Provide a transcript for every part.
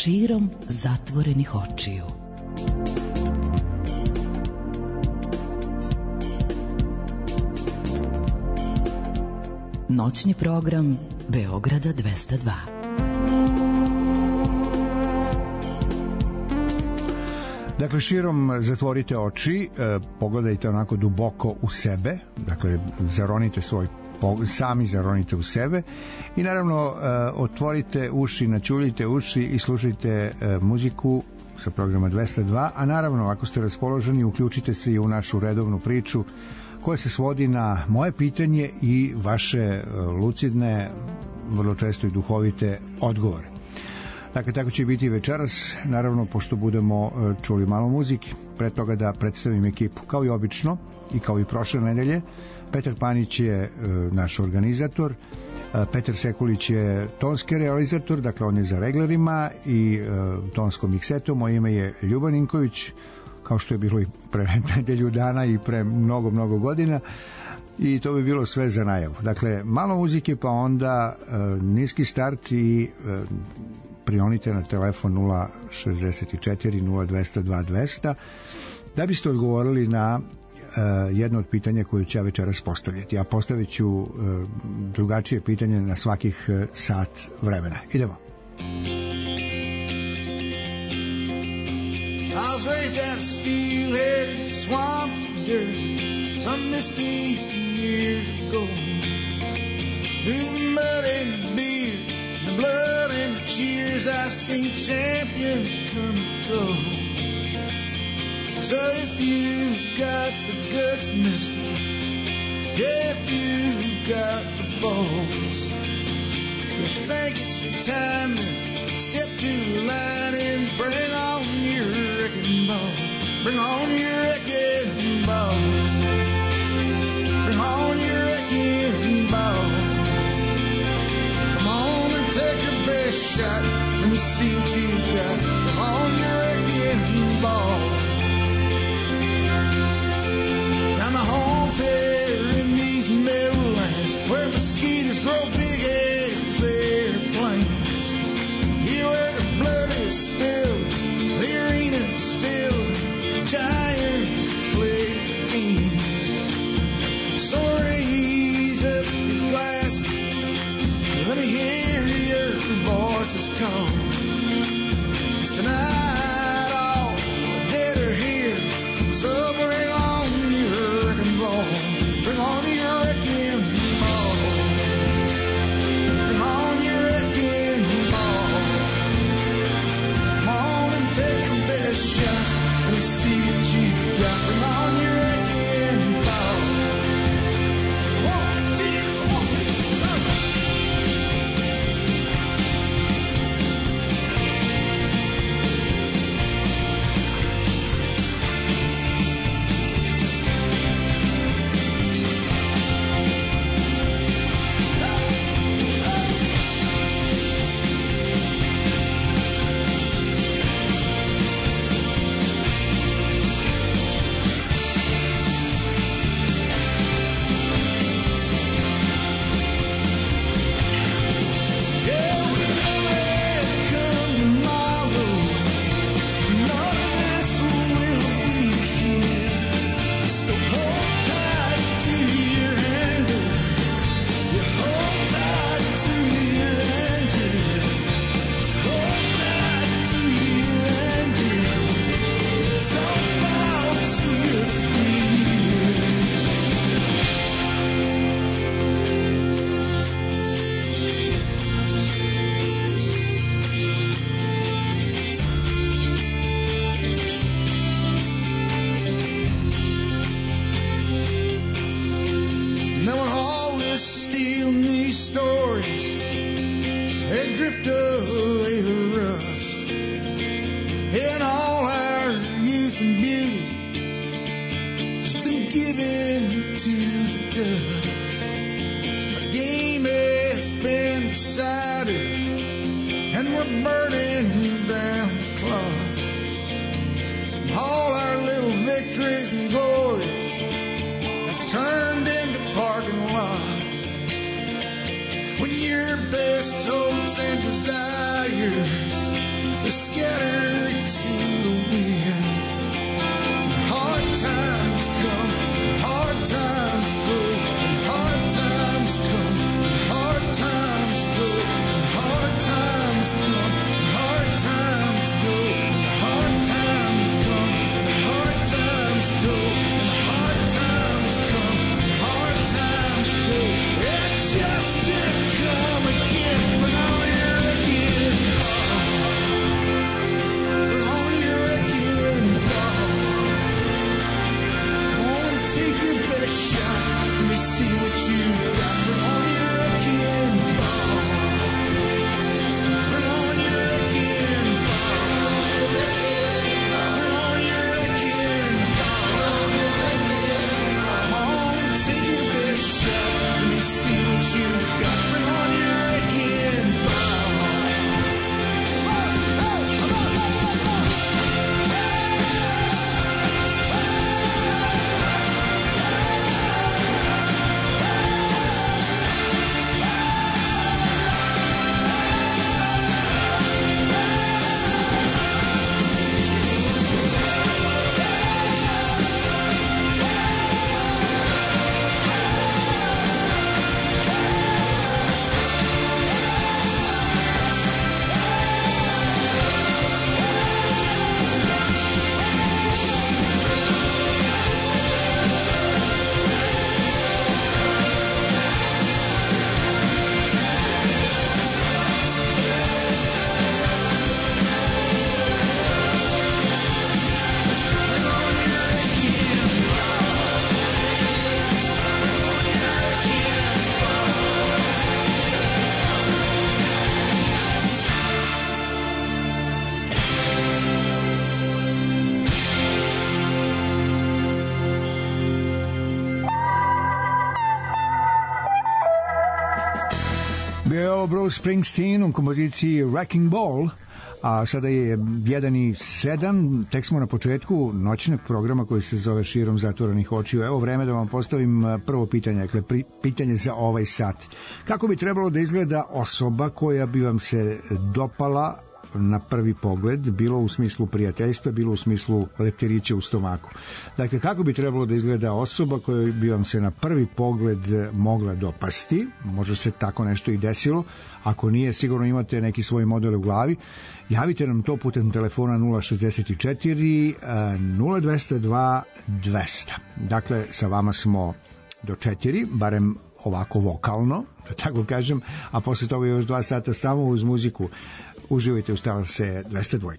širom zatvorenih očiju. Noćni program Beograda 202. Dakle, širom zatvorite oči, pogledajte onako duboko u sebe, dakle, sami zaronite u sebe i naravno otvorite uši, načuljite uši i slušajte muziku sa programa 202, a naravno ako ste raspoloženi uključite se i u našu redovnu priču koja se svodi na moje pitanje i vaše lucidne, vrlo često i duhovite odgovore. Dakle, tako će biti večeras, naravno, pošto budemo čuli malo muzike. Pre toga da predstavim ekipu, kao i obično i kao i prošle nedelje. Petar Panić je naš organizator, Petar Sekulić je tonski realizator, dakle on je za reglerima i tonskom miksetom. Moje ime je Ljuban Ninković, kao što je bilo i pre nedelju dana i pre mnogo godina. I to bi bilo sve za najavu. Dakle, malo muzike, pa onda niski start i prionite na telefon 064 0200 2200 da biste odgovorili na jedno od pitanja koje ću ja večeras postavljati. Ja postavit ću drugačije pitanje na svakih sat vremena. Idemo. I was raised out of steelhead swamps of dirt some misty years ago. Through the mud and the beer, the blood and the cheers, I've seen champions come and go. So if you got the guts, mister, if you got the balls, you think it's your time, then step to the line and bring on your wrecking ball. Bring on your wrecking ball. Bring on your wrecking ball. Come on and take your best shot. Let me see what you got. Bring on your wrecking ball. Now my home's here in these meadowlands where mosquitoes grow big as airplanes. Here where the blood is spilled, the arena's filled, giants play games. So raise up your glasses, let me hear your voices call. 'Cause tonight all the dead are here, so bring on your wrecking ball. Bring on your wrecking ball. Bring on your wrecking ball. Come on and take your best shot. Let me see what you got. Bring on your wrecking ball. 1, 2, 1, 2. When your best hopes and desires are scattered to the wind. Hard times come, hard times go, hard times come, hard times go, hard times come, hard times go, hard times come, hard times go, hard times come, hard times go. It's just to come again, but on your wrecking ball. Take your best shot. Let me see what you got. Put on your wrecking ball. Put on your wrecking ball. Put on your wrecking ball. Come on, take your best shot. Let me see what you got. Put on your wrecking ball. Bruce Springsteen u kompoziciji Wrecking Ball, a sada je 1:07, tek smo na početku noćnog programa koji se zove Širom zatvorenih očiju. Evo vreme da vam postavim prvo pitanje, dakle pitanje za ovaj sat. Kako bi trebalo da izgleda osoba koja bi vam se dopala na prvi pogled, bilo u smislu prijateljstva, bilo u smislu leptirića u stomaku? Dakle, kako bi trebalo da izgleda osoba koja bi vam se na prvi pogled mogla dopasti? Možda se tako nešto i desilo. Ako nije, sigurno imate neki svoj model u glavi. Javite nam to putem telefona 064 0202 200. Dakle, sa vama smo do 4, barem ovako vokalno, da tako kažem, a posle toga još 2 sata samo uz muziku. Uživajte u Stalase 202.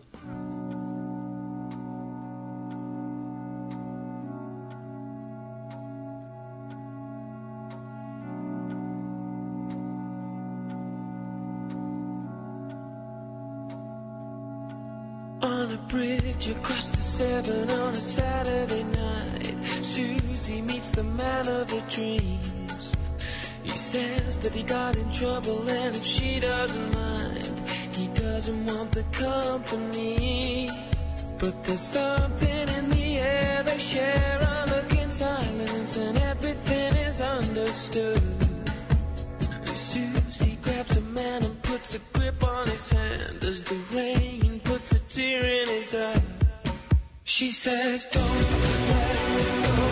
On a bridge across the Severn on a Saturday night, Susie meets the man of her dreams. He says that he got in trouble and if she doesn't mind, he doesn't want the company. But there's something in the air they share, a look in silence and everything is understood. And Susie grabs a man and puts a grip on his hand as the rain puts a tear in his eye. She says, don't let go,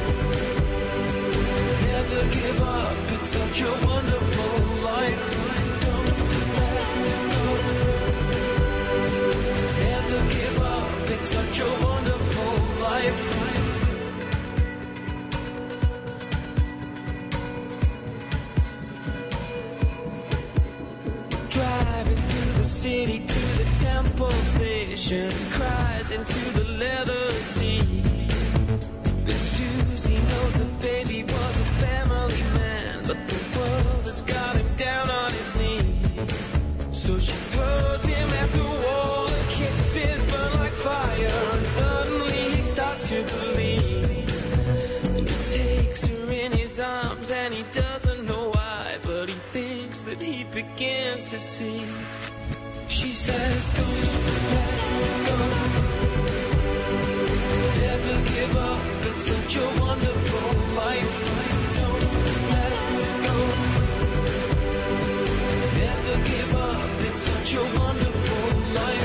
never give up, it's such a wonderful life. Don't let go, never give up, it's such a wonderful life. Driving through the city to the Temple Station, cries into the leather seat. And Susie knows her baby was a family man, but the world has got him down on his knees. So she throws him at the wall, and kisses burn like fire, and suddenly he starts to believe. And he takes her in his arms, and he doesn't know why, but he thinks that he begins to see. She says, don't let go, never give up, it's such a wonderful life. Don't let go, never give up, it's such a wonderful life.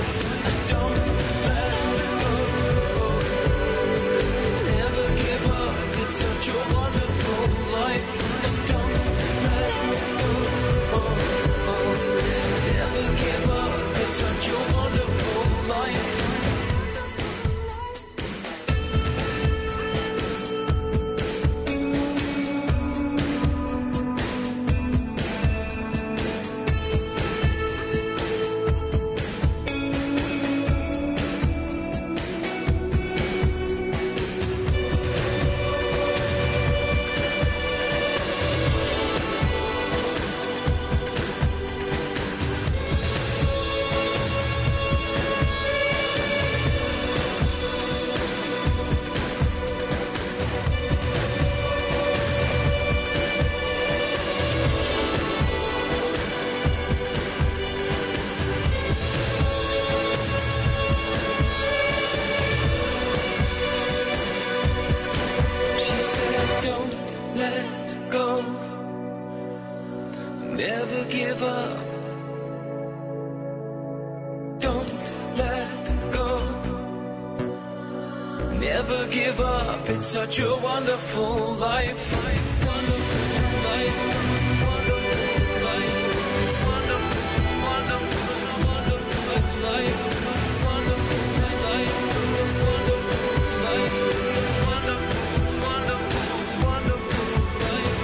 Never give up, it's such a wonderful life. Wonderful life. Wonderful life. Wonderful, wonderful, wonderful life. Wonderful life. Wonderful life. Wonderful, wonderful, wonderful life.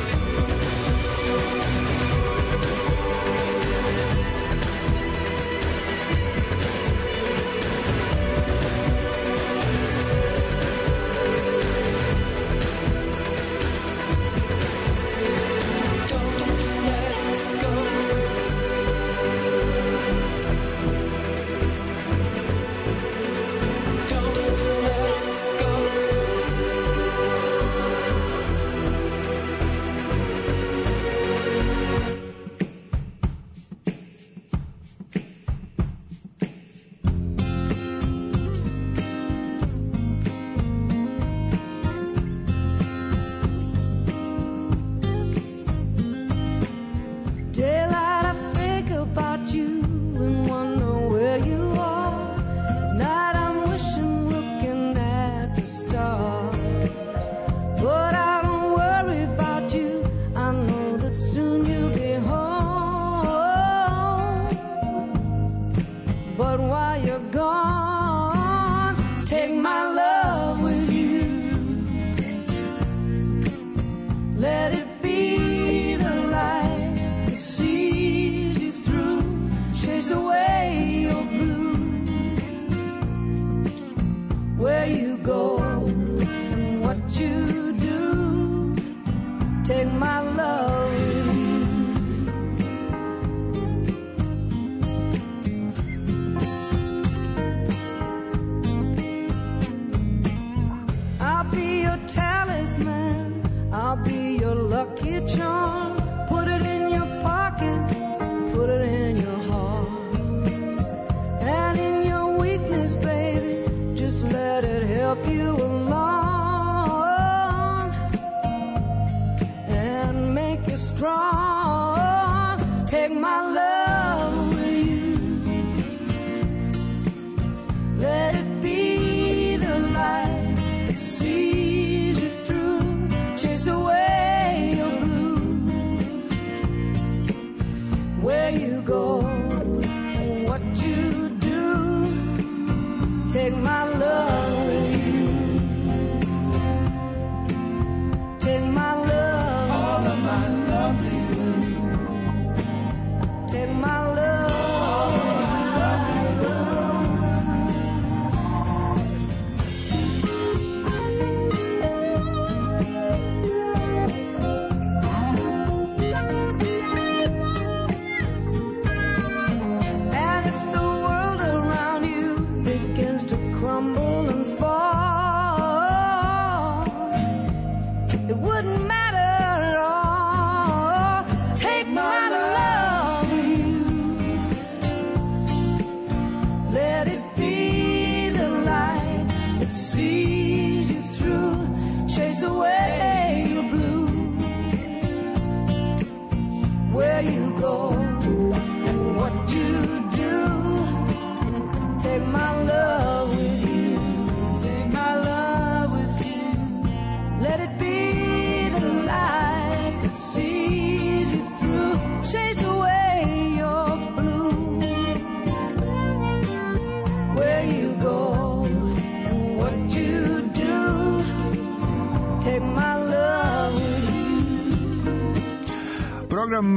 Program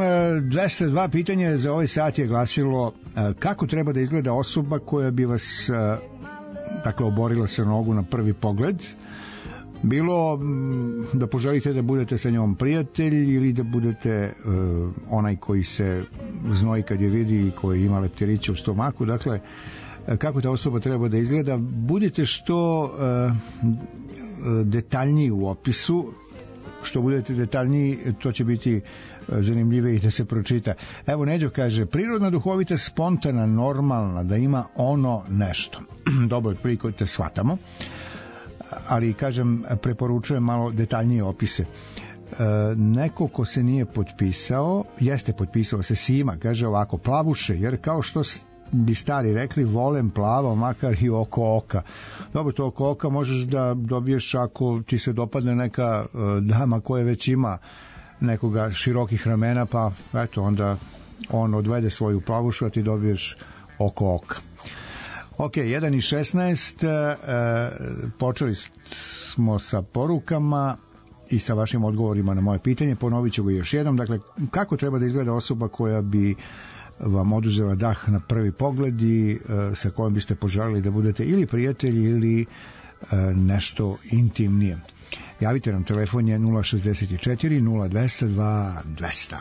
202 pitanje za ovaj sat je glasilo kako treba da izgleda osoba koja bi vas dakle oborila sa nogu na prvi pogled, bilo da poželite da budete sa njom prijatelj ili da budete onaj koji se znoji kad je vidi i koji ima leptiriće u stomaku. Dakle, kako ta osoba treba da izgleda, budite što detaljniji u opisu. Što budete detaljniji, to će biti zanimljivije i da se pročita. Evo, Neđo kaže, prirodna, duhovita, spontana, normalna, da ima ono nešto. Dobro, otprilike te shvatamo, ali kažem, preporučujem malo detaljnije opise. Neko ko se nije potpisao, jeste potpisao se, Sima, kaže ovako, plavuše, jer kao što bi stari rekli, volem plavo, makar i oko oka. Dobro, to oko oka možeš da dobiješ ako ti se dopadne neka dama koja već ima nekoga širokih ramena, pa eto, onda on odvede svoju plavušu, a ti dobiješ oko oka. Ok, 1:16, počeli smo sa porukama i sa vašim odgovorima na moje pitanje. Ponovit ću ga još jednom. Dakle, kako treba da izgleda osoba koja bi vam oduzela dah na prvi pogled i sa kojom biste poželili da budete ili prijatelji ili nešto intimnije? Javite nam, telefon je 064 0202 200.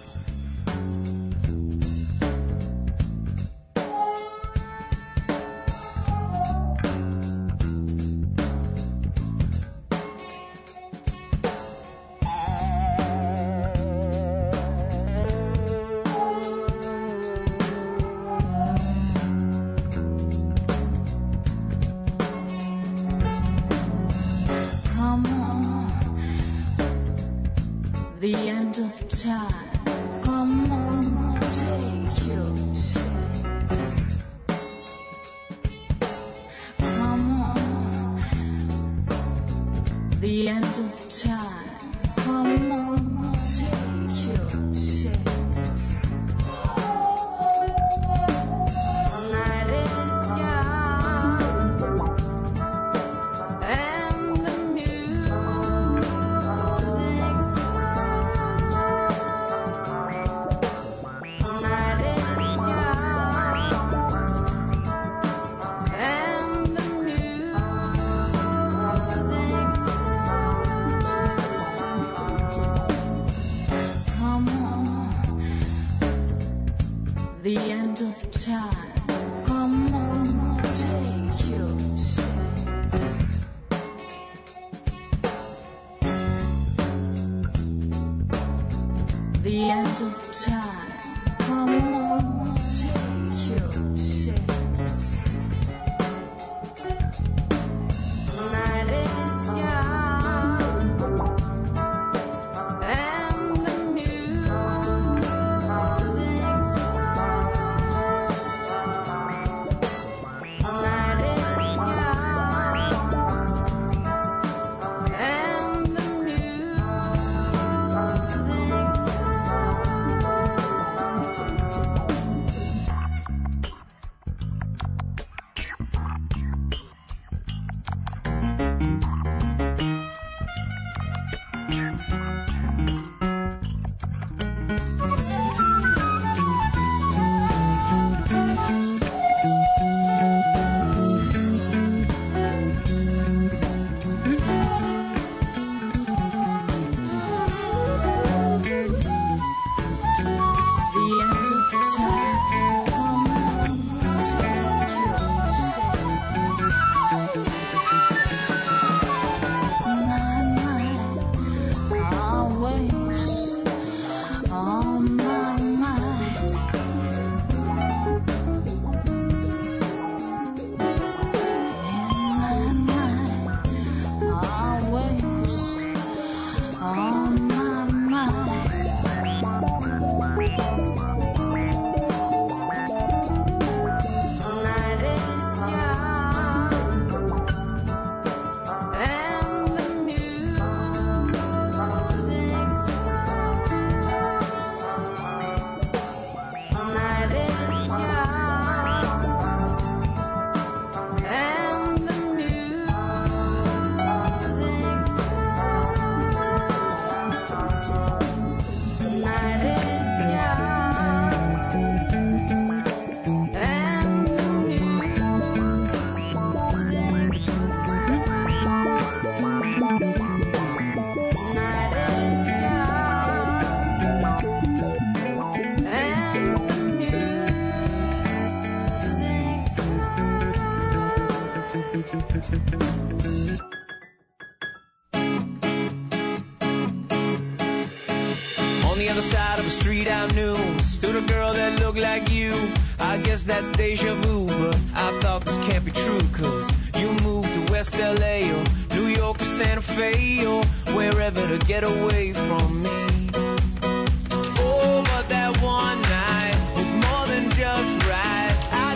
That's deja vu, but I thought this can't be true, cause you moved to West LA or New York or Santa Fe or wherever to get away from me. Oh, but that one night was more than just right. I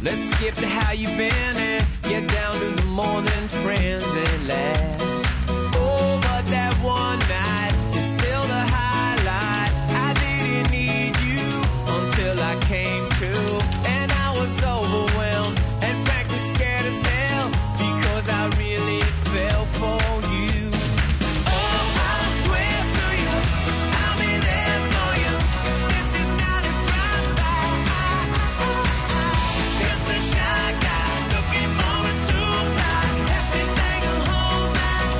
Let's skip to how you been and get down to the more than friends at last. Oh, but that one night is still the highlight. I didn't need you until I came to, and I was overwhelmed and frankly scared as hell because I really fell for you. Oh, I swear to you, I'll be there for you. This is not a drive-by. Just a shy guy looking forward to fly. Everything will hold back.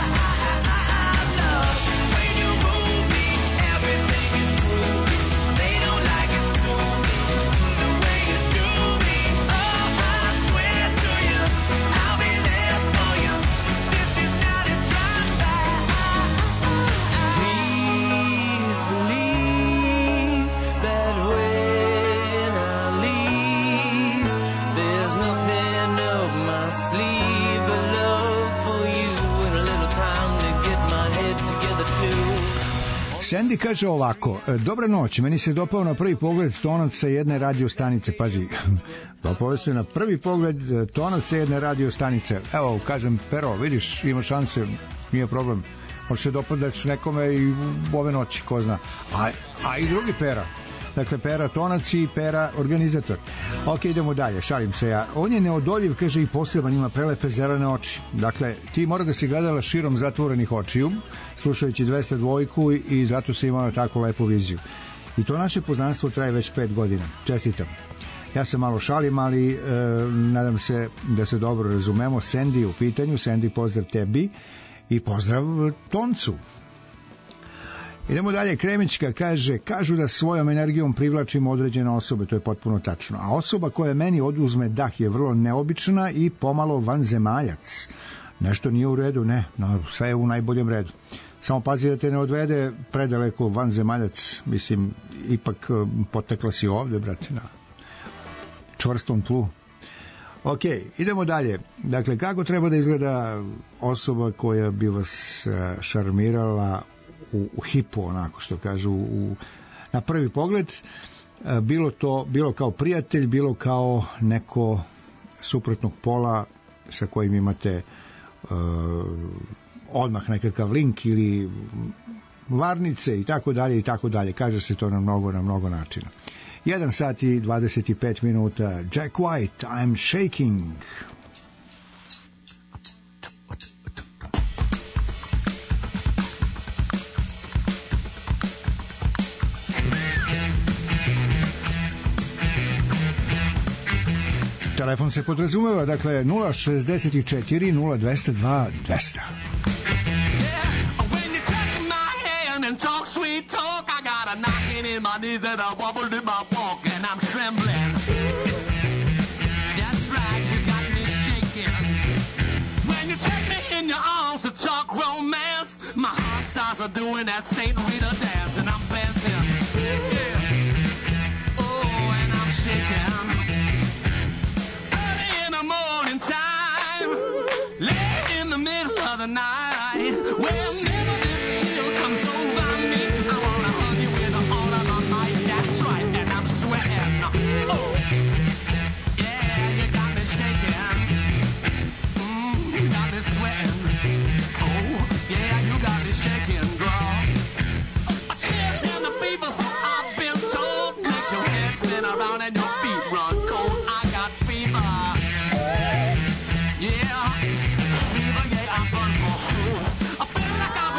Love when you move me, everything is groovy. They don't like it so the way you do me. Oh, I swear to you, I'll be there for you. This is not a drive-by. Please believe that when I leave, there's nothing up my sleeve but love for you and a little time to get my head together too. Sandy kaže ovako, dobra noć, meni se dopao na prvi pogled tonac sa jedne radio stanice, pazi, dopao se na prvi pogled tonac sa jedne radio stanice, evo, kažem, Pero, vidiš, ima šanse, nije problem, može se dopadaš nekome i ove noći, ko zna, a i drugi Pera, dakle, Pera tonac i Pera organizator. Ok, idemo dalje, šalim se ja. On je neodoljiv, kaže, i poseban, ima prelepe zelene oči. Dakle, ti mora da si gledala širom zatvorenih očiju, slušajući 202 i zato si imao tako lepu viziju. I to naše poznanstvo traje već 5 godina. Čestitam. Ja se malo šalim, ali nadam se da se dobro razumemo. Sandy u pitanju. Sandy, pozdrav tebi i pozdrav Toncu. Idemo dalje, Kremićka kaže, kažu da svojom energijom privlačimo određene osobe, to je potpuno tačno. A osoba koja meni oduzme dah je vrlo neobična i pomalo vanzemaljac. Nešto nije u redu, ne, no, sve je u najboljem redu. Samo pazi da te ne odvede predaleko vanzemaljac, mislim, ipak potekla si ovde, brate, na čvrstom tlu. Ok, idemo dalje. Dakle, kako treba da izgleda osoba koja bi vas šarmirala u hipu, onako što kažu, na prvi pogled, bilo kao prijatelj, bilo kao neko suprotnog pola sa kojim imate odmah nekakav link ili varnice i tako dalje i tako dalje. Kaže se to na mnogo načina. 1 sat i 25 minuta. Jack White, I'm shaking. Telefon se podrazumeva, dakle 064 0202 200. Talk sweet talk, I got a knocking in my knees and a wobble in my walk, and I'm trembling. That's right, you got me shaking. When you take me in your arms to talk romance, my heart starts doing that St. Rita dance, and I'm dancing. Yeah. Oh, and I'm shaking. Early in the morning time, late in the middle of the night, well, never this chill comes over me. I wanna hug you with all of my might. That's right, and I'm sweating. Oh, yeah, you got me shaking. You got me sweating. Oh, yeah, you got me shaking, girl. A chill in the fever, so I've been told. Makes your head spin around and your feet run cold. I got fever. Yeah, fever, yeah, I burn my soul. I feel like I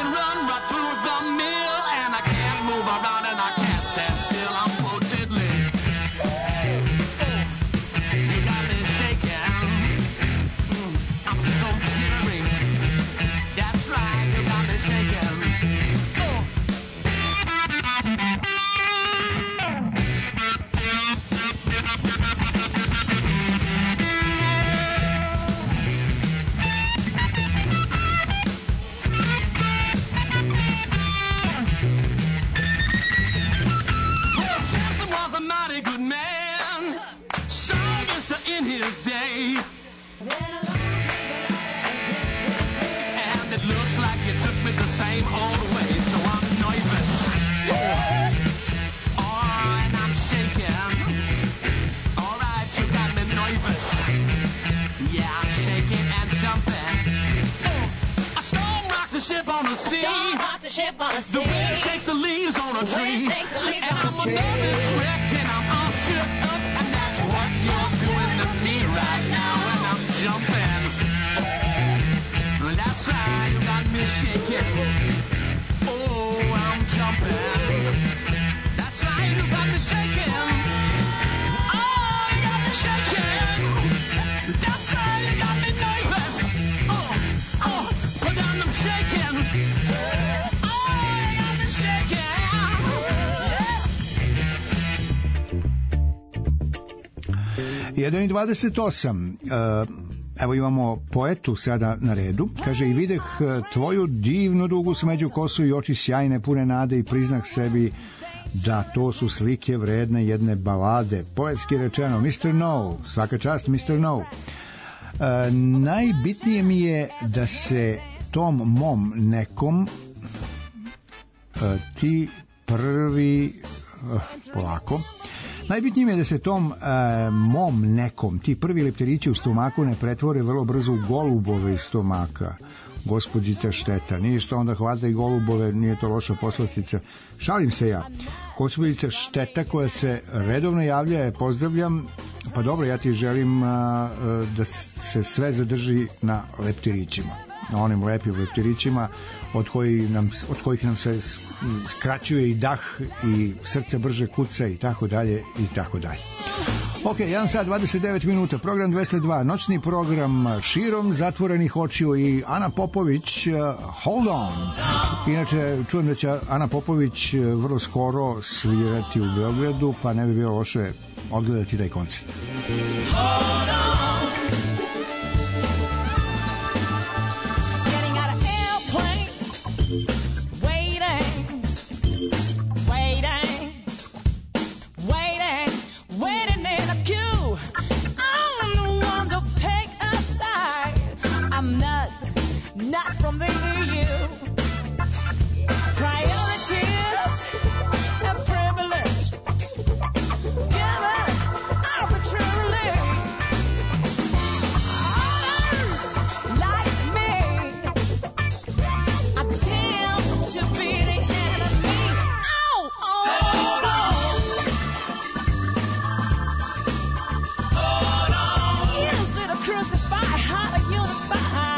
Storm the ship on the sea. The wind shakes the leaves on a tree. And I'm a nervous wreck and I'm all shook up. And that's what you're doing to me right now. And I'm jumping. That's right, you got me shaking. Oh, I'm jumping. That's right, you got me shaking. Oh, you got me shaking. That's right, you got me nervous. Oh, but I'm shaking. Yeah. 1:28. Evo imamo poetu sada na redu. Kaže, i videh tvoju divnu dugu smeđu kosu i oči sjajne pune nade i priznah sebi da to su slike vredne jedne balade. Poetski rečeno, Mr. No, svaka čast Mr. No. Najbitnije mi je da se tom mom nekom ti prvi polako. Najbitnije mi je da se tom mom nekom ti prvi leptirići u stomaku ne pretvore vrlo brzo u golubove iz stomaka. Gospođica šteta. Nije što onda hvata i golubove, nije to loša poslastica. Šalim se ja. Gospođica šteta koja se redovno javlja, pozdravljam. Pa dobro, ja ti želim da se sve zadrži na leptirićima. Na onim lepim leptirićima od kojih nam se skraćuje i dah i srce brže kuca i tako dalje i tako dalje. Ok, 1 sat 29 minuta, program 202, noćni program širom zatvorenih očiju i Ana Popović, Hold On. Inače, čujem da će Ana Popović vrlo skoro svirati u Beogradu, pa ne bi bilo loše odgledati taj koncert. Hold on. Not from the EU. Priorities and privilege given arbitrarily. Others like me are damned to be the enemy. Oh, hold on. Hold on. Is it a crucify? How to unify?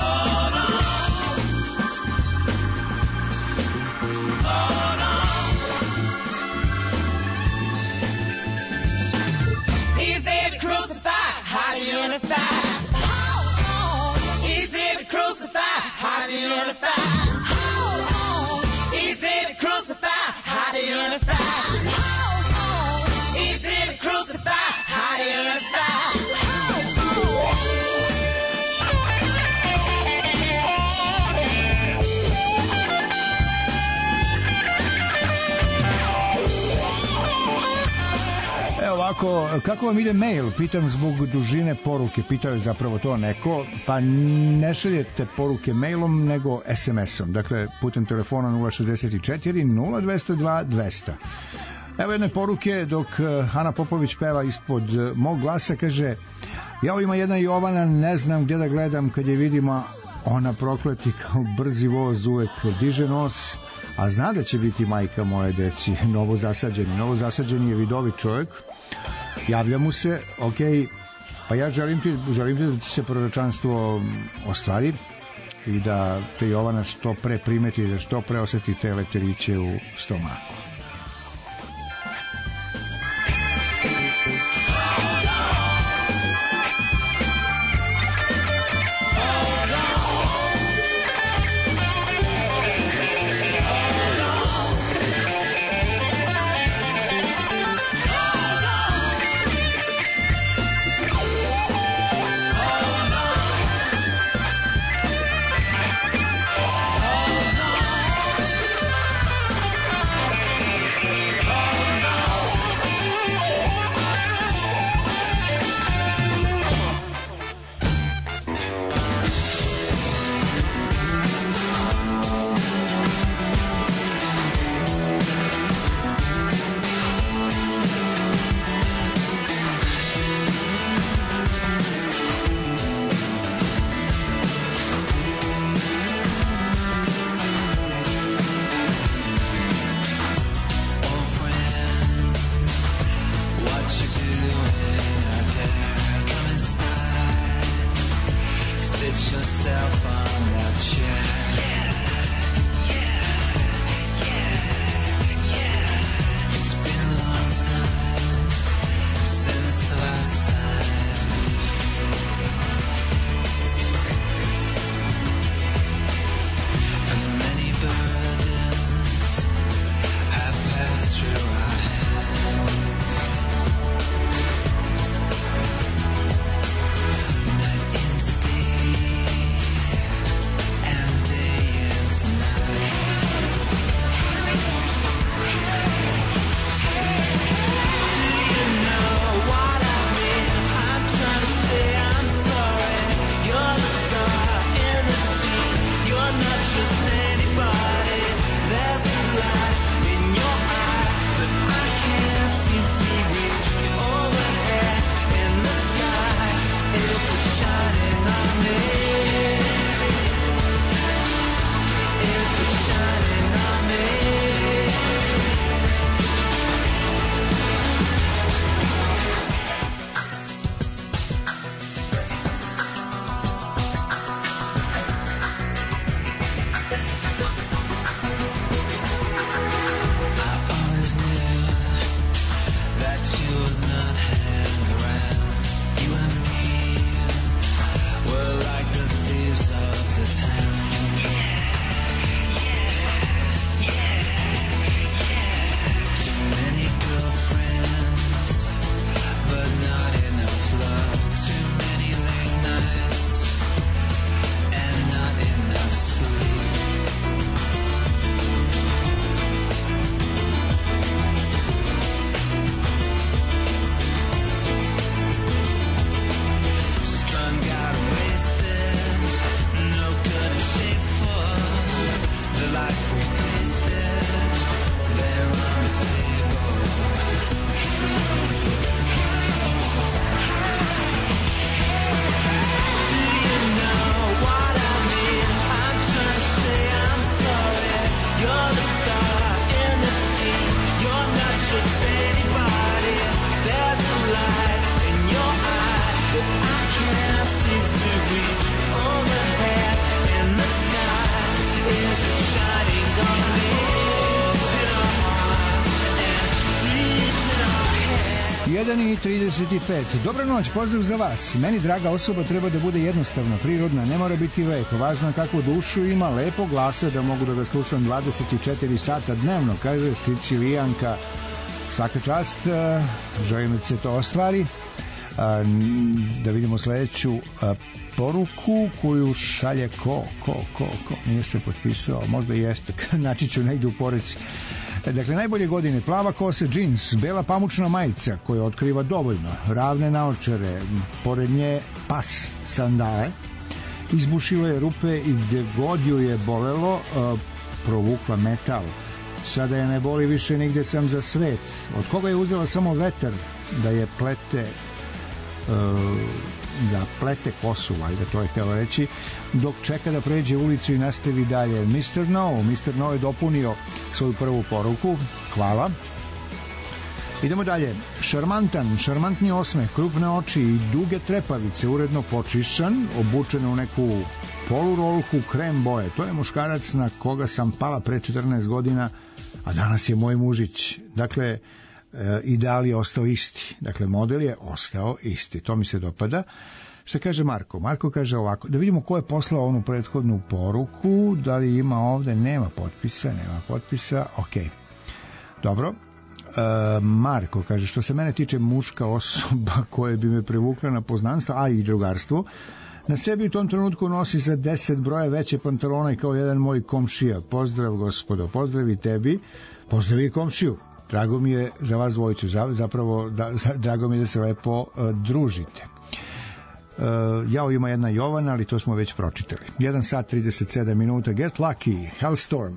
Kako vam ide mail? Pitam zbog dužine poruke. Pitao je zapravo to neko. Pa ne šaljete poruke mailom, nego SMS-om. Dakle, putem telefona 064 0202 200. Evo jedne poruke dok Ana Popović peva ispod mog glasa. Kaže, ja ima jedna Jovana, ne znam gdje da gledam kad je vidimo, ona prokleti kao brzi voz uvek diže nos, a zna da će biti majka moje deci. Novozasađeni je vidovit čovjek. Javlja mu se, ok, pa ja želim ti da ti se proročanstvo ostvari i da te Jovana što pre primeti, da što pre osjeti te leptiriće u stomaku. 1:35. Dobra noć, pozdrav za vas. Meni draga osoba treba da bude jednostavna, prirodna, ne mora biti lepo. Važno je kakvu dušu ima, lepo glasa da mogu da ga slušam 24 sata dnevno, kaže Sicilijanka. Svaka čast, želim da se to ostvari. Da vidimo sledeću poruku koju šalje ko nije se potpisao, možda jeste, naći ću negdje u poruci. Dakle, najbolje godine, plava kosa, džins, bela pamučna majica koja otkriva dovoljno, ravne naočare, pored nje pas, sandale, izbušilo je rupe i gde god ju je bolelo, provukla metal. Sada je ne boli više, nigde sam za svet. Od koga je uzela samo vetar da je plete kosu, valjda to je htjela reći, dok čeka da pređe ulicu i nastavi dalje. Mr. No je dopunio svoju prvu poruku, hvala. Idemo dalje. Šarmantni osmeh, krupne oči i duge trepavice, uredno počišćan, obučen u neku polurolku krem boje. To je muškarac na koga sam pala pre 14 godina, a danas je moj mužić. Dakle, ideal je ostao isti. Dakle, model je ostao isti. To mi se dopada. Što kaže Marko? Marko kaže ovako, da vidimo ko je poslao onu prethodnu poruku, da li ima ovde, nema potpisa, ok. Dobro. Marko kaže, što se mene tiče, muška osoba koja bi me privukla na poznanstvo, a i drugarstvo, na sebi u tom trenutku nosi za 10 broja veće pantalone kao jedan moj komšija. Pozdrav, gospodo, pozdrav i tebi, pozdrav i komšiju. Drago mi je za vas dvojicu, zapravo drago mi je da se lepo družite. Jao, ima jedna Jovana, ali to smo već pročitali. 1:37. Get Lucky, Hellstorm.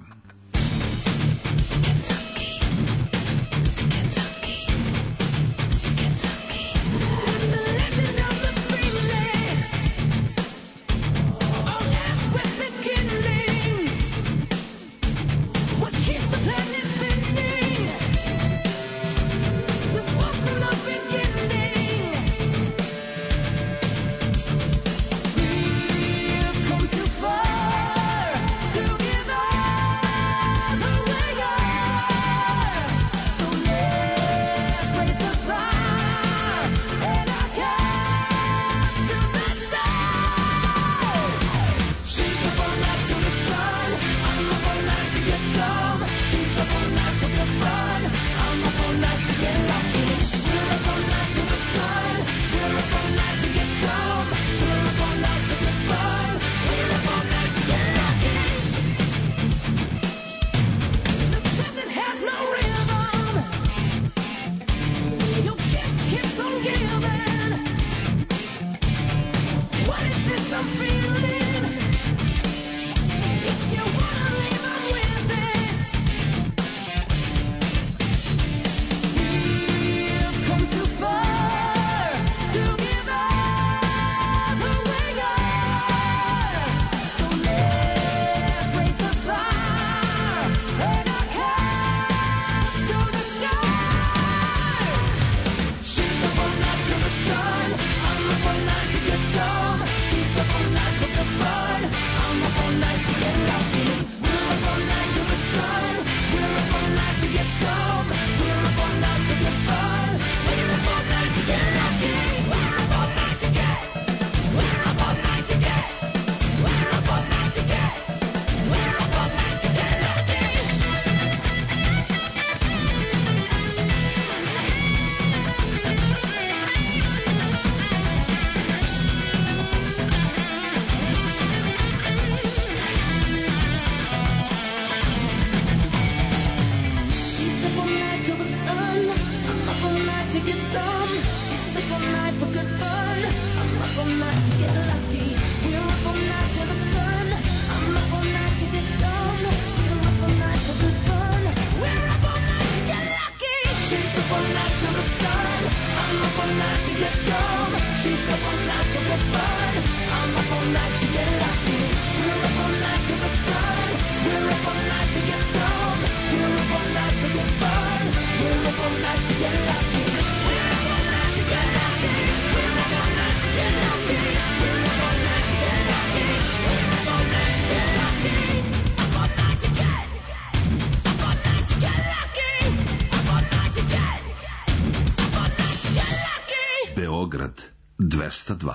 Beograd 202.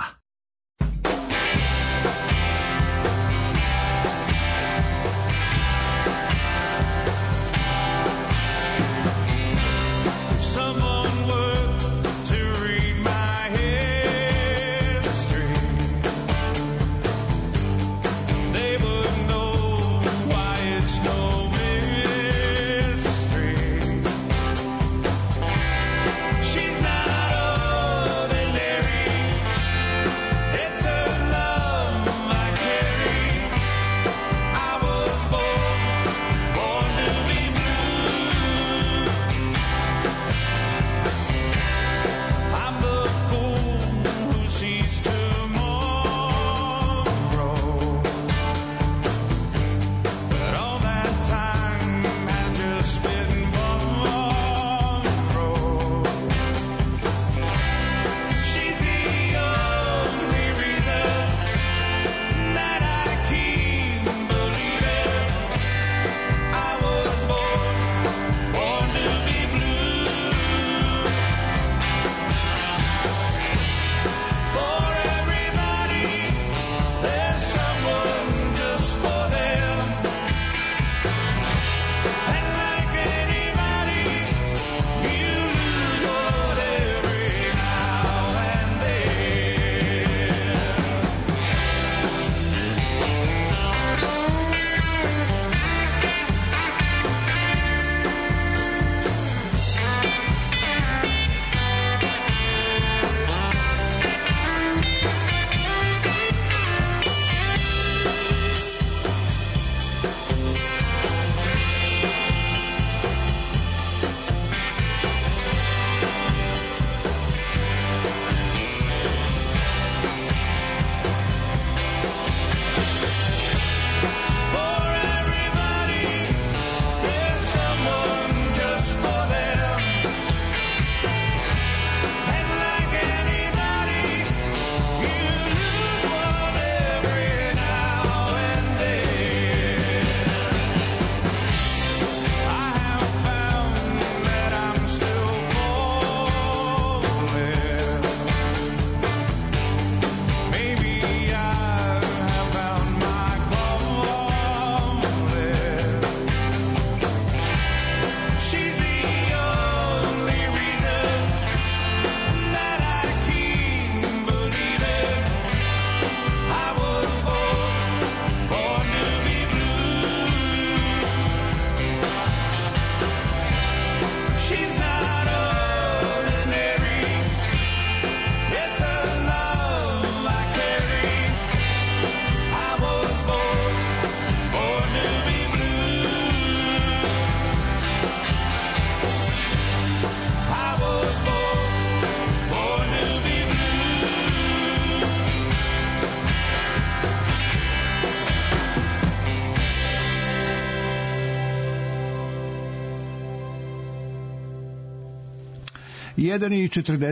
Jedan i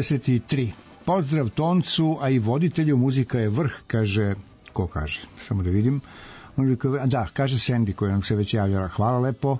43. Pozdrav Toncu, a i voditelju, muzika je vrh, kaže, ko kaže? Samo da vidim. Da, kaže Sandy, koja nam se već javljala. Hvala lepo.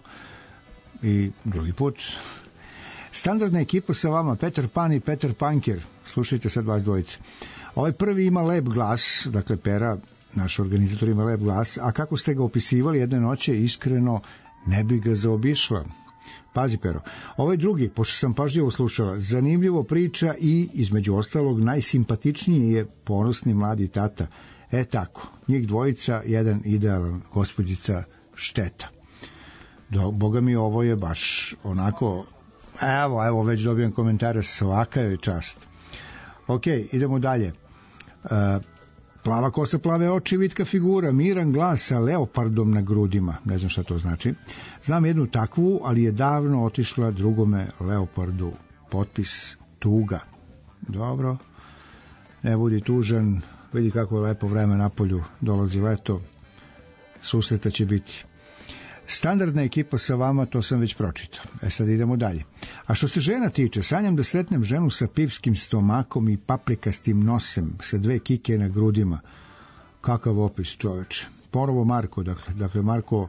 I drugi put. Standardna ekipa sa vama, Peter Pan i Peter Panker. Slušajte sad vas dvojice. Ovaj prvi ima lep glas, dakle Pera, naš organizator, ima lep glas, a kako ste ga opisivali jedne noće, iskreno ne bi ga zaobišla. Pazi, Pero. Ovaj drugi, pošto sam pažljivo slušala, zanimljivo priča i, između ostalog, najsimpatičniji je ponosni mladi tata. Tako, njih dvojica, jedan idealan, gospođica Šteta. Boga mi, ovo je baš onako, evo, već dobijam komentare, svaka je čast. Ok, idemo dalje. Plava kosa, plave oči, vitka figura, miran glas sa leopardom na grudima. Ne znam šta to znači. Znam jednu takvu, ali je davno otišla drugome leopardu. Potpis tuga. Dobro. Ne budi tužan. Vidi kako je lepo vreme na polju. Dolazi leto. Susreta će biti. Standardna ekipa sa vama, to sam već pročitao. Sad idemo dalje. A što se žena tiče, sanjam da sretnem ženu sa pivskim stomakom i paprikastim nosem, sa 2 kike na grudima. Kakav opis, čoveče. Ponovo Marko, dakle Marko,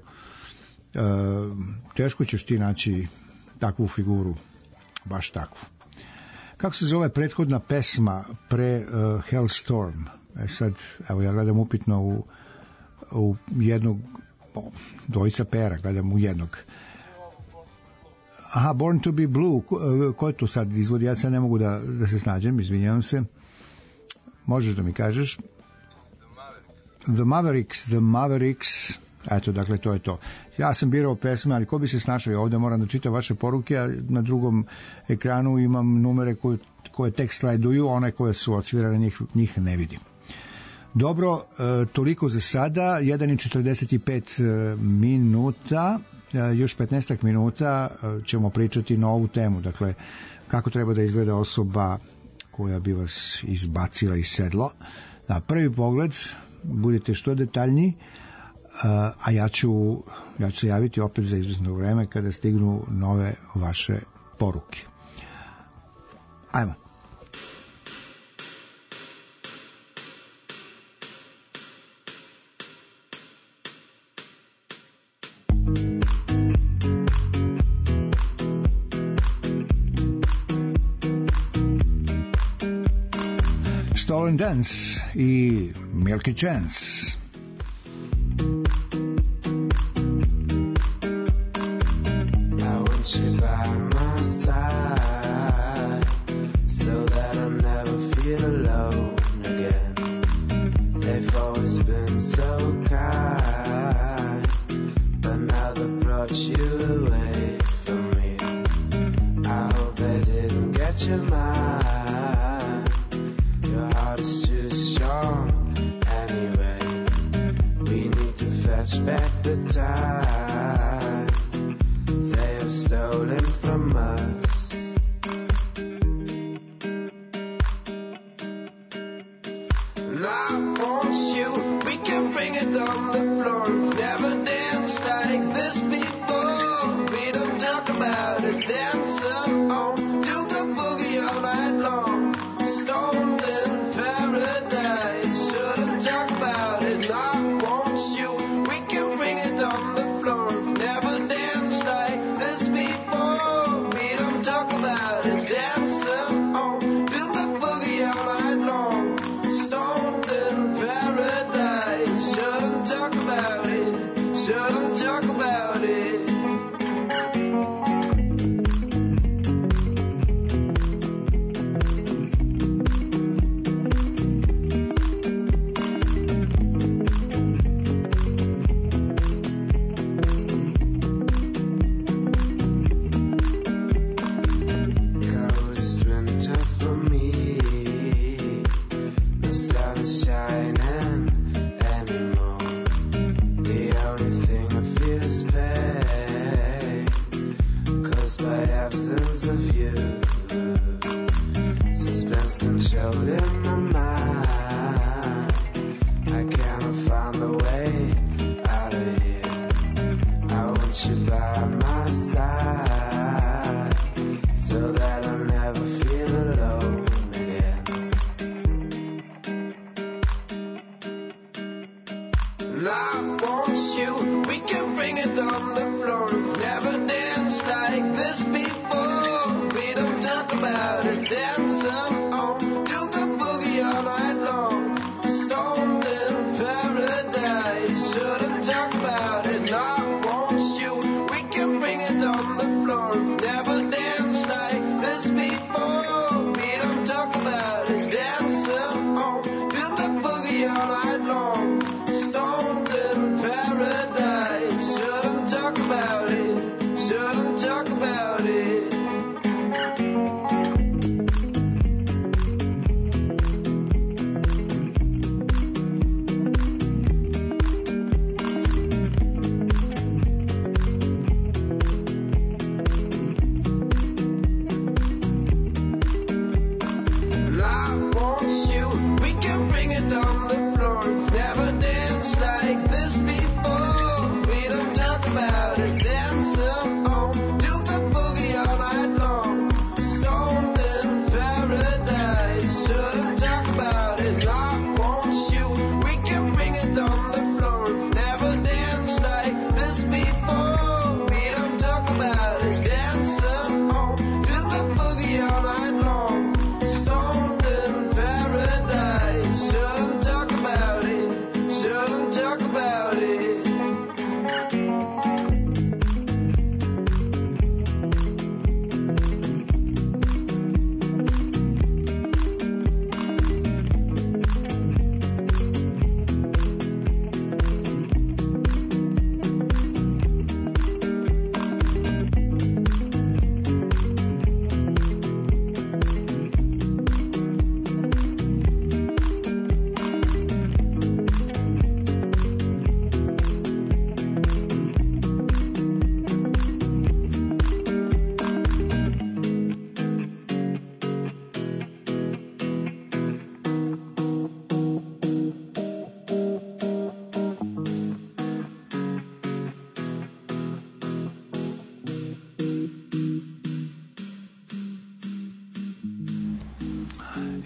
teško ćeš ti naći takvu figuru, baš takvu. Kako se zove prethodna pesma pre Hellstorm? Sad, evo ja gledam upitno u jednog, dvojica pera, gledam u jednog. Aha, Born to be Blue. Ko je tu sad izvodi? Ja sad ne mogu da se snađem, izvinjavam se. Možeš da mi kažeš? The Mavericks. Eto, dakle, to je to. Ja sam birao pesme, ali ko bi se snašao i ovde, moram da čitam vaše poruke, a na drugom ekranu imam numere koje tek slajduju, one koje su odsvirane, njih ne vidim. Dobro, toliko za sada, 1:45 minuta, još 15 minuta ćemo pričati na ovu temu, dakle, kako treba da izgleda osoba koja bi vas izbacila iz sedla. Na prvi pogled, budite što detaljniji, a ja ću se javiti opet za izvesno vreme kada stignu nove vaše poruke. Ajmo. Stolen Dance i Milky Chance. You by my side so that I never feel alone again. They've always been so kind, but now they've brought you away from me. I hope they didn't get your mind. Your heart is too strong anyway. We need to fetch back the time stolen from us. And I want you, we can bring it on the floor. We've never danced like this before. We don't talk about it, dancing on, do the boogie all night long. Stoned in paradise, shouldn't talk about it. And I want you, we can bring it on the floor. We've never danced like this before. We don't talk about it, dancing on, do the boogie all night long. Stoned in paradise, shouldn't talk about it, shouldn't talk about it. Before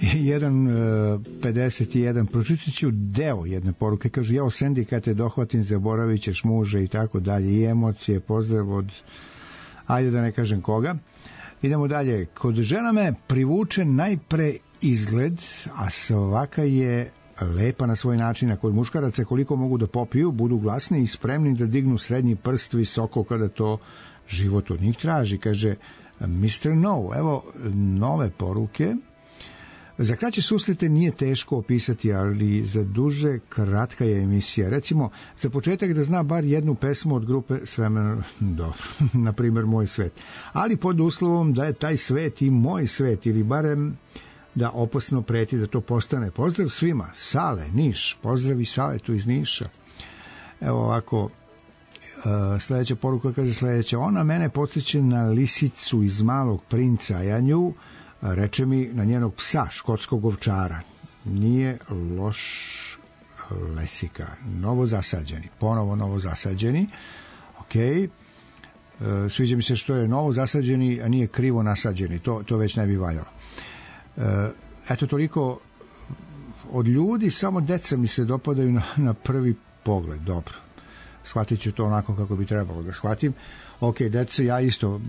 1:51. Pročitat ću deo jedne poruke. Kaže, jao Sandy, kad te dohvatim, zaboravit ćeš muže i tako dalje. I emocije, pozdrav od, ajde da ne kažem koga. Idemo dalje. Kod žena me privuče najpre izgled, a svaka je lepa na svoj način. A kod muškaraca koliko mogu da popiju, budu glasni i spremni da dignu srednji prst visoko kada to život od njih traži. Kaže Mr. No. Evo nove poruke. Za kraće susrete nije teško opisati, ali za duže kratka je emisija. Recimo, za početak da zna bar jednu pesmu od grupe s vremenom, dobro, na primjer Moj svet. Ali pod uslovom da je taj svet i moj svet, ili barem da opasno preti da to postane. Pozdrav svima. Sale, Niš. Pozdrav i Sale tu iz Niša. Evo ovako, sledeća poruka kaže sledeća. Ona mene podsjeća na lisicu iz Malog princa, a ja nju, reče mi, na njenog psa, škotskog ovčara. Nije loš lesika. Novo zasađeni. Ponovo novo zasađeni. Okej. Sviđa mi se što je novo zasađeni, a nije krivo nasađeni. To već ne bi valjalo. Eto, toliko od ljudi, samo deca mi se dopadaju na prvi pogled. Dobro. Shvatit ću to onako kako bi trebalo da shvatim. Ok, deca, ja isto,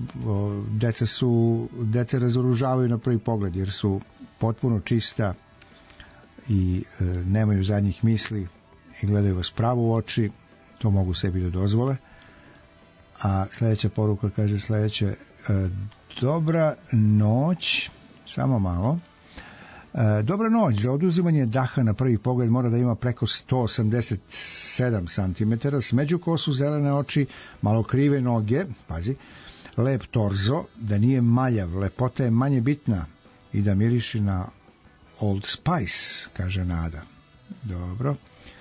deca razoružavaju na prvi pogled, jer su potpuno čista i nemaju zadnjih misli i gledaju vas pravo u oči, to mogu sebi da dozvole. A sledeća poruka kaže sledeće, dobra noć, samo malo. Dobra noć, za oduzimanje daha na prvi pogled mora da ima preko 187 cm, smeđu kosu, zelene oči, malo krive noge, pazi, lep torzo, da nije maljav, lepota je manje bitna i da miriši na Old Spice, kaže Nada. Dobro.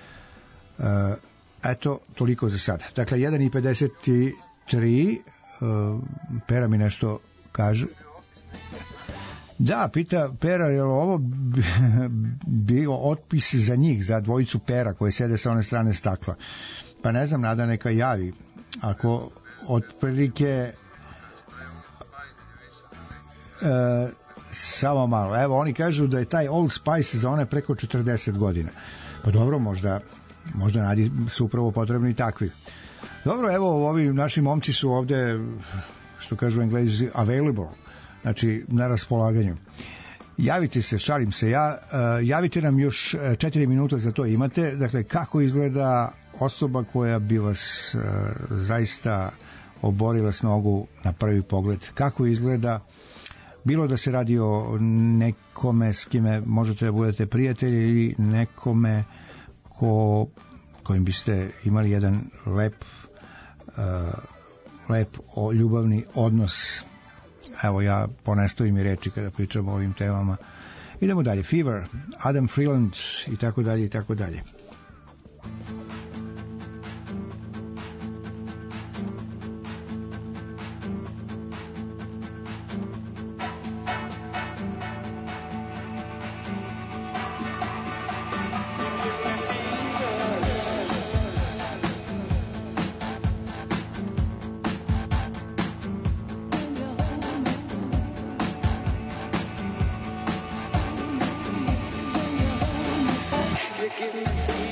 Eto, toliko za sada. Dakle, 1:53, Pera mi nešto kaže. Da, pita Pera, je li ovo bio otpis za njih, za dvojicu Pera koje sede sa one strane stakla? Pa ne znam, Nada neka javi. Ako otprilike samo malo. Evo, oni kažu da je taj Old Spice za one preko 40 godina. Pa dobro, možda Nadi su upravo potrebni takvi. Dobro, evo, ovi naši momci su ovde, što kažu Englezi, available. Znači, na raspolaganju. Javite se, šalim se ja, javite nam još 4 minuta za to imate. Dakle, kako izgleda osoba koja bi vas zaista oborila s nogu na prvi pogled? Kako izgleda, bilo da se radi o nekome s kime možete da budete prijatelji ili nekome kojim biste imali jedan lep ljubavni odnos. Evo, ja ponestojim i reči kada pričam o ovim temama. Idemo dalje. Fever, Adam Freeland i tako dalje i tako dalje. You give me fever.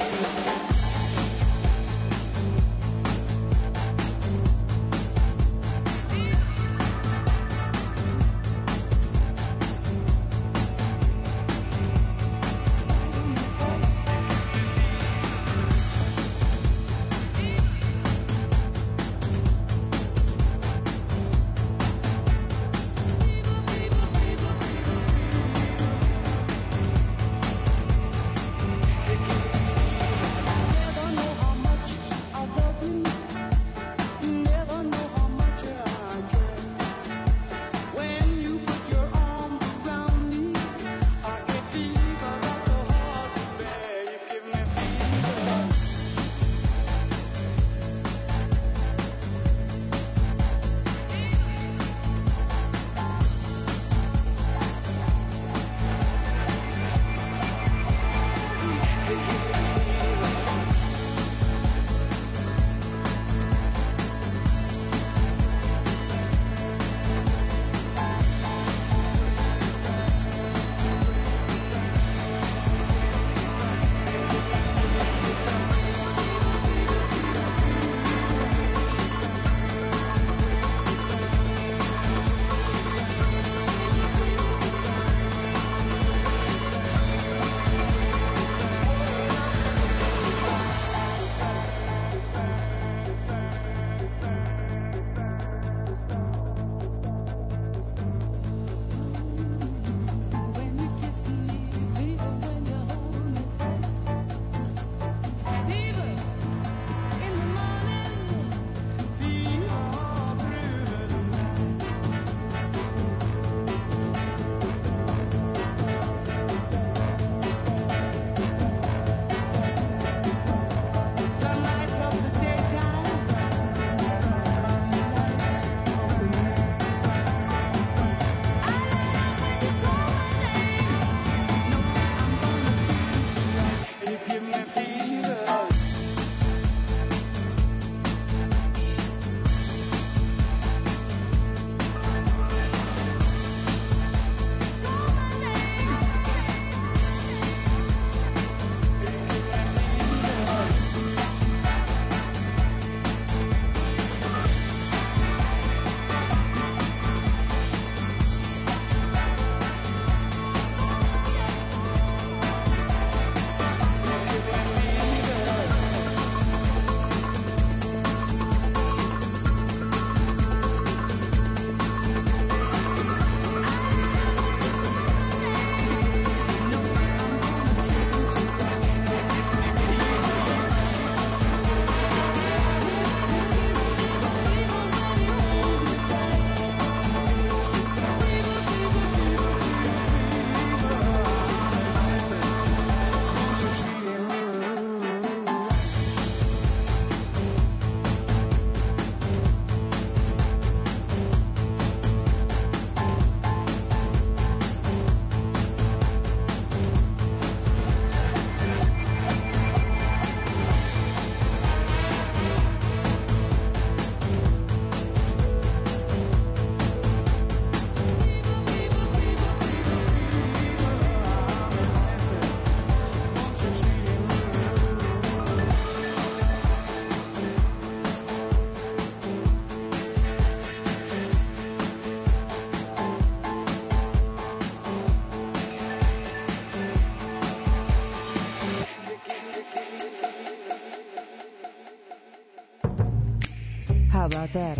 about that?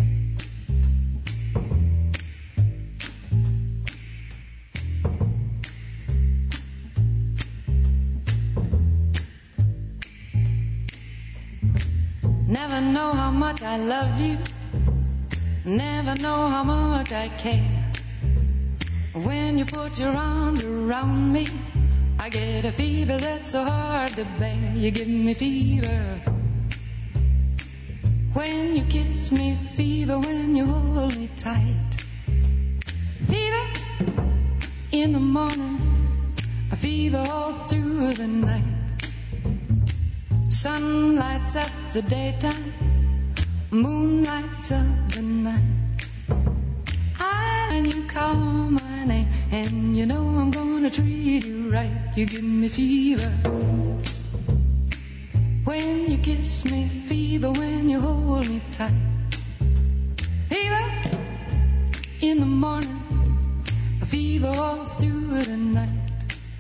Never know how much I love you. Never know how much I care. When you put your arms around me, I get a fever that's so hard to bear. You give me fever when you kiss me, fever when you hold me tight. Fever in the morning, a fever all through the night. Sun lights up the daytime, moon lights up the night. When you call my name, and you know I'm gonna treat you right. You give me fever when you kiss me, fever when you hold me tight. Fever in the morning, a fever all through the night.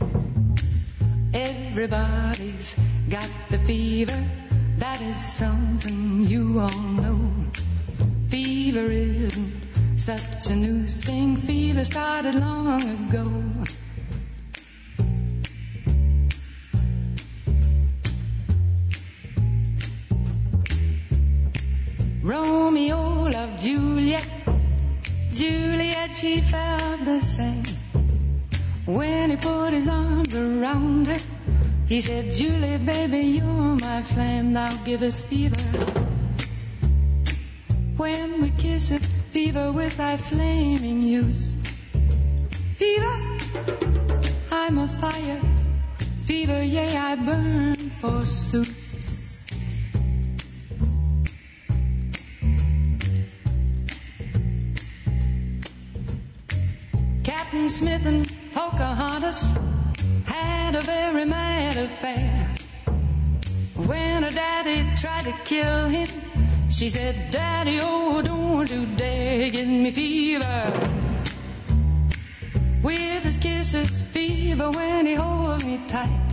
Everybody's got the fever, that is something you all know. Fever isn't such a new thing, fever started long ago. Romeo loved Juliet, Juliet she felt the same. When he put his arms around her, he said, Julie, baby, you're my flame, thou givest fever. When we kiss it, fever with thy flaming youth. Fever, I'm a fire. Fever, yea, I burn forsooth. Captain Smith and Pocahontas had a very mad affair. When her daddy tried to kill him, she said, Daddy, oh, don't you dare give me fever. With his kisses, fever when he holds me tight.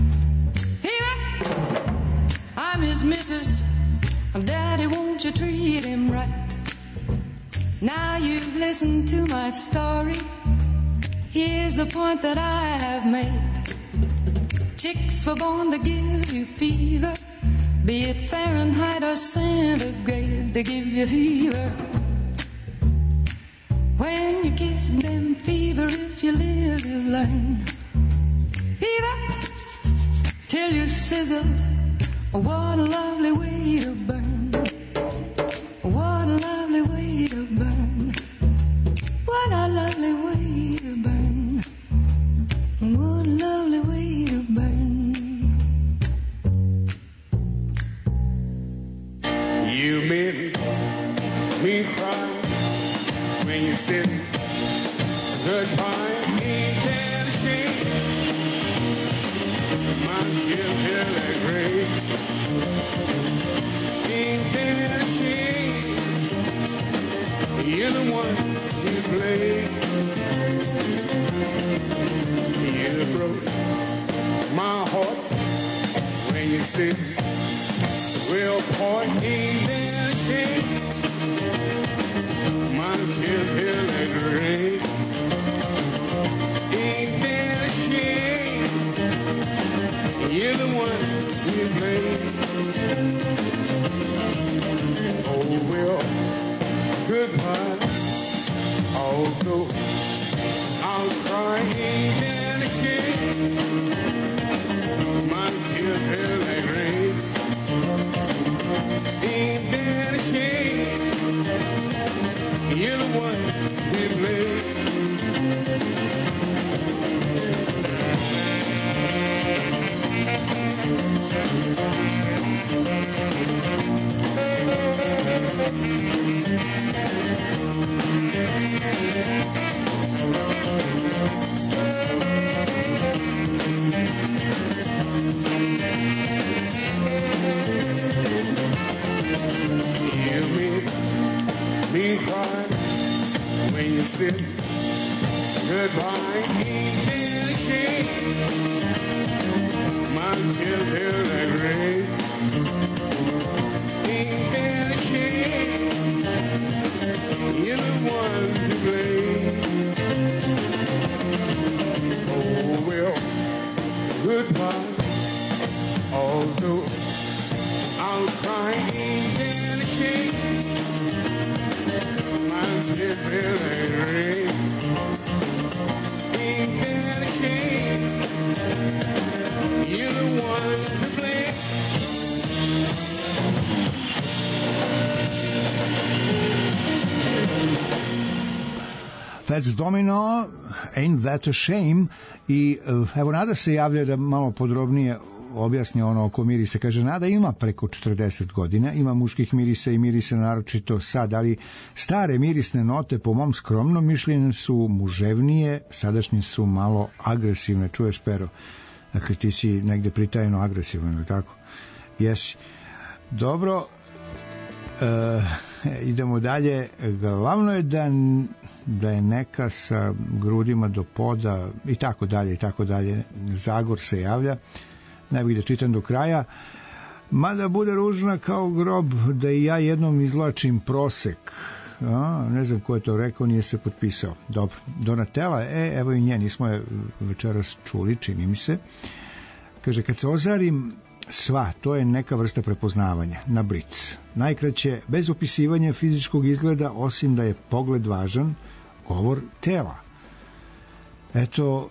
Fever, I'm his missus. Daddy, won't you treat him right? Now you've listened to my story. Here's the point that I have made. Chicks were born to give you fever, be it Fahrenheit or centigrade, they give you fever. When you kiss them, fever, if you live, you learn. Fever, till you sizzle, what a lovely way to burn. What a lovely way to burn. What a lovely way to burn. What a lovely way to burn. You made me cry when you said goodbye. Ain't that a shame? My tears feel like rain. Ain't that a shame? You're the one who played. You broke my heart when you said we'll part. Ain't that a shame? My tears feel like rain. Ain't that a shame? You're the one who played. Oh well, goodbye. Although I'll cry, ain't that a shame? My tears feel like rain. Ain't that a shame? You're the one we play. You made me cry when you said goodbye. Ain't that a shame? My tears feel like rain. Ain't that a shame? you're the one to blame. Oh well, goodbye. Although I'm crying and ashamed, I'm still feeling ain't that ashamed. You're the one to blame. Fats Domino, Ain't That a Shame. I evo, Nada se javlja da malo podrobnije objasni ono oko mirisa. Kaže, Nada ima preko 40 godina, ima muških mirisa i mirisa naročito sad, ali stare mirisne note po mom skromnom mišljenju su muževnije, sadašnje su malo agresivne. Čuješ, Pero? Dakle, ti si negde pritajeno agresivan, ili tako? Jesi. Dobro, idemo dalje. Glavno je da je neka sa grudima do poda i tako dalje i tako dalje. Zagor se javlja, ne bih da čitam do kraja, mada bude ružna kao grob da i ja jednom izlačim prosek. Ne znam ko je to rekao, nije se potpisao. Dobro, Donatella, evo i nje, nismo je večeras čuli, čini mi se. Kaže, kad se ozarim sva, to je neka vrsta prepoznavanja na blic. Najkraće, bez opisivanja fizičkog izgleda, osim da je pogled važan, govor tela. Eto,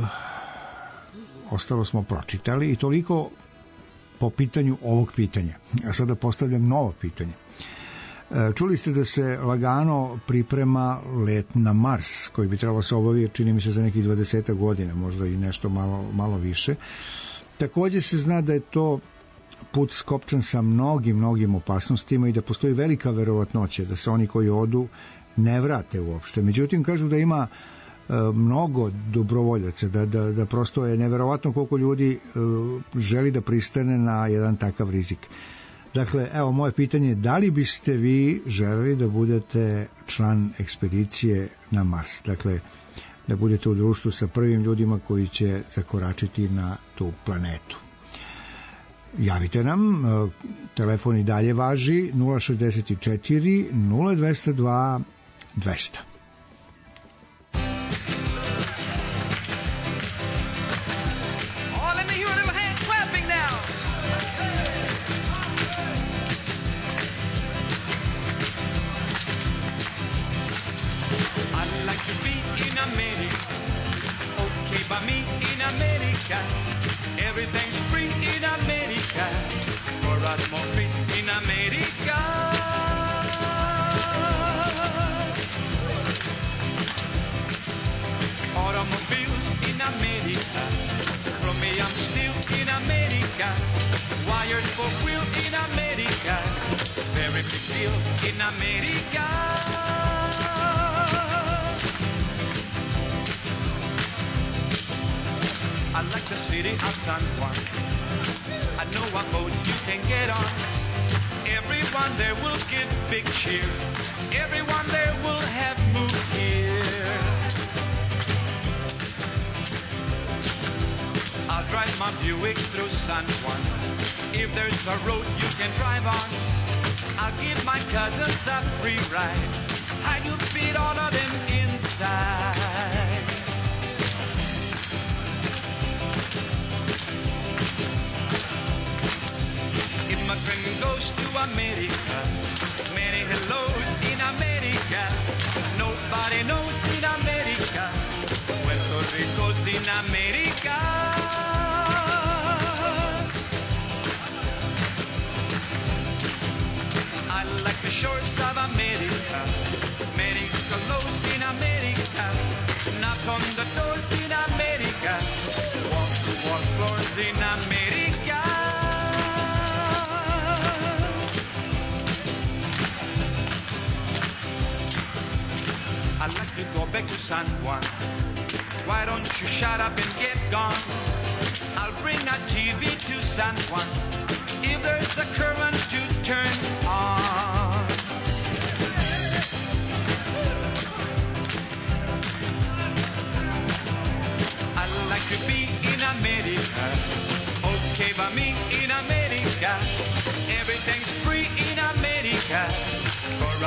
ostalo smo pročitali i toliko po pitanju ovog pitanja. A sada postavljam novo pitanje. Čuli ste da se lagano priprema let na Mars, koji bi trebalo se obaviti, čini mi se, za nekih 20 godina, možda i nešto malo više. Također se zna da je to put skopčan sa mnogim opasnostima i da postoji velika verovatnoća da se oni koji odu ne vrate uopšte. Međutim, kažu da ima mnogo dobrovoljaca, da prosto je neverovatno koliko ljudi želi da pristane na jedan takav rizik. Dakle, evo moje pitanje, da li biste vi želeli da budete član ekspedicije na Mars? Dakle, da budete u društvu sa prvim ljudima koji će zakoračiti na tu planetu. Javite nam, telefon i dalje važi 064 0202 200. Everything's free in America. For us more free in America. Automobiles in America. Chromium steel in America. Wired for wheel in America. Very big deal in America. I like the city of San Juan. I know what boat you can get on. Everyone there will give big cheer. Everyone there will have moved here. I'll drive my Buick through San Juan. If there's a road you can drive on, I'll give my cousins a free ride. I will feed all of them inside. Immigrant goes to America, many hellos in America. Nobody knows in America, Puerto Rico's in America. I like the shores of America, many hellos in America. Knock on the doors in America, walk to walk floors in America. I'd like to go back to San Juan. Why don't you shut up and get gone? I'll bring a TV to San Juan if there's a current to turn on. I'd like to be in America, okay by me in America. Everything's free in America. For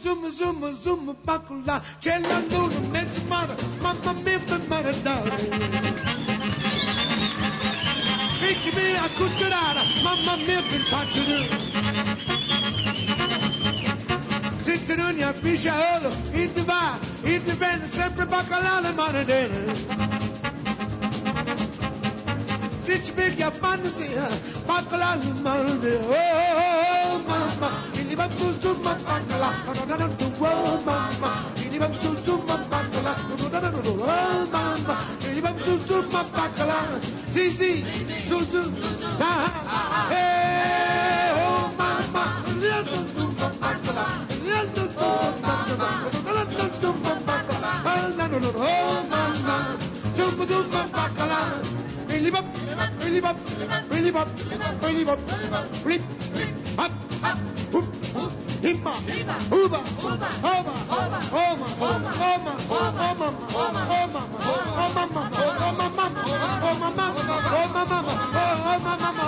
zuma, zuma, zuma, bacala, cella luna, mezza mara, mamma mia, mara, darling. Fichi mia, cucciarara, mamma mia, pensacci. Zitterunia, pisciolo, il va, il bene, sempre bacala, le manadene. Sit big ya fantasia, bacala, le manadene. Oh, mama, il va su zuma, bacala, oh, mama, il va su zuma, bacala, oh, mama, il va su zuma, bacala, sì, sì, su, hey, oh, mama, il va su zuma, bacala. Oh, mama, zumba, zumba, bacala, really bop, really bop, really bop, really bop, flip, up, hoop, himba, hooba, hoba, homa, homa, homa, homa, homa, homa, homa, mama, oh, mama, oh, mama, oh, mama, oh, mama,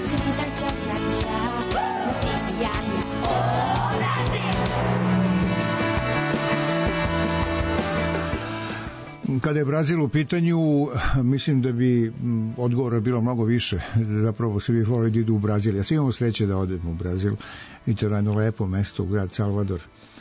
Ćemo da ča-ča-ča, ti i ja. O, Kada je Brazil u pitanju, mislim da bi odgovora bilo mnogo više. Zapravo svi voleli da idu u Brazil. Ja svi imamo sreće da odemo u Brazil. I to je jedno lepo mesto u grad Salvador,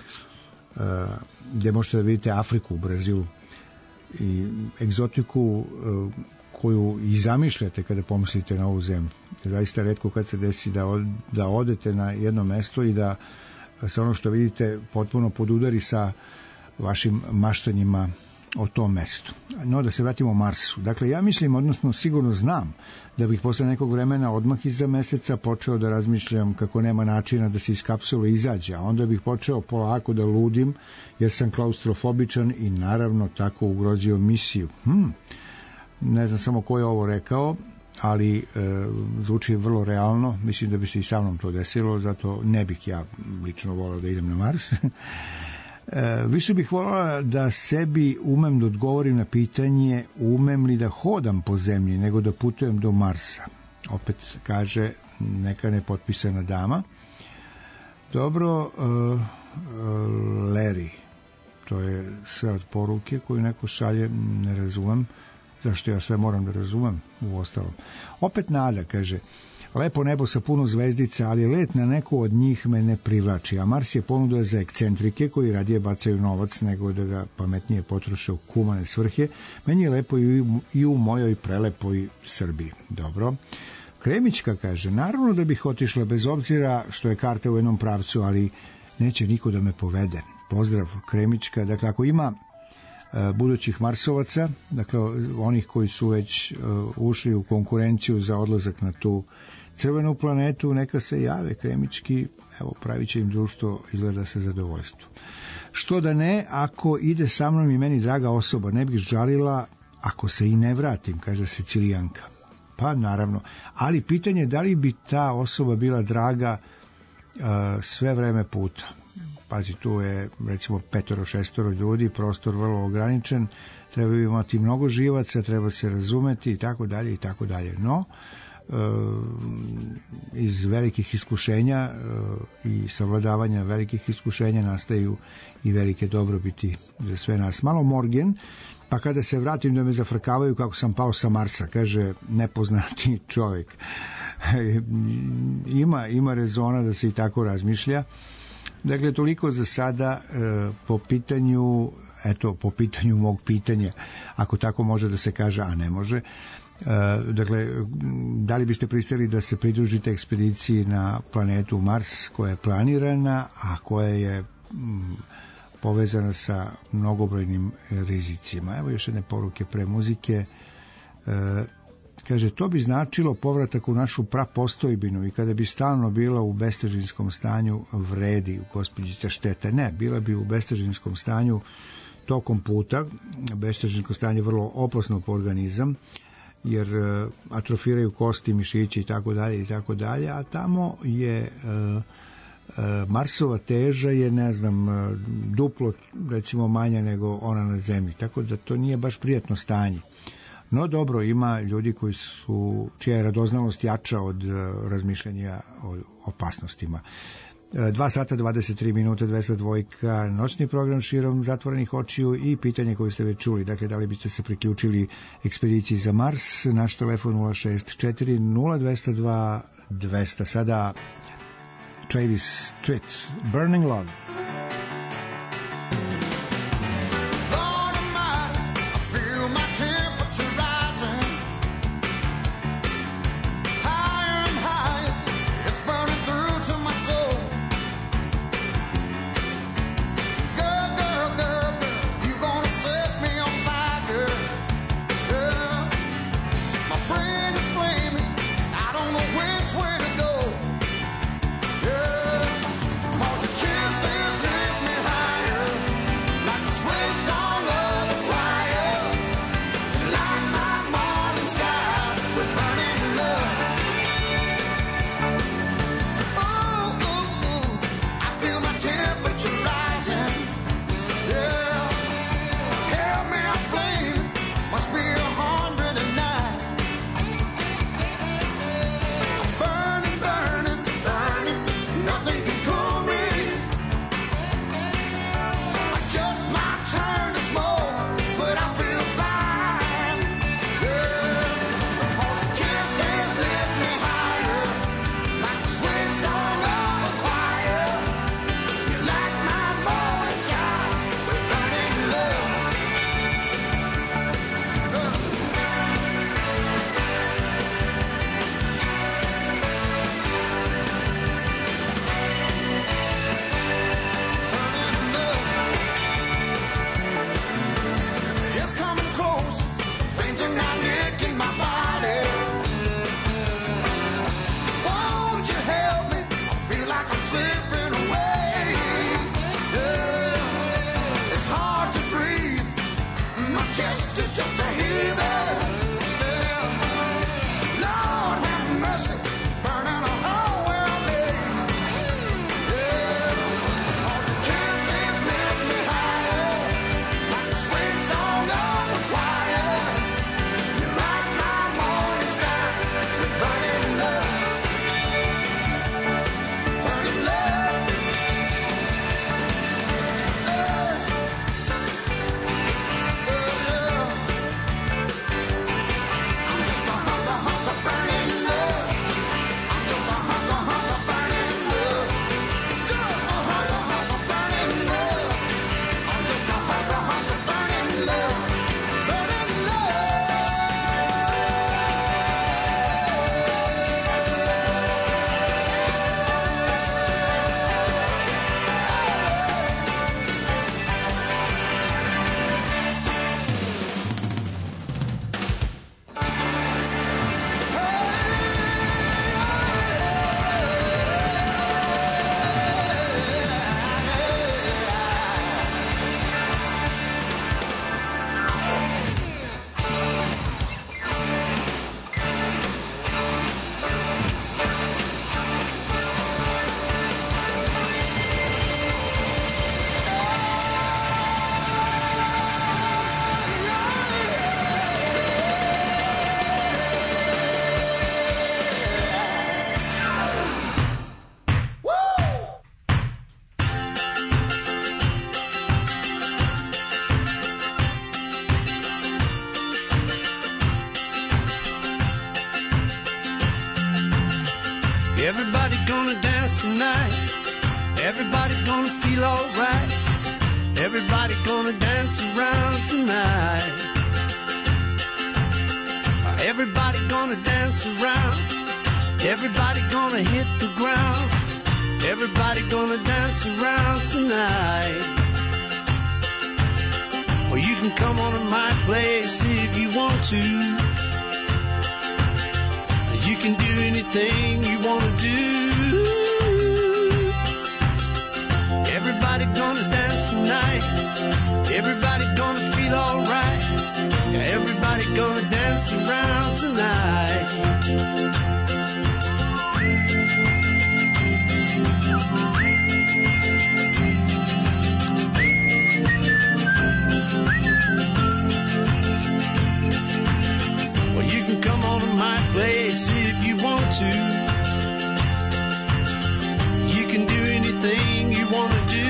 gde možete da vidite Afriku u Brazilu i egzotiku koju i zamišljate kada pomislite na ovu zemlju. Zaista retko kad se desi da odete na jedno mesto i da se ono što vidite potpuno podudari sa vašim maštanjima o tom mestu. No, da se vratimo Marsu. Dakle, ja mislim, odnosno sigurno znam da bih posle nekog vremena odmah iza meseca počeo da razmišljam kako nema načina da se iz kapsule izađe, a onda bih počeo polako da ludim jer sam klaustrofobičan i naravno tako ugrozio misiju. Ne znam samo ko je ovo rekao, ali zvuči vrlo realno. Mislim da bi se i sa mnom to desilo, zato ne bih ja lično volao da idem na Mars. Više bih volala da sebi umem da odgovorim na pitanje umem li da hodam po zemlji nego da putujem do Marsa. Opet kaže neka nepotpisana dama. Dobro, Larry, to je sve od poruke koju neko šalje, ne razumem zašto ja sve moram da razumem u ostalom. Opet Nada kaže, lepo nebo sa puno zvezdica, ali let na neku od njih me ne privlači, a Mars je ponuda za ekscentrike koji radije bacaju novac nego da ga pametnije potroše u humane svrhe. Meni je lepo i u mojoj prelepoj Srbiji. Dobro. Kremićka kaže, naravno da bih otišla bez obzira što je karta u jednom pravcu, ali neće niko da me povede. Pozdrav, Kremićka. Dakle, ako ima budućih Marsovaca, dakle onih koji su već ušli u konkurenciju za odlazak na tu crvenu planetu, neka se jave Kremički, evo pravit će im društvo, izgleda sa zadovoljstvom. Što da ne, ako ide sa mnom i meni draga osoba, ne bih žalila ako se i ne vratim, kaže Sicilijanka. Pa naravno, ali pitanje je da li bi ta osoba bila draga sve vreme puta. Pazi, tu je recimo 5-6 ljudi, prostor vrlo ograničen, treba imati mnogo živaca, treba se razumeti i tako dalje i tako dalje. No, iz velikih iskušenja i savladavanja velikih iskušenja nastaju i velike dobrobiti za sve nas. Malo Morgen, pa kada se vratim da me zafrkavaju kako sam pao sa Marsa, kaže nepoznati čovjek. Ima rezona da se i tako razmišlja. Dakle, toliko za sada po pitanju mog pitanja, ako tako može da se kaže, a ne može. Dakle, da li biste pristali da se pridružite ekspediciji na planetu Mars koja je planirana, a koja je povezana sa mnogobrojnim rizicima? Evo još jedne poruke pre muzike. Kaže, to bi značilo povratak u našu prapostojbinu i kada bi stalno bila u bestežinskom stanju vredi, gospođica šteta. Ne, bila bi u bestežinskom stanju tokom puta. Bestežinsko stanje je vrlo opasno po organizam, jer atrofiraju kosti, mišići i tako dalje, a tamo je Marsova teža je, ne znam, duplo recimo manja nego ona na zemlji, tako da to nije baš prijatno stanje. No dobro, ima ljudi čija je radoznalost jača od razmišljanja o opasnostima. 2 sata 23 minute, 202, noćni program širom zatvorenih očiju i pitanje koje ste već čuli. Dakle, da li biste se priključili ekspediciji za Mars? Naš telefon 064 0202 200. Sada Travis Tritt, Burning Love. Kisses Everybody gonna dance tonight. Everybody gonna feel alright. Everybody gonna dance around tonight. Everybody gonna dance around. Everybody gonna hit the ground. Everybody gonna dance around tonight. Well, you can come on to my place if you want to. You can do anything you want to do. Everybody gonna dance tonight. Everybody gonna feel alright. Everybody gonna dance around tonight. Well, you can come on to my place if you want to. You can do anything you want to do.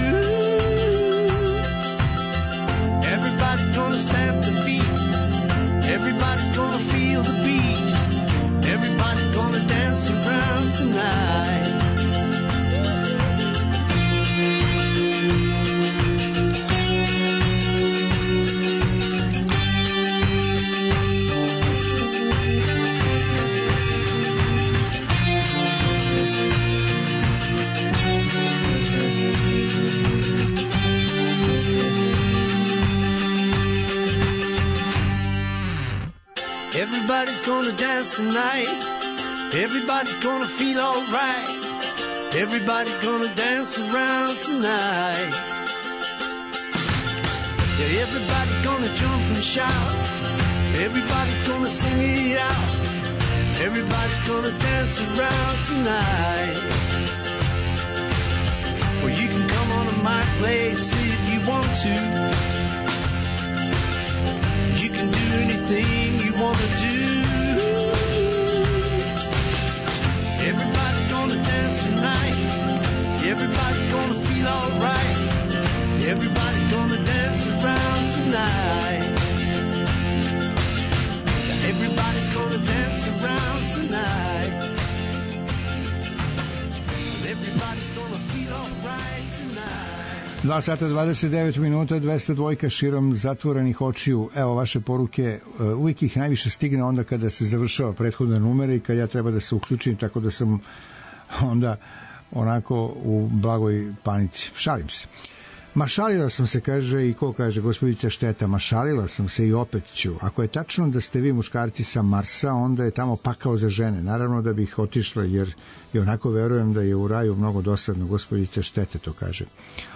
Everybody's gonna stamp the feet. Everybody's gonna feel the beat. Everybody's gonna dance around tonight. Everybody's gonna dance tonight. Everybody's gonna feel alright. Everybody's gonna dance around tonight. Yeah, everybody's gonna jump and shout. Everybody's gonna sing it out. Everybody's gonna dance around tonight. Well, you can come on to my place if you want to. You can do anything you want to do. Everybody's gonna dance tonight. Everybody's gonna feel alright. Everybody's gonna dance around tonight. Everybody's gonna dance around tonight. Everybody's gonna feel alright tonight. 2 sata 29 minuta, 202 širom zatvorenih očiju. Evo vaše poruke, uvijek ih najviše stigne onda kada se završava prethodna numera i kad ja treba da se uključim, tako da sam onda onako u blagoj panici. Šalim se. Ma šalila sam se, kaže, i ko kaže, gospodica Šteta, ma šalila sam se i opet ću. Ako je tačno da ste vi muškarci sa Marsa, onda je tamo pakao za žene. Naravno da bih otišla, jer i onako verujem da je u raju mnogo dosadno. Gospodica Štete to kaže.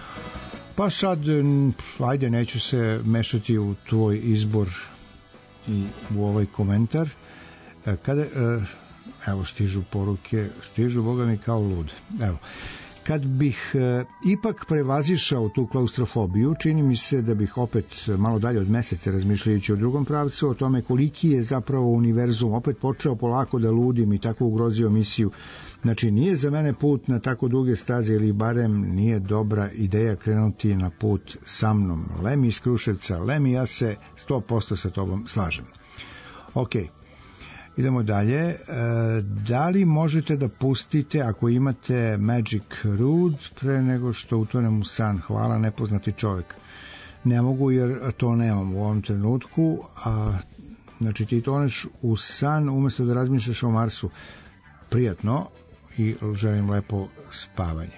Pa sad, ajde, neću se mešati u tvoj izbor i u ovaj komentar. Kada, evo, stižu poruke, stižu, boga mi, kao lud. Evo, kad bih ipak prevazišao tu klaustrofobiju, čini mi se da bih opet malo dalje od meseca, razmišljajući o drugom pravcu, o tome koliki je zapravo univerzum, opet počeo polako da ludim i tako ugrozio misiju. Znači, nije za mene put na tako duge staze, ili barem nije dobra ideja krenuti na put sa mnom. Lemi iz Kruševca, Lemi, ja se 100% sa tobom slažem. Ok, idemo dalje. Da li možete da pustite, ako imate Magic Road, pre nego što utonem u san? Hvala, nepoznati čovjek. Ne mogu, jer to nemam u ovom trenutku. Znači, ti toneš u san umjesto da razmišljaš o Marsu. Prijatno i želim lepo spavanje.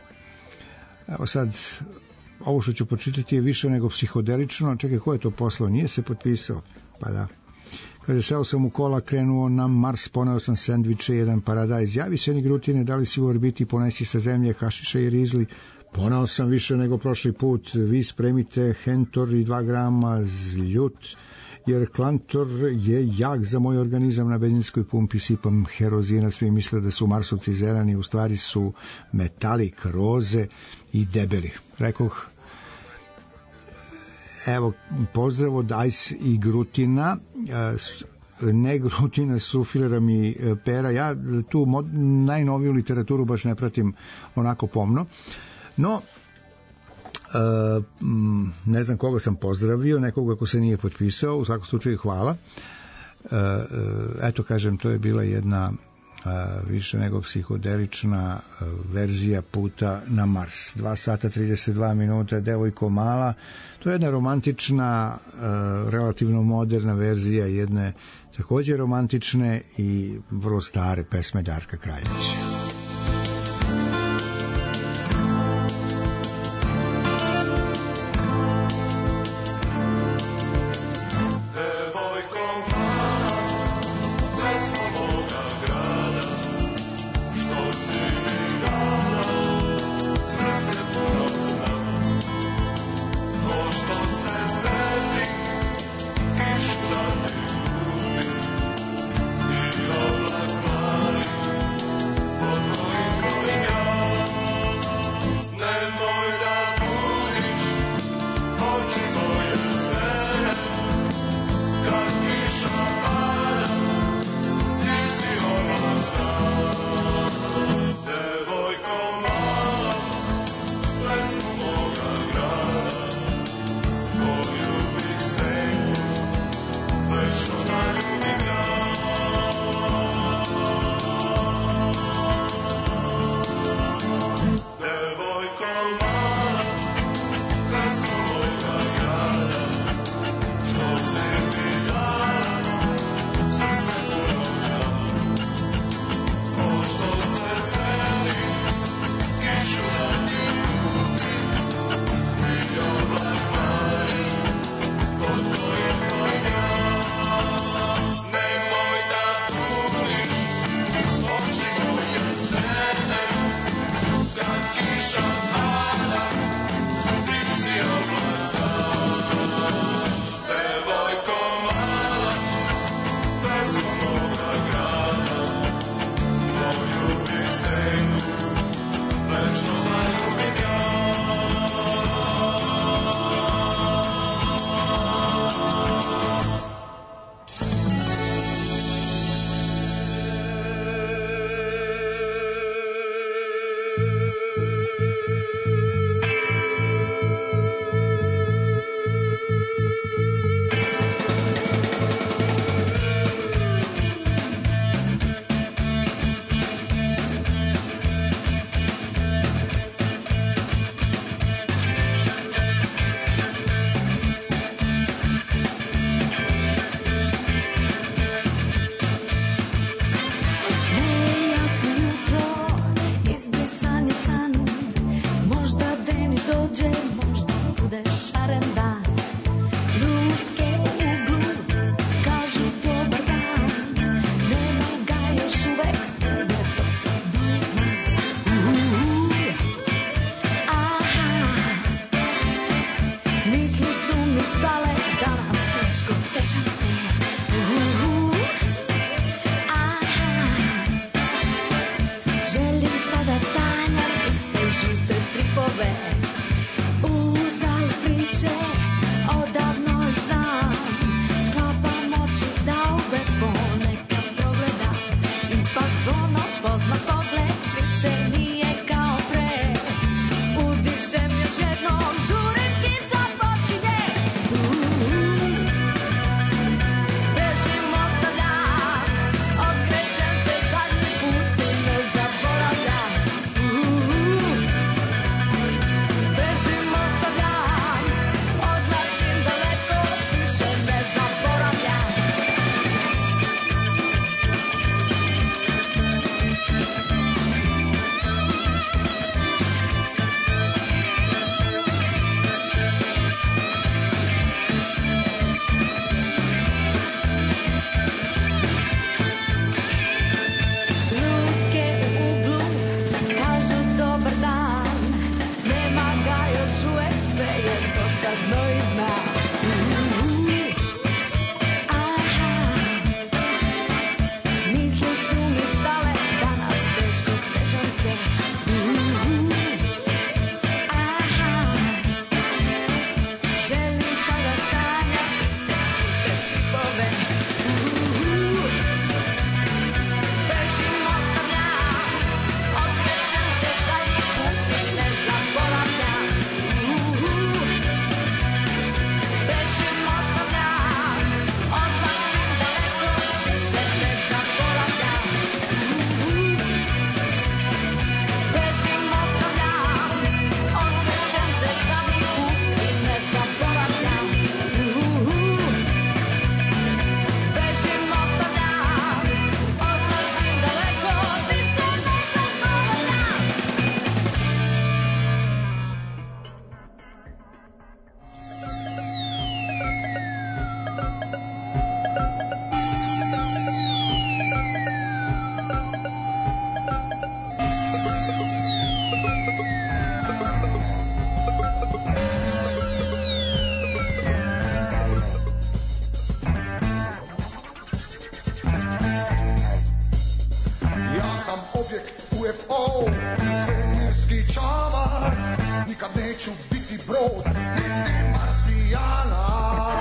Evo sad, ovo što ću počitati je više nego psihodelično. Čekaj, ko je to poslao? Nije se potpisao? Pa da. Kaže, seo sam u kola, krenuo na Mars, poneo sam sendviče, jedan paradajz. Javi se ni Grutine, da li si u orbiti, ponesi sa zemlje hašiša i rizli. Poneo sam više nego prošli put. Vi spremite Hentor i 2 grama zljut, jer Klantor je jak za moj organizam. Na benzinskoj pumpi sipam herozina, svi misle da su Marsovci zerani, u stvari su metalik, roze i debeli. Rekoh, evo, pozdrav od Ice i Grutina, ne Grutina, suflera mi Pera. Ja tu najnoviju literaturu baš ne pratim onako pomno, no ne znam koga sam pozdravio, nekoga ko se nije potpisao, u svakom slučaju hvala. Eto, kažem, to je bila jedna više nego psihodelična verzija Puta na Mars. 2 sata 32 minuta, Devojko mala. To je jedna romantična, relativno moderna verzija jedne takođe romantične i vrlo stare pesme Darka Kraljevića. Oh Svemirski čamac, nikad neću biti brod, niti Marsijana.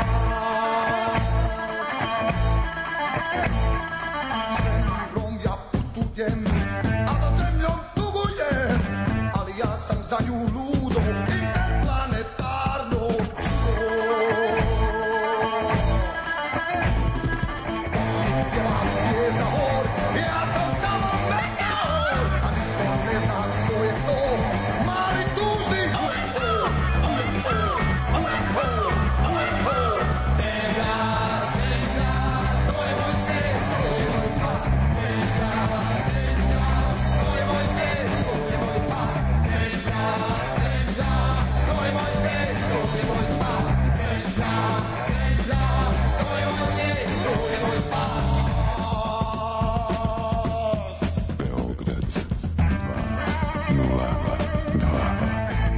Svemirom ja putujem, a za zemljom tugujem, ali ja sam za nju ludo, interplanetarno čudo. Pjeva zvijezda hor, ja sam samo meteor, a niko ne zna ko je to, mali tužni UFO, UFO, UFO, UFO. Zemlja, zemlja, to je moj svijet, to je moj spas. Zemlja, zemlja, to je moj svijet, to je moj spas. Zemlja, zemlja, to je moj svijet, to je moj spas. Zemlja, zemlja, to je moj svijet, to je moj spas. Beograd 202.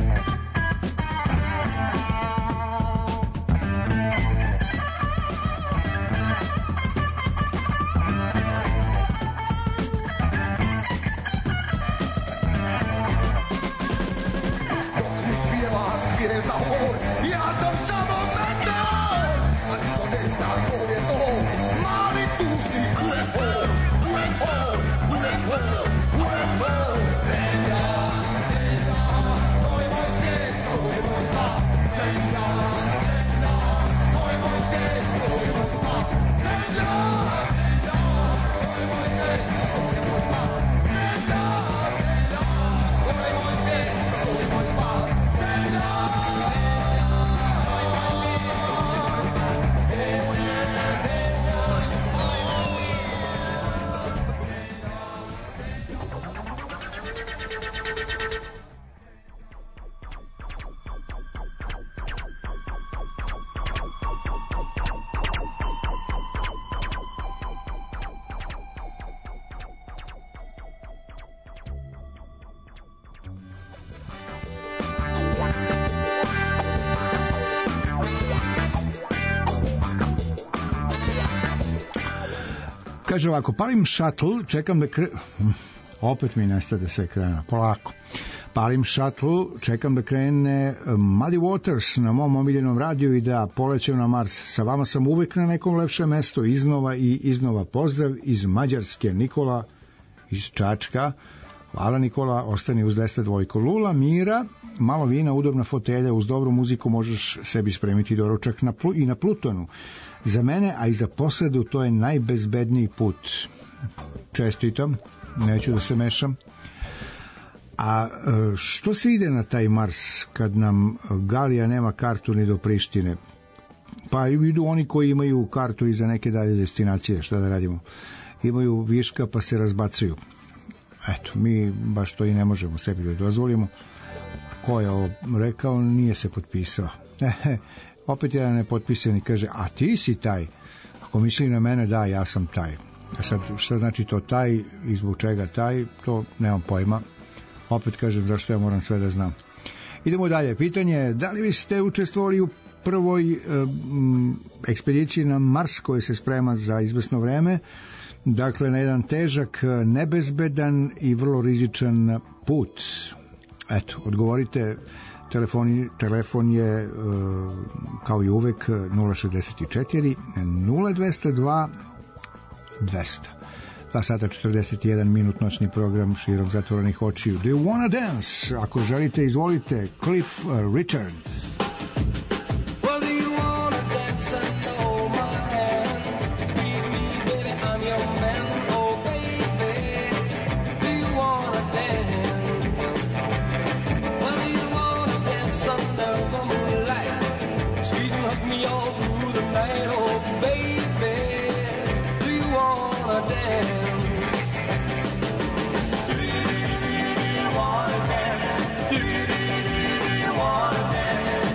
Pjeva zvijezda hor, ja sam samo meteor, a niko ne zna ko je to, mali tužni UFO, UFO, UFO, UFO. Zemlja, zemlja, to je moj svijet, to je moj spas. Zemlja, zemlja, to je moj svijet, to je moj spas. Zemlja, zemlja, to je moj svijet, to je moj spas. Zemlja, zemlja, to je moj svijet, to je moj spas. Zemlja, Kaže ovako, palim šatl, čekam da opet mi nestade sve krena, polako. Palim šatl, čekam da krene Muddy Waters na mom omiljenom radiju i da polećem na Mars. Sa vama sam uvek na nekom lepšem mestu, iznova i iznova. Pozdrav iz Mađarske, Nikola iz Čačka. Hvala Nikola, ostani uz 202. Lula, Mira, malo vina, udobna fotelja, uz dobru muziku možeš sebi spremiti doručak i na Plutonu. Za mene, a i za posadu, to je najbezbedniji put. Čestitam, neću da se mešam. A što se ide na taj Mars kad nam Galija nema kartu ni do Prištine? Pa idu oni koji imaju kartu i za neke dalje destinacije, šta da radimo? Imaju viška pa se razbacuju. Eto, mi baš to i ne možemo sebi da dozvolimo. Ko je ovo rekao, nije se potpisao. Opet jedan nepotpisan i kaže, a ti si taj? Ako misli na mene, da, ja sam taj. A sad, šta znači to taj i zbog čega taj, to nemam pojma. Opet kažem, zašto ja moram sve da znam. Idemo dalje. Pitanje je, da li vi ste učestvovali u prvoj ekspediciji na Mars koji se sprema za izvesno vreme? Dakle, na jedan težak, nebezbedan i vrlo rizičan put. Eto, odgovorite. Telefon je kao i uvek 064 0202 200. 2 sata 41 minut, noćni program širom zatvorenih očiju. Do you wanna dance? Ako želite, izvolite. Cliff Richard. Do you wanna dance?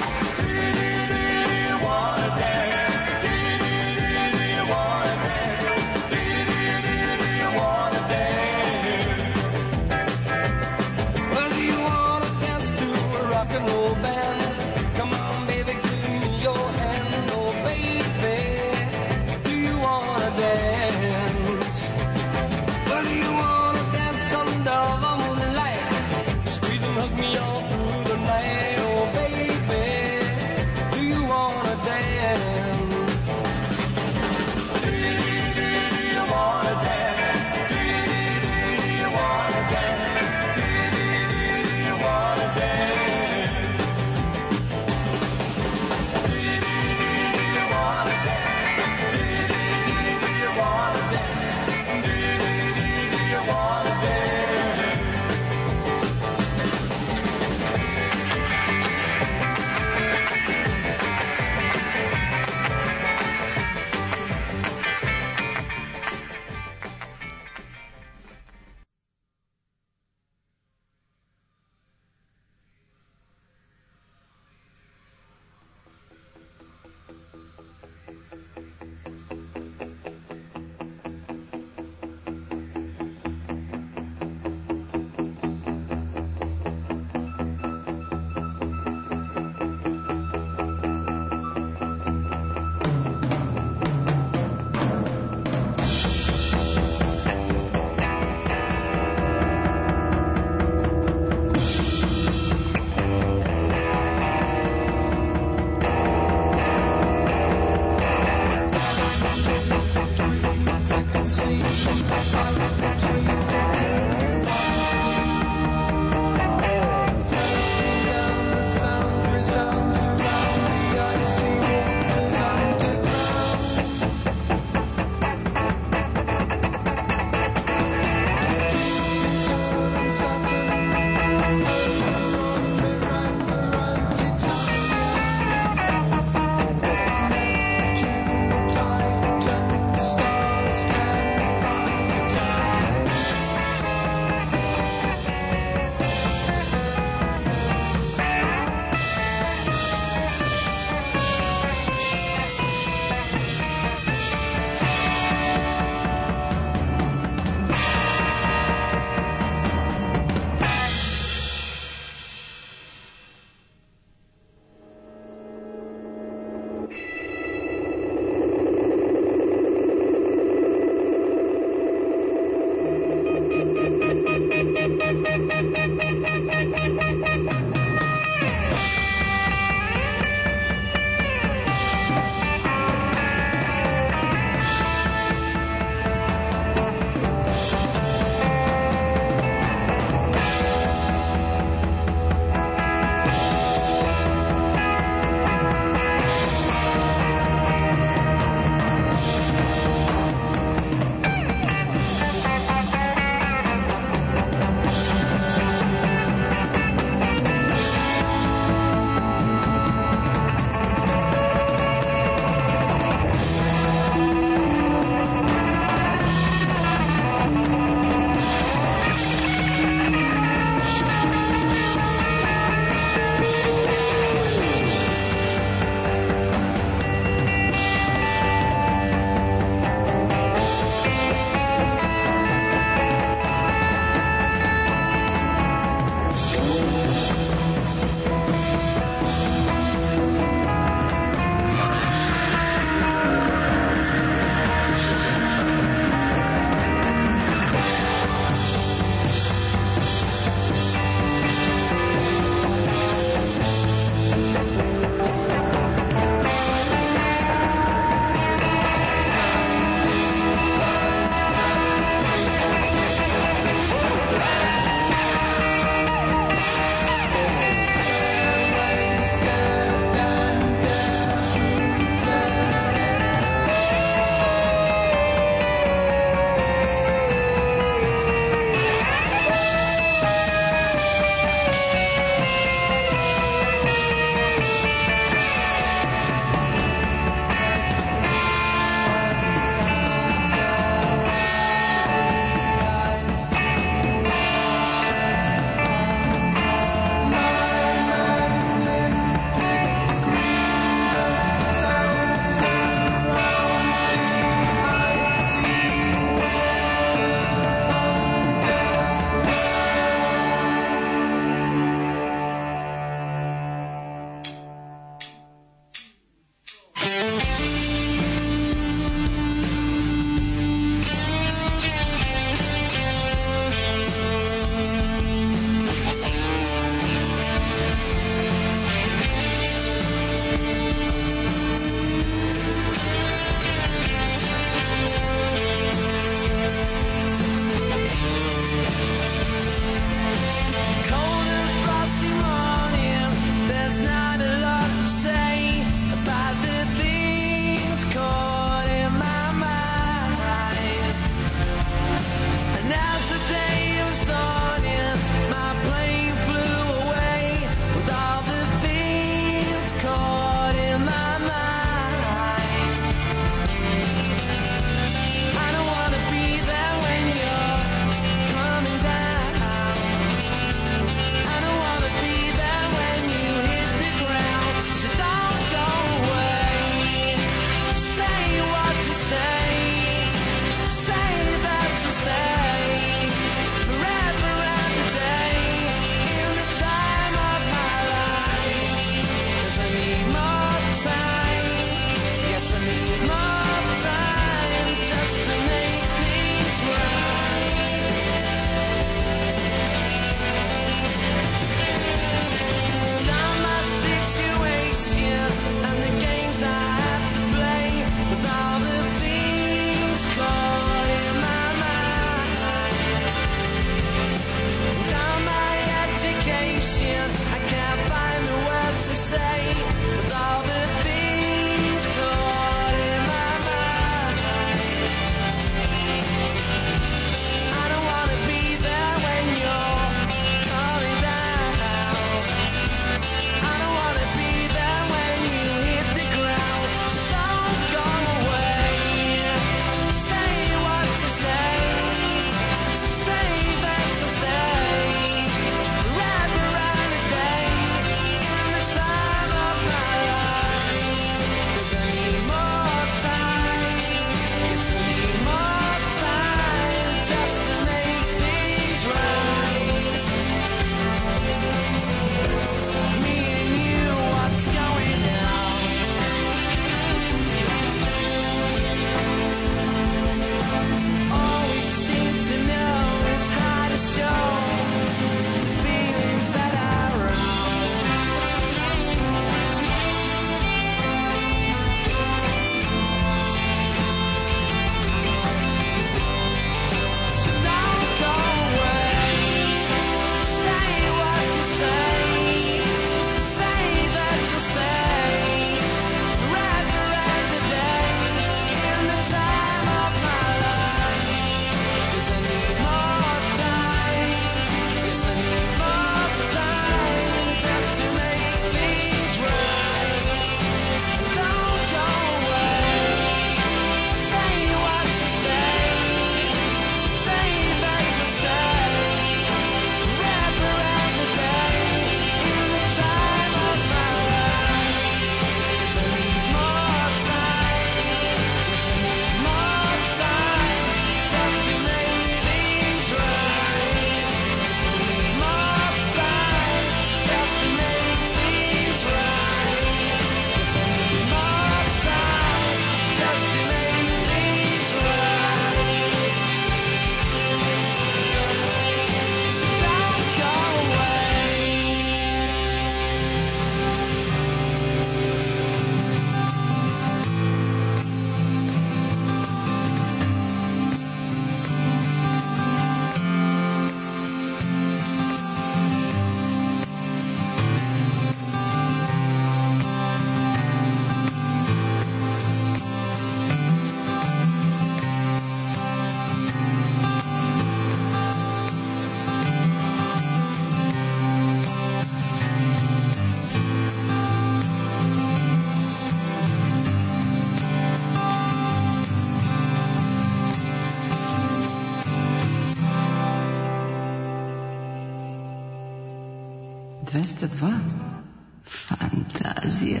202. Fantazija.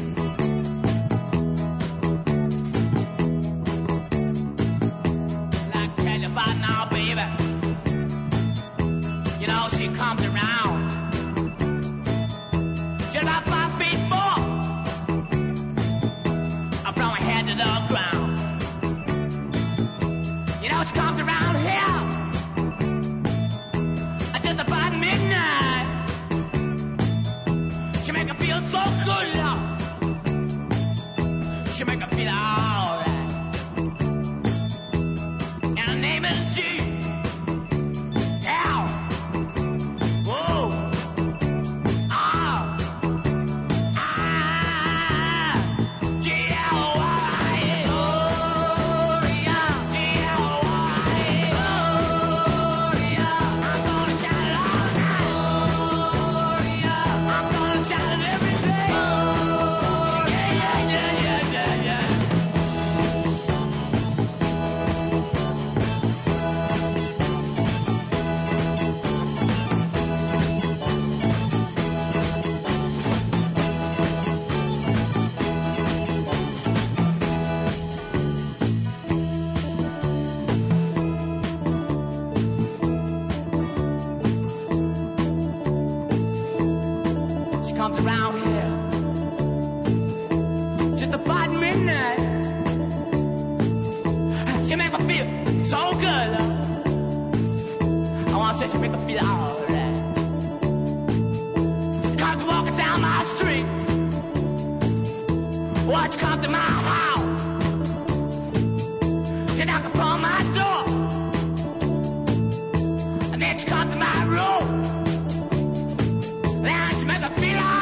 She comes around just about 5 feet 4 from her head to the ground. You know she comes around here just about midnight. She make her feel so good, love. She make her feel alright. And her name is G. Comes around here just about midnight. She make me feel so good, love. I want to say she make me feel alright. Comes walking down my street. Watch you come to my house. You knock upon my door, and then she come to my room. Now she make me feel alright.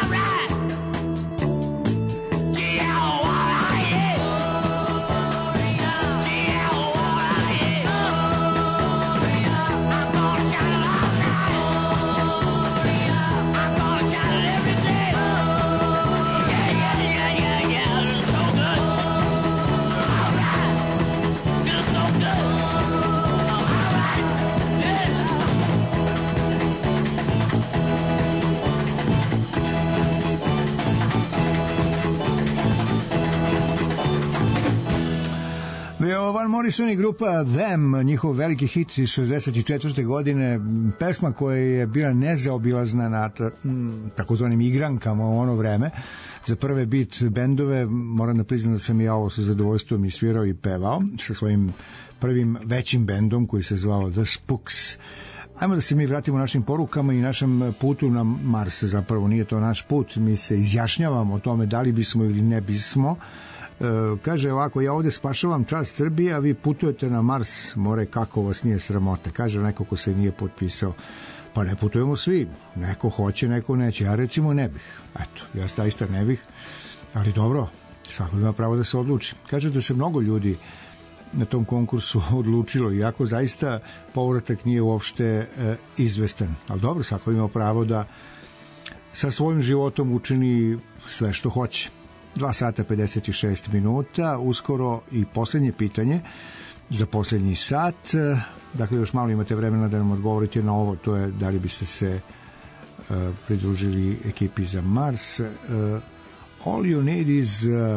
Van Morrison i grupa Them, njihov veliki hit iz 64. godine, pesma koja je bila nezaobilazna na takozvanim igrankama u ono vreme. Za prve beat bendove, moram da priznam da sam ja ovo sa zadovoljstvom i svirao i pevao sa svojim prvim većim bendom koji se zvao The Spooks. Ajmo da se mi vratimo našim porukama i našem putu na Mars. Zapravo nije to naš put, mi se izjašnjavamo o tome da li bismo ili ne bismo. Kaže ovako, ja ovde spašavam čast Srbije, a vi putujete na Mars, more, kako vas nije sramota. Kaže neko ko se nije potpisao. Pa ne putujemo svi, neko hoće, neko neće. Ja recimo ne bih, eto, ja zaista ne bih, ali dobro, svako ima pravo da se odluči. Kaže da se mnogo ljudi na tom konkursu odlučilo, iako zaista povratak nije uopšte izvestan, ali dobro, svako ima pravo da sa svojim životom učini sve što hoće. 2 sata 56 minuta, uskoro i poslednje pitanje za poslednji sat. Dakle, još malo imate vremena da nam odgovorite na ovo, to je da li biste se pridružili ekipi za Mars. All you need is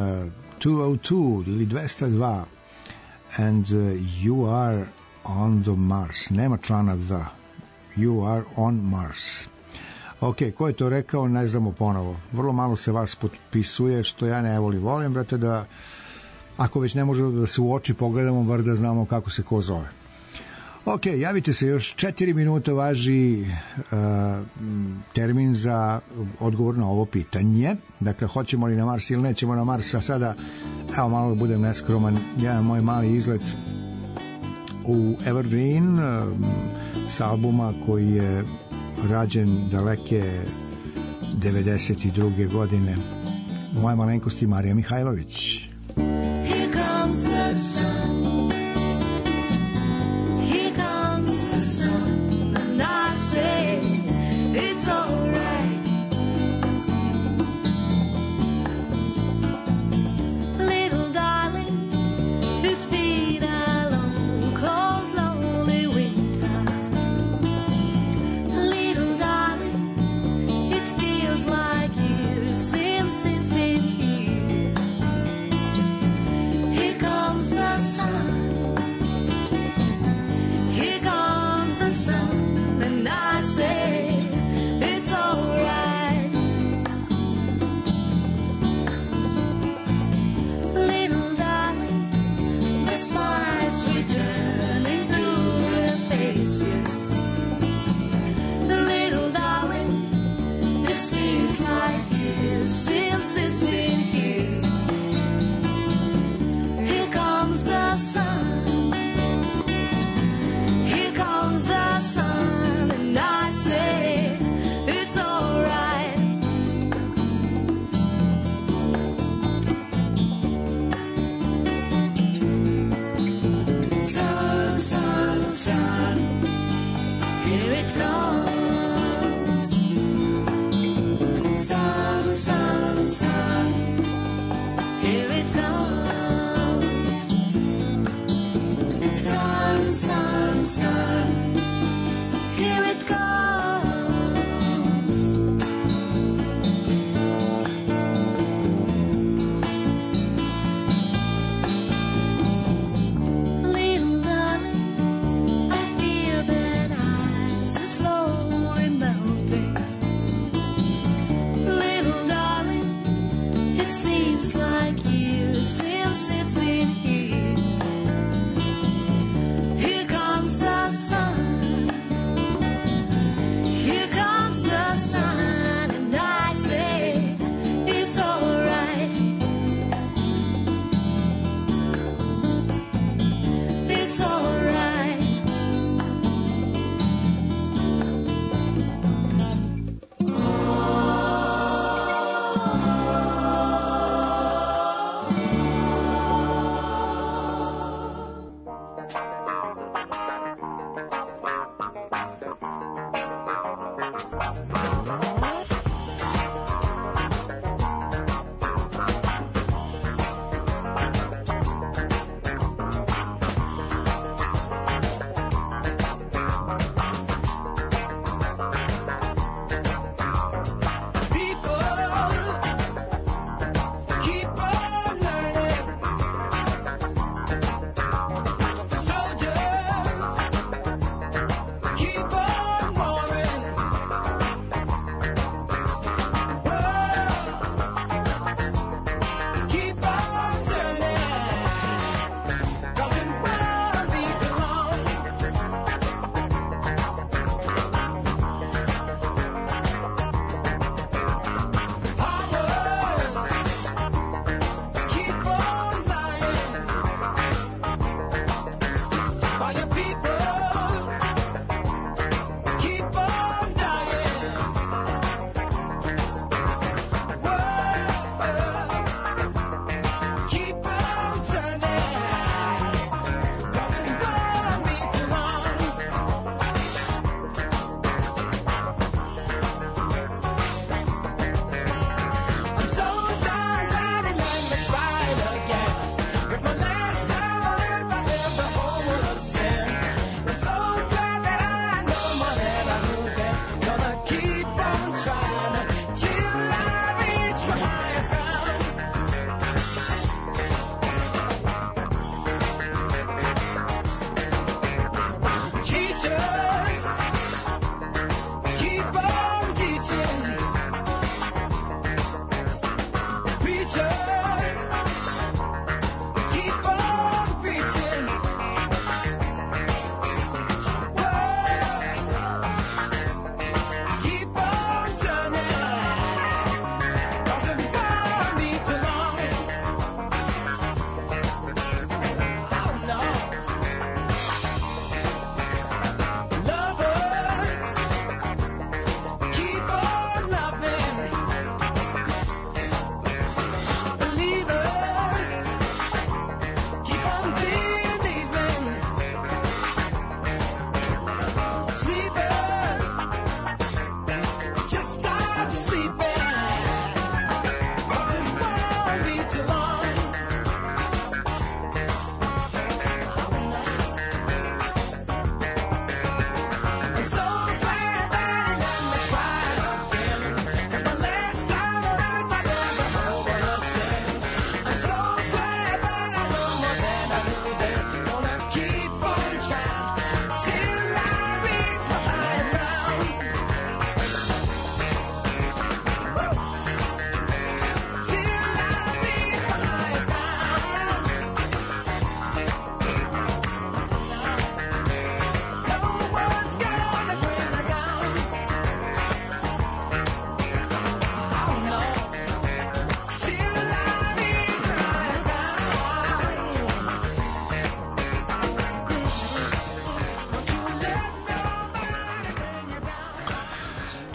202 ili 202 and you are on the Mars. Nema člana the. You are on Mars. Ok, ko je to rekao, ne znamo ponovo. Vrlo malo se vas potpisuje, što ja ne volim. Volim, brate, da ako već ne možemo da se u oči pogledamo, bar da znamo kako se ko zove. Ok, javite se, još 4 minuta važi termin za odgovor na ovo pitanje. Dakle, hoćemo li na Mars ili nećemo na Mars, a sada, evo malo da budem neskroman, jedan moj mali izlet u Evergreen s albuma koji je rađen daleke 92. godine. Moja malenkost i Marija Mihajlović. Here comes the sun. Here comes the sun. And I say it's alright. Little darling, it's been a long, cold, lonely winter. Little darling, years since it's been here. Here comes the sun. Here comes the sun, and I say it's alright. Sun, sun, sun, here it comes. Sun, sun, sun, here it comes. Sun, sun, sun, here it comes. Little darling, I feel that ice is slowly melting. Little darling, it seems like years since it's been here. Here comes the sun.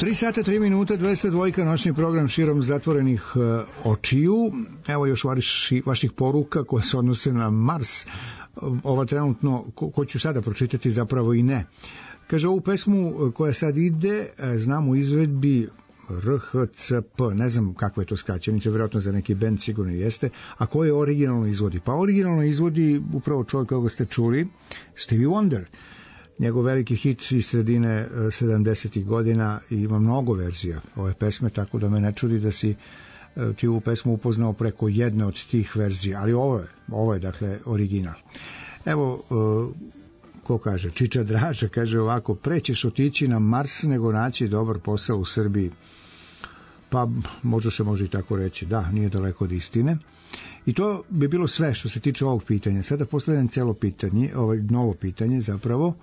3 sata, 3 minuta, 202, noćni program širom zatvorenih očiju. Evo još vaših poruka koje se odnose na Mars. Ova trenutno, ko ću sada pročitati, zapravo i ne. Kaže, ovu pesmu koja sad ide, znam u izvedbi RHCP, ne znam kakva je to skraćenica, vjerojatno za neki band sigurno jeste, a ko je originalno izvodi? Pa originalno izvodi upravo čovjek koga ste čuli, Stevie Wonder. Njegov veliki hit iz sredine 70. godina i ima mnogo verzija ove pesme, tako da me ne čudi da si ti ovu pesmu upoznao preko jedne od tih verzija, ali ovo je dakle original. Evo, ko kaže, Čiča Draža kaže ovako, pre ćeš otići na Mars nego naći dobar posao u Srbiji. Pa možda se može i tako reći, da, nije daleko od istine. I to bi bilo sve što se tiče ovog pitanja. Sada postavljam celo pitanje, novo pitanje zapravo.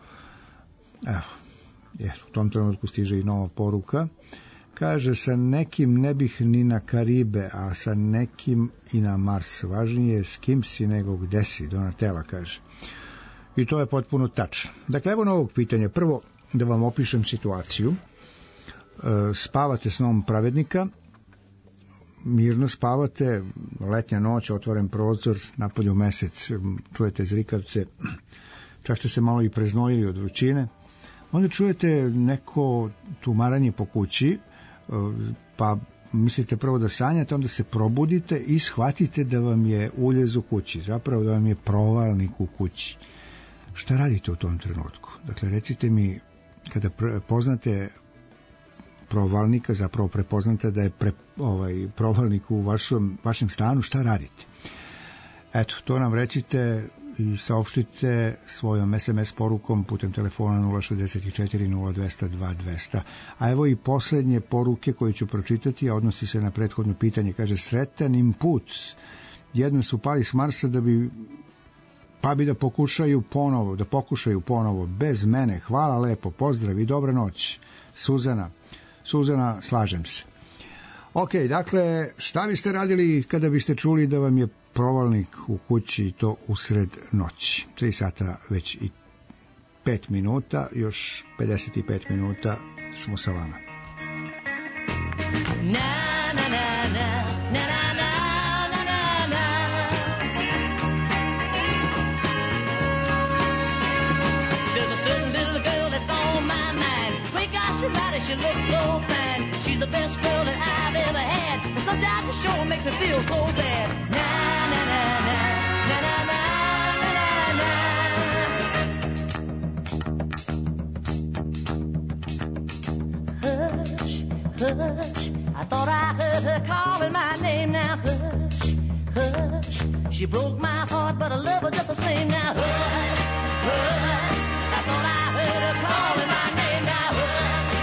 Evo, u tom trenutku stiže i nova poruka. Kaže, sa nekim ne bih ni na Karibe, a sa nekim i na Mars. Važnije je s kim si nego gde si, Donatela kaže. I to je potpuno tačno. Dakle, evo novog pitanja. Prvo, da vam opišem situaciju. Spavate snom pravednika, mirno spavate, letnja noć, otvoren prozor, napolju mesec, čujete zrikavce, čak ste se malo i preznojili od vrućine, onda čujete neko tumaranje po kući, pa mislite prvo da sanjate, onda se probudite i shvatite da vam je uljez u kući, zapravo da vam je provalnik u kući. Šta radite u tom trenutku? Dakle, recite mi, kada poznate provalnika, zapravo prepoznate da je provalnik u vašem stanu, šta radite? Eto, to nam recite i saopštite svojom SMS porukom putem telefona 064 0200 200. A evo i poslednje poruke koje ću pročitati, a odnosi se na prethodno pitanje. Kaže, sretan im put. Jedno su pali s Marsa pa bi da pokušaju ponovo, bez mene. Hvala lepo, pozdrav i dobra noć. Suzana, slažem se. Ok, dakle, šta biste radili kada biste čuli da vam je provalnik u kući i to usred noći? 3 sata već i 5 minuta, još 55 minuta smo sa vama. She looks so fine. She's the best girl that I've ever had. And sometimes the show makes me feel so bad. Na na na na na na na na na. Hush, hush. I thought I heard her calling my name. Now hush, hush. She broke my heart, but I love her just the same. Now hush, hush. I thought I heard her calling my name. Now hush.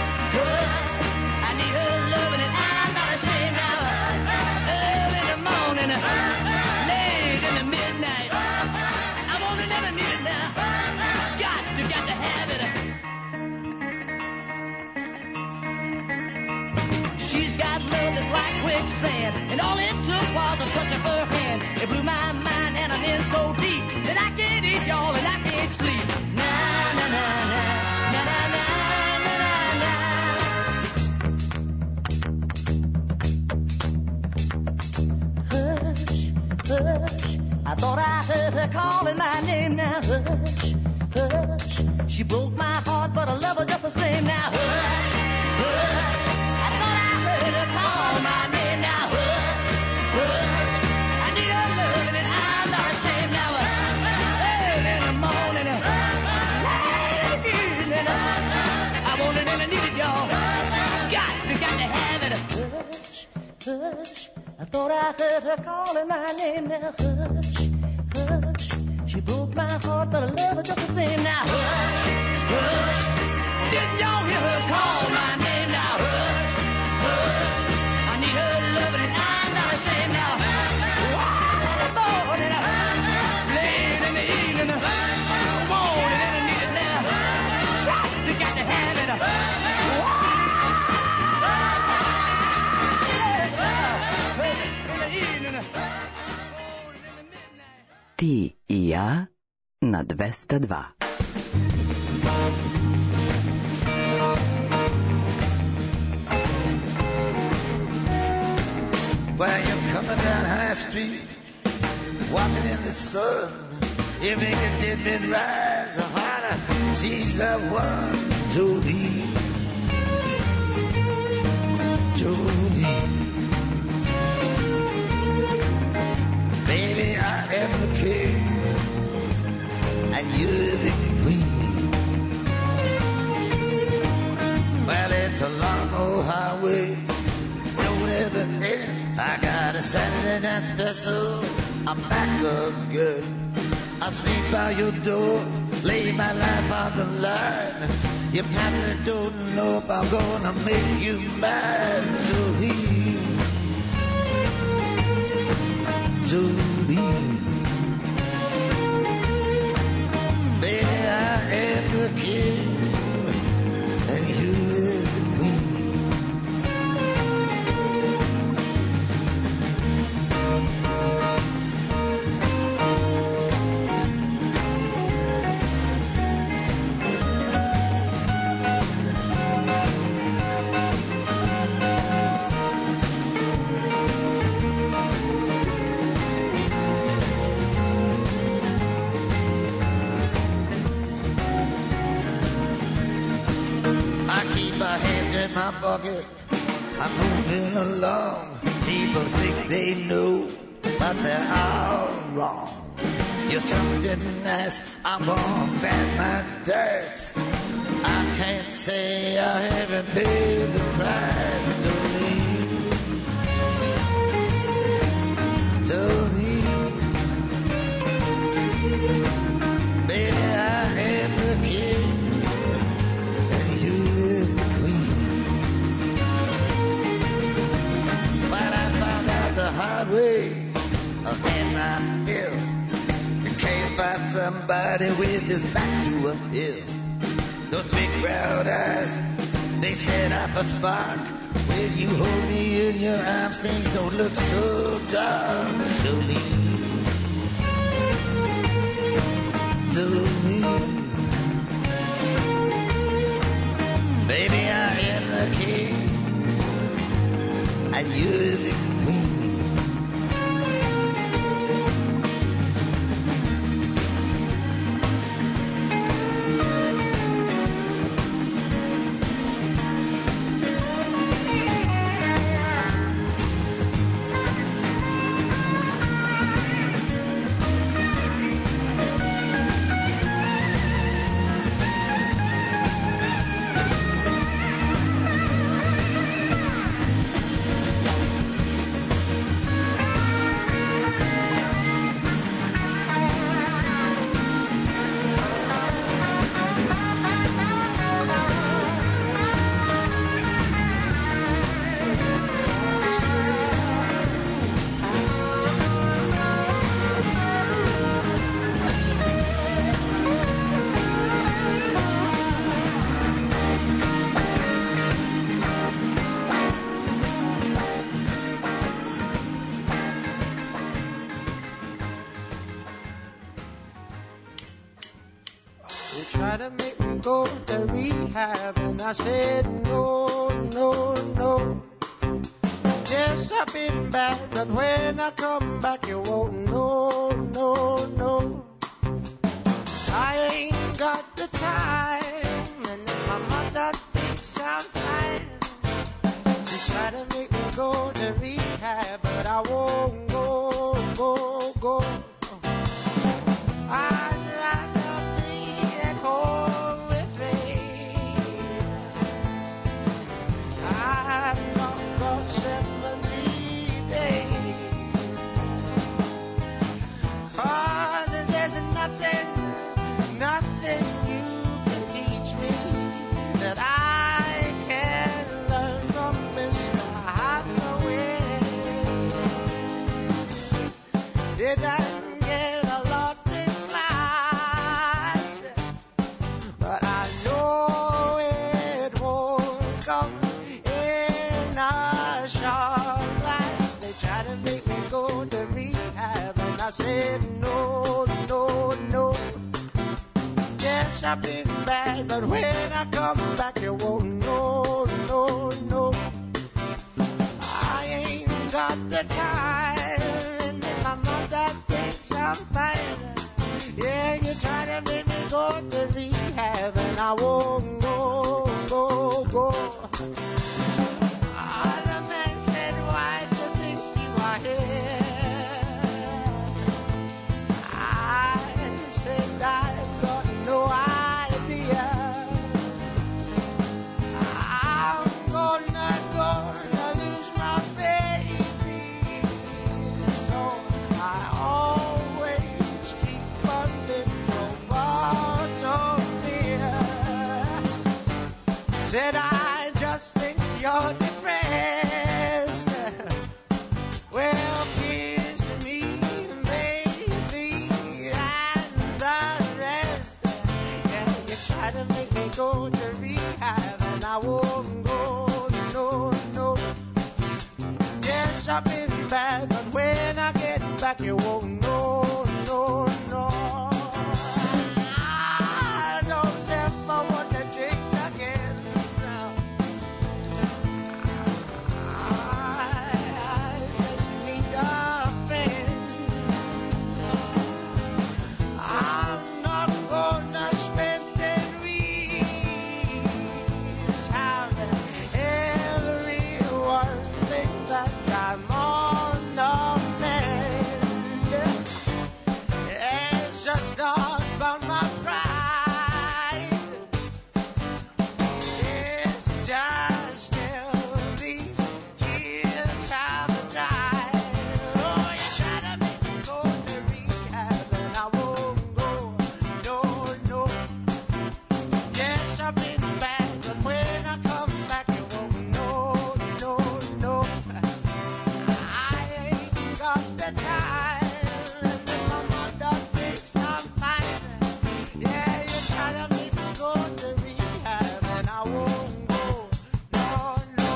I need her loving and I'm not ashamed now. Early in the morning, late in the midnight. I want it and I need it now. Got to have it. She's got love that's like quicksand, and all it took was a touch of her hand. It blew my mind and I'm in so deep that I can't eat, y'all, and I can't sleep. Na na na na na na na. Hush, I thought I heard her calling my name. Now hush, hush. She broke my heart, but I love her just the same. Now hush, hush. I thought I heard her call my name. Now hush, hush. I need her loving and I'm not ashamed. Now early in the morning, late in the evening, I want it and I need it, y'all. Got to have it. Hush, hush. I thought I heard her calling my name. Now hush, hush. She broke my heart, but I love her just the same. Now hush, hush. Didn't y'all hear her call my name? Now hush, hush. I need her loving and I'm not ashamed. Now in the morning, late in the evening, I want it and I need it now. Got to have it. Ti i ja na 202. while you're coming down High Street, walking in the sun. You make a dead man rise, harder. She's the one, Jolene. Jolene. Baby, I am the king, and you're the queen. Well, it's a long old highway, don't ever end. I got a Saturday night special, I'm back again. I sleep by your door, lay my life on the line. You probably don't know if I'm gonna make you mine, Jolene. Jolene. Baby, I am the king, and you're the queen. In my pocket, I'm moving along. People think they know, but they're all wrong. You're something nice, I'm gonna bet my dice. I can't say I haven't paid the price. Jolene, Jolene, baby, I am the king, and you're the queen. The hard way of paying my bill. You can't find somebody with his back to a hill. Those big brown eyes, they set up a spark. When you hold me in your arms, things don't look so dark. Jolene, Jolene, baby, I am the king, and you're the queen. I said no, no, no. Yes, I've been bad, but when I come back, you won't know, no, no. I ain't got the time, and my mother thinks I'm fine. She tried to make me go to rehab, but I won't go, go, go. I'd rather be at home with me. I've not got 70 days, 'cause there's nothing you can teach me that I can learn from Mr. Hathaway. Did I get a lot in class? But I know it won't come in a short class. They try to make me go to rehab, and I said no, no, no. Yes, I've been bad, but when I come back, you won't know, no, no. I ain't got got the time, and then my mother thinks I'm fine. Yeah, you try to make me go to rehab, and I won't go. Other men said, why do you think you are here? I said, I've got no idea. I'm gonna lose my baby, so I always keep a little part of fear. Said I just think you're depressed. Well, kiss me, baby, and the rest. Yeah, you try to make me go to rehab, and I won't go, no. Yes, I've been bad, but when I get back, you won't know, no. I don't ever want to drink again now. I just need a friend. I'm not gonna spend 10 weeks having everyone think that I'm on the mend. It's just all about my pride. It's just till these tears have dried. Oh, you try to make me go to rehab, and I won't go, no. Yes, I've been bad, but when I come back, you won't know, no. I ain't got the time, and then my mother thinks I'm fine. Yeah, you try to make me go to rehab, and I won't go, no.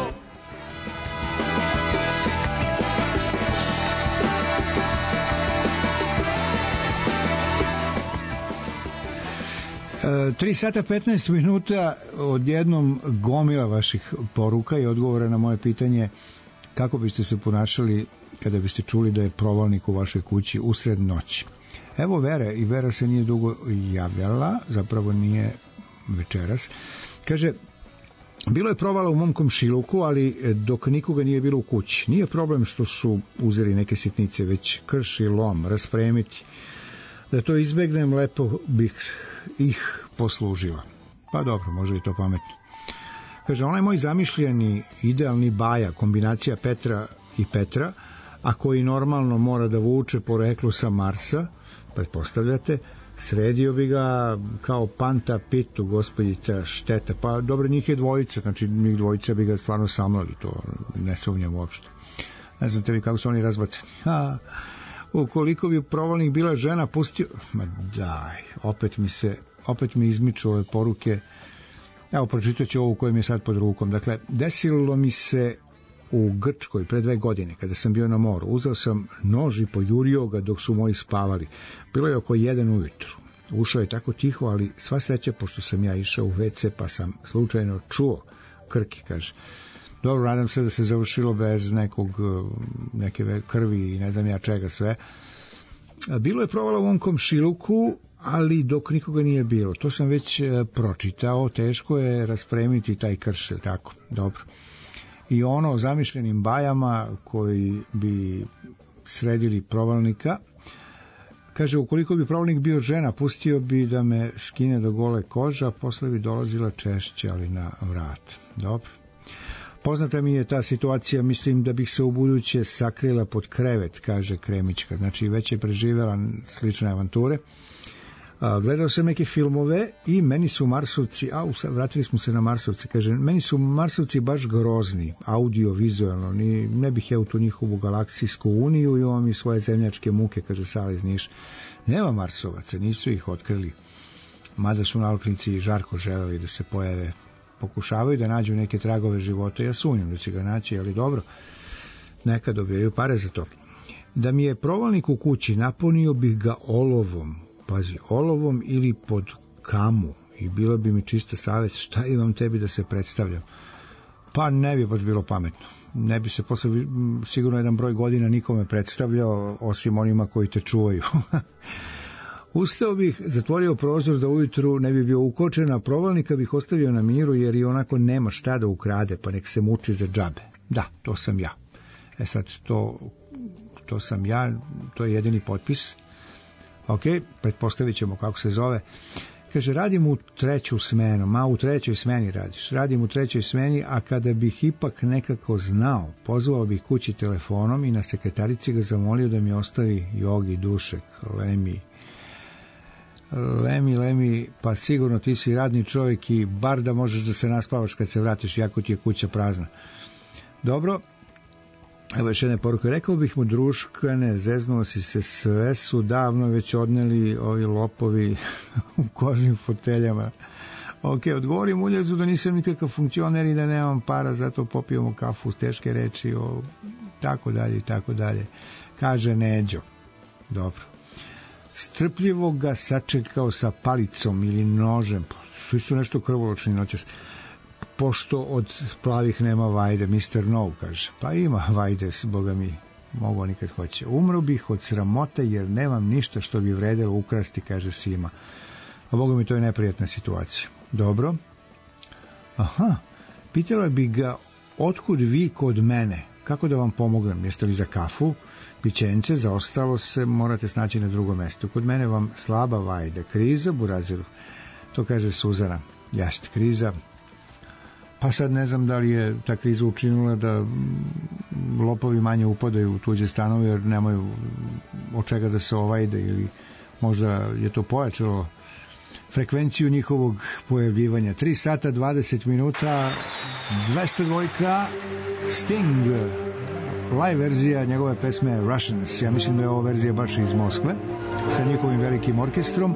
Tri sata 15 minuta, odjednom gomila vaših poruka i odgovora na moje pitanje kako biste se ponašali kada biste čuli da je provalnik u vašoj kući usred noći. Evo Vera, i Vera se nije dugo javljala, zapravo nije večeras. Kaže, bilo je provala u mom komšiluku, ali dok nikoga nije bilo u kući. Nije problem što su uzeli neke sitnice, već krš i lom, raspremiti. Da to izbegnem, lepo bih ih poslužila. Pa dobro, može i to pametno. Kaže, onaj moj zamišljeni idealni baja, kombinacija Petra i Petra, a koji normalno mora da vuče poreklu sa Marsa, pretpostavljate, sredio bi ga kao Panta Pitu, gospođica Šteta. Pa dobro, njih je dvojica, znači njih dvojica bi ga stvarno samlali, to ne sumnjam uopšte. Ne znate li kako su oni razbaceni. Ukoliko bi provalnik bila žena, pustio... Ma daj, opet mi izmiču ove poruke. Evo, pročitat ću ovu koja mi je sad pod rukom. Dakle, desilo mi se u Grčkoj pre 2 godine, kada sam bio na moru. Uzeo sam nož i pojurio ga dok su moji spavali. Bilo je oko 1 ujutru. Ušao je tako tiho, ali sva sreća, pošto sam ja išao u WC, pa sam slučajno čuo krki, kaže. Dobro, nadam se da se završilo bez neke krvi i ne znam ja čega sve. Bilo je provala u mom komšiluku, ali dok nikoga nije bilo. To sam već pročitao, teško je raspremiti taj krš, tako, dobro. I ono o zamišljenim bajama koji bi sredili provalnika, kaže, ukoliko bi provalnik bio žena, pustio bi da me skine do gole kože, a posle bi dolazila češće, ali na vrat. Dobro. Poznata mi je ta situacija, mislim da bih se u buduće sakrila pod krevet, kaže Kremićka. Znači, već je preživjela slične avanture. Gledao sam neke filmove i meni su Marsovci, vratili smo se na Marsovce, kaže, meni su Marsovci baš grozni, audio-vizualno, ne bih ja u tu njihovu galaksijsku uniju, imam i svoje zemljačke muke, kaže Sala iz Niša. Nema Marsovaca, nisu ih otkrili, mada su naučnici žarko želeli da se pojave, pokušavaju da nađu neke tragove života, ja sumnjam da će ga naći, ali dobro, neka dobijaju pare za to. Da mi je provalnik u kući, napunio bih ga olovom, pazi, olovom ili pod kamu, i bilo bi mi čista savest, šta imam tebi da se predstavljam. Pa ne bi baš bilo pametno. ne bi se posle sigurno jedan broj godina nikome predstavljao, osim onima koji te čuvaju. Ustao bih, zatvorio prozor da ujutru ne bi bio ukočen, a provalnika bih ostavio na miru, jer i onako nema šta da ukrade, pa nek se muči za džabe. Da, to sam ja. Sad, to sam ja, to je jedini potpis. Ok, pretpostavit ćemo kako se zove. Kaže, radim u treću smenu, u trećoj smeni radiš. Radim u trećoj smeni, a kada bih ipak nekako znao, pozvao bih kući telefonom i na sekretarici ga zamolio da mi ostavi Jogi, Dušek, Lemi, pa sigurno ti si radni čovjek i bar da možeš da se naspavaš kad se vratiš, jako ti je kuća prazna. Dobro, evo još jedne poruke. Rekao bih mu, druškane, zeznuo si se, sve su davno već odneli ovi lopovi u kožnim foteljama. Ok, odgovorim Uljazu da nisam nikakav funkcioner i da nemam para, zato popijemo kafu, teške reči, tako dalje i tako dalje. Kaže Neđo. Dobro. Strpljivo ga sačekao sa palicom ili nožem. Svi su nešto krvoločni noćas. Pošto od plavih nema vajde, Mr. No, kaže. Pa ima vajde, boga mi, mogu nikad hoće. Umro bih od sramote jer nemam ništa što bi vredelo ukrasti, kaže Sima. A boga mi, to je neprijatna situacija. Dobro. Aha, pitala bi ga, otkud vi kod mene? Kako da vam pomognem? Jeste li za kafu? Pićence, za ostalo se morate snaći na drugom mestu. Kod mene vam slaba vajda. Kriza, buraziru. To kaže Suzana. Jeste, kriza. Pa sad ne znam da li je ta kriza učinila da lopovi manje upadaju u tuđe stanove jer nemaju od čega da se ovajde, ili možda je to pojačalo frekvenciju njihovog pojavljivanja. 3 sata 20 minuta, 202, Sting, live verzija njegove pesme Russians. Ja mislim da je ova verzija baš iz Moskve sa njihovim velikim orkestrom.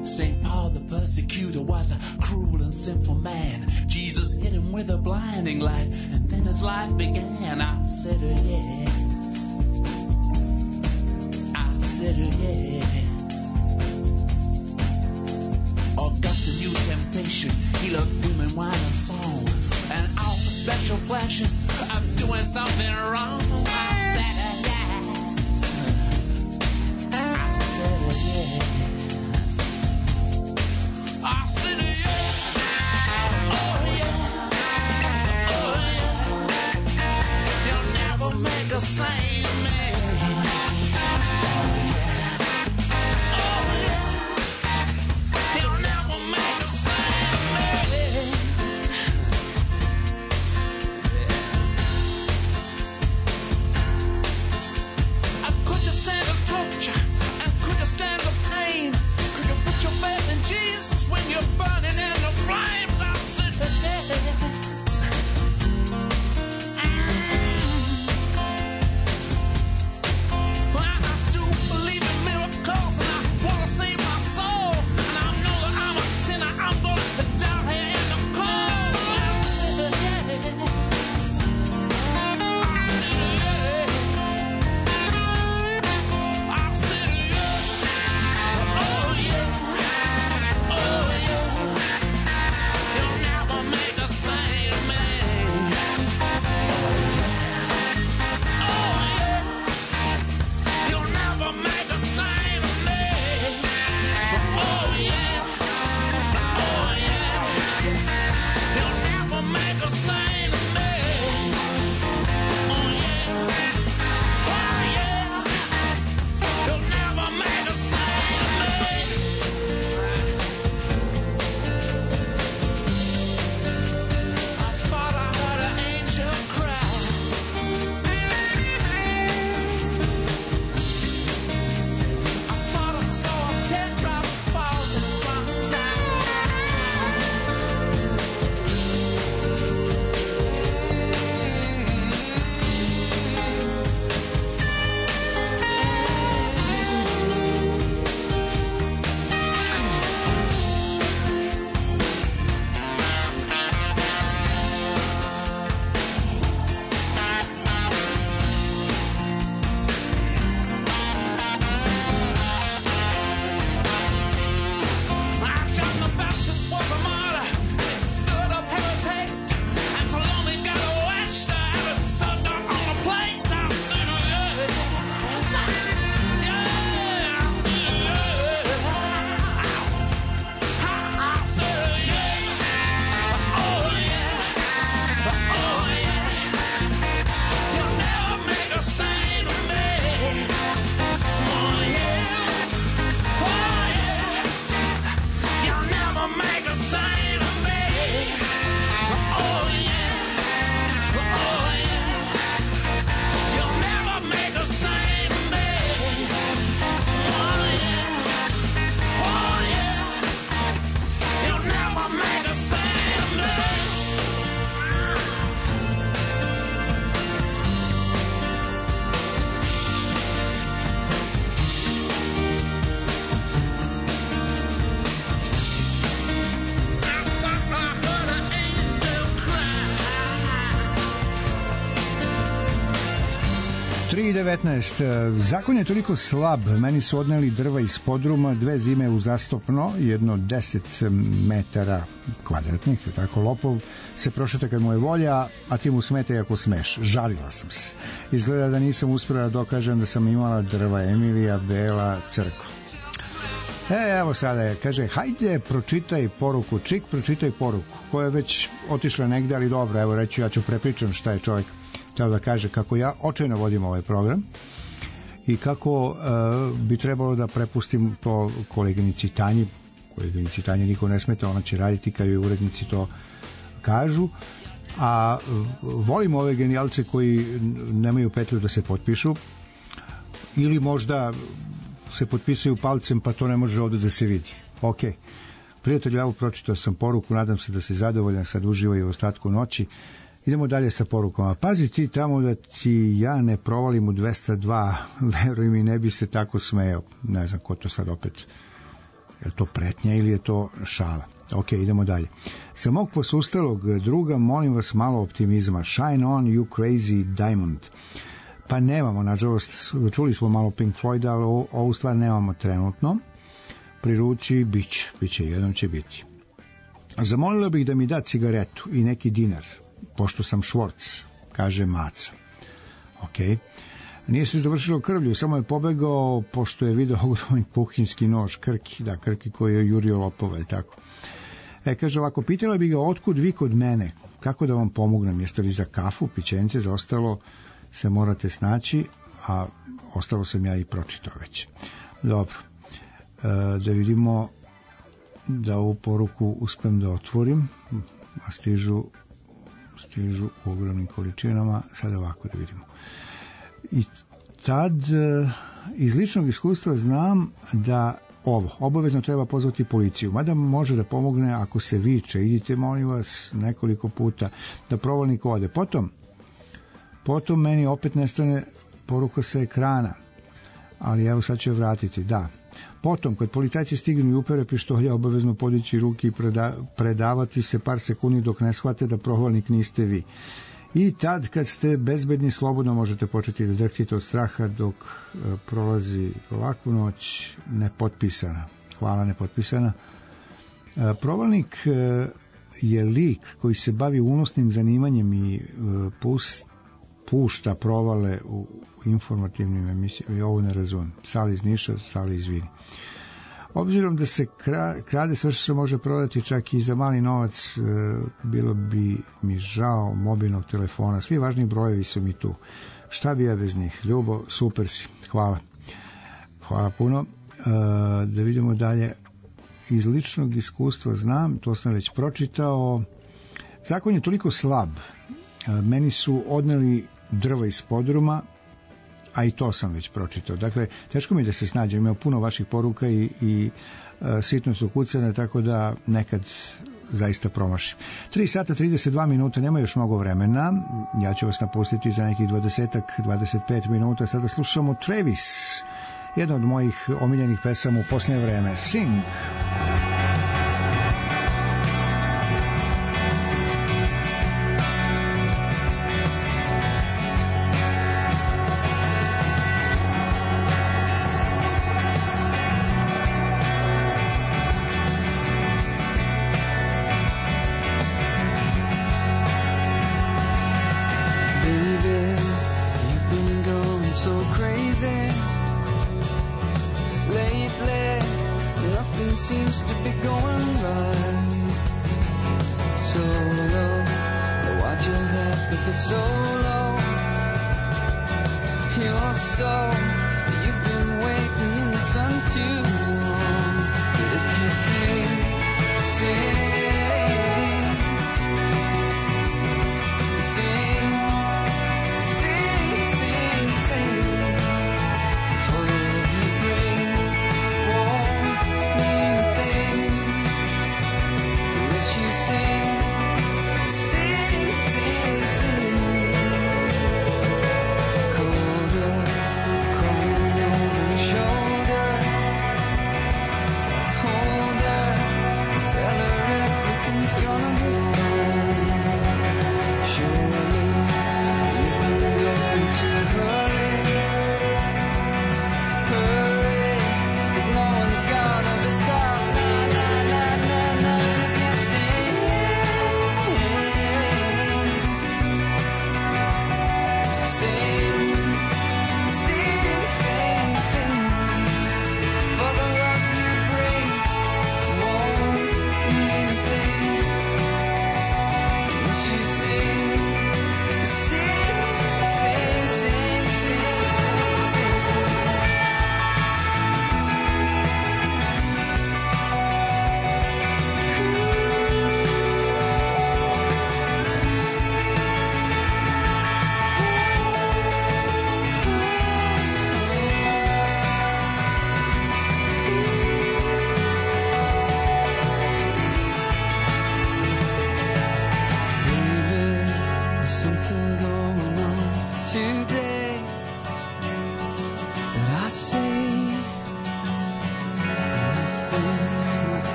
St. Paul the persecutor was a cruel and sinful man. Jesus hit him with a blinding light, and then his life began. I said, yes. I said, yes. Augustin knew temptation. He loved women, wine, and song, and all the special pleasures of doing something wrong. I said, yes. I said, yes. I said, yes. Oh, yeah. Oh, yeah. You'll never make the same man. Zakon je toliko slab, meni su odneli drva iz podruma, 2 zime uzastopno, jedno 10 metara kvadratnih, tako lopov se prošeta kad mu je volja, a ti mu smete ako smeš. Žalila sam se. Izgleda da nisam uspjela da dokažem da sam imala drva. Emilija Bela Crko. Evo sada je, kaže, hajde pročitaj poruku, Čik, pročitaj poruku, koja je već otišla negde, ali dobro, evo reći, ja ću prepričam šta je čovjek treba da kaže, kako ja očajno vodim ovaj program i kako bi trebalo da prepustim to koleginici Tanji. Koleginici Tanji niko ne smeta, ona će raditi kad joj urednici to kažu, a volim ove genijalce koji nemaju petlju da se potpišu ili možda se potpisuju palcem pa to ne može ovdje da se vidi. Ok, prijatelju, evo pročitao sam poruku, nadam se da si zadovoljan, sad uživaj u ostatku noći. Idemo dalje sa porukama. Pazi ti tamo da ti ja ne provalim u 202, veruj mi, ne bi se tako smejao. Ne znam ko to sad opet Je to pretnja ili je to šala? Ok, idemo dalje. Sa mog posustalog druga, molim vas malo optimizma. Shine on, you crazy diamond. Pa nemamo, nažalost, čuli smo malo Pink Floyd, ali ovu stvar nemamo trenutno. Pri ruci biće, jednom će biti. Zamolila bih da mi da cigaretu i neki dinar, pošto sam švorc, kaže Maca. Ok. Nije se završilo krvlju, samo je pobegao pošto je video ogroman kuhinjski nož, Krki koji je jurio lopova, ili tako. Kaže ovako, pitala bi ga otkud vi kod mene, kako da vam pomognem, jeste li za kafu, pićence, za ostalo se morate snaći, a ostalo sam ja i pročitao već. Dobro, da vidimo da ovu poruku uspem da otvorim, a stižu u ogromnim količinama. Sad ovako da vidimo. I tad iz ličnog iskustva znam da obavezno treba pozvati policiju, mada može da pomogne ako se viče, idite molim vas nekoliko puta, da provalnik ode. Potom meni opet nestane poruka sa ekrana, ali evo sad ću je vratiti, da. Potom, kad policajci stignu i upere pištolja, obavezno podići ruke i predavati se par sekundi dok ne shvate da provalnik niste vi. I tad, kad ste bezbedni, slobodno možete početi da drhtite od straha dok prolazi ovakvu noć nepotpisana. Hvala, nepotpisana. Provalnik je lik koji se bavi unosnim zanimanjem i pušta provale u informativnim emisijama. I ovo ne razumem. Sali iz Niša, Sali izvini. Obzirom da se krade sve što se može prodati, čak i za mali novac, bilo bi mi žao mobilnog telefona. Svi važni brojevi su mi tu. Šta bi ja bez njih? Ljubo, super si. Hvala. Hvala puno. Da vidimo dalje. Iz ličnog iskustva znam, to sam već pročitao. Zakon je toliko slab. Meni su odneli drva iz podruma, a i to sam već pročitao. Dakle, teško mi da se snađem, imao puno vaših poruka i sitno su kucane, tako da nekad zaista promašim. 3 sata 32 minuta, nema još mnogo vremena. Ja ću vas napustiti za nekih 20-25 minuta. Sada slušamo Travis, jedna od mojih omiljenih pesama u posljednje vreme. Sing! Sing, sing, sing.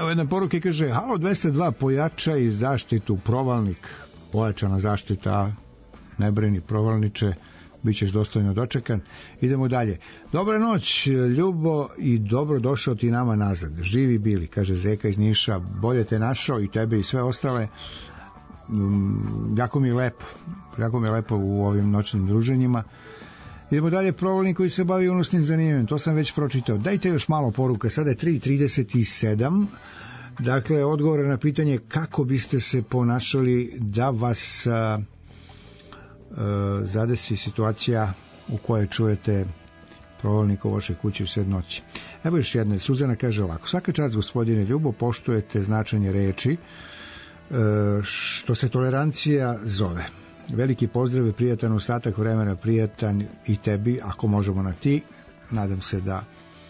Evo jedna poruka kaže, halo 202, pojačaj zaštitu, provalnik, pojačana zaštita, ne brini provalniče, bit ćeš dostojno dočekan. Idemo dalje. Dobra noć, Ljubo, i dobro došao ti nama nazad. Živi bili, kaže Zeka iz Niša, bolje te našao i tebe i sve ostale. Jako mi je lepo u ovim noćnim druženjima. Idemo dalje, provalnik koji se bavi unosnim zanimanjem, to sam već pročitao. Dajte još malo poruka, sada je 3:37. Dakle, odgovor na pitanje kako biste se ponašali da vas zadesi situacija u kojoj čujete provalnik u vašoj kući u sred noći. Evo još jedna, Suzana kaže ovako: svaka čast gospodine Ljubo, poštujete značenje reči, što se tolerancija zove. Veliki pozdrav i prijatan ostatak vremena, prijatan i tebi, ako možemo na ti. Nadam se da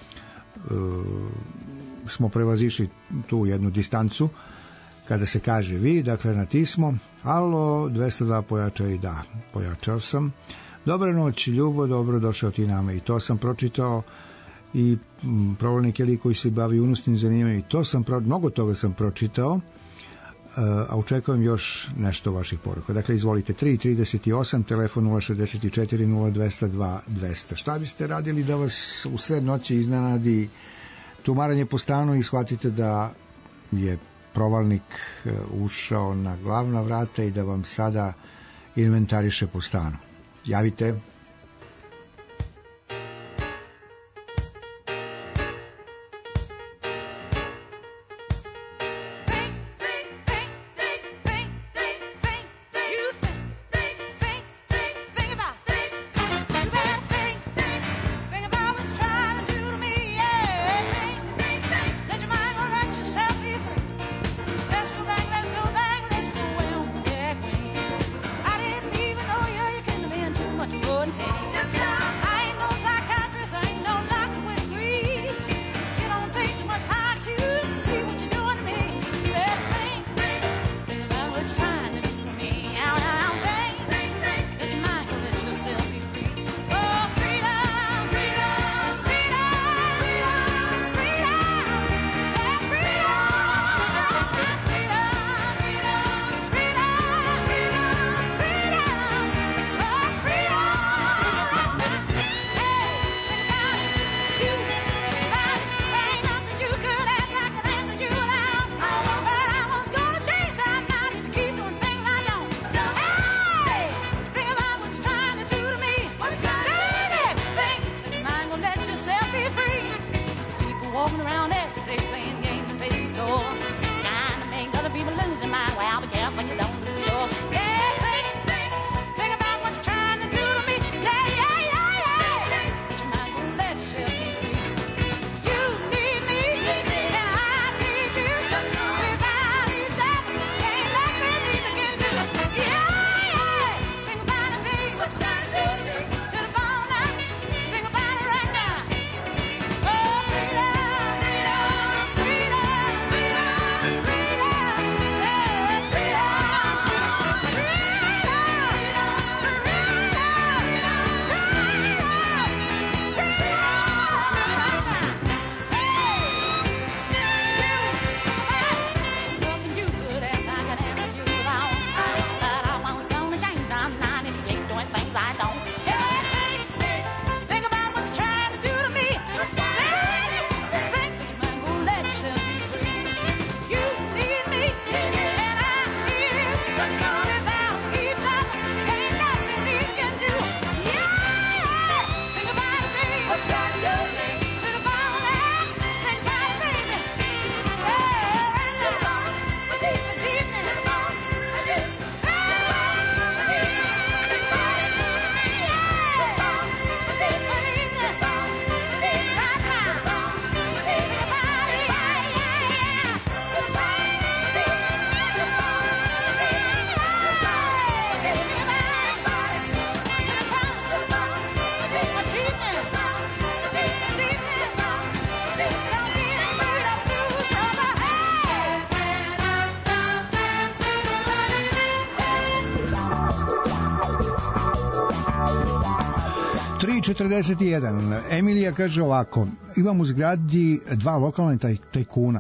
smo prevazišli tu jednu distancu kada se kaže vi, dakle na ti smo. Alo, 202 pojačaj, da, pojačao sam. Dobra noć, Ljubo, dobro došao ti nama, i to sam pročitao. I provalnik je lik koji se bavi unosnim zanimanjem, i to sam mnogo toga sam pročitao, a očekujem još nešto vaših poruka. Dakle, izvolite, 3:38, telefon 064 0202 200. Šta biste radili da vas u sred noći iznenadi tumaranje po stanu i shvatite da je provalnik ušao na glavna vrata i da vam sada inventariše po stanu? Javite. I 41. Emilija kaže ovako: imam u zgradi dva lokalna tajkuna.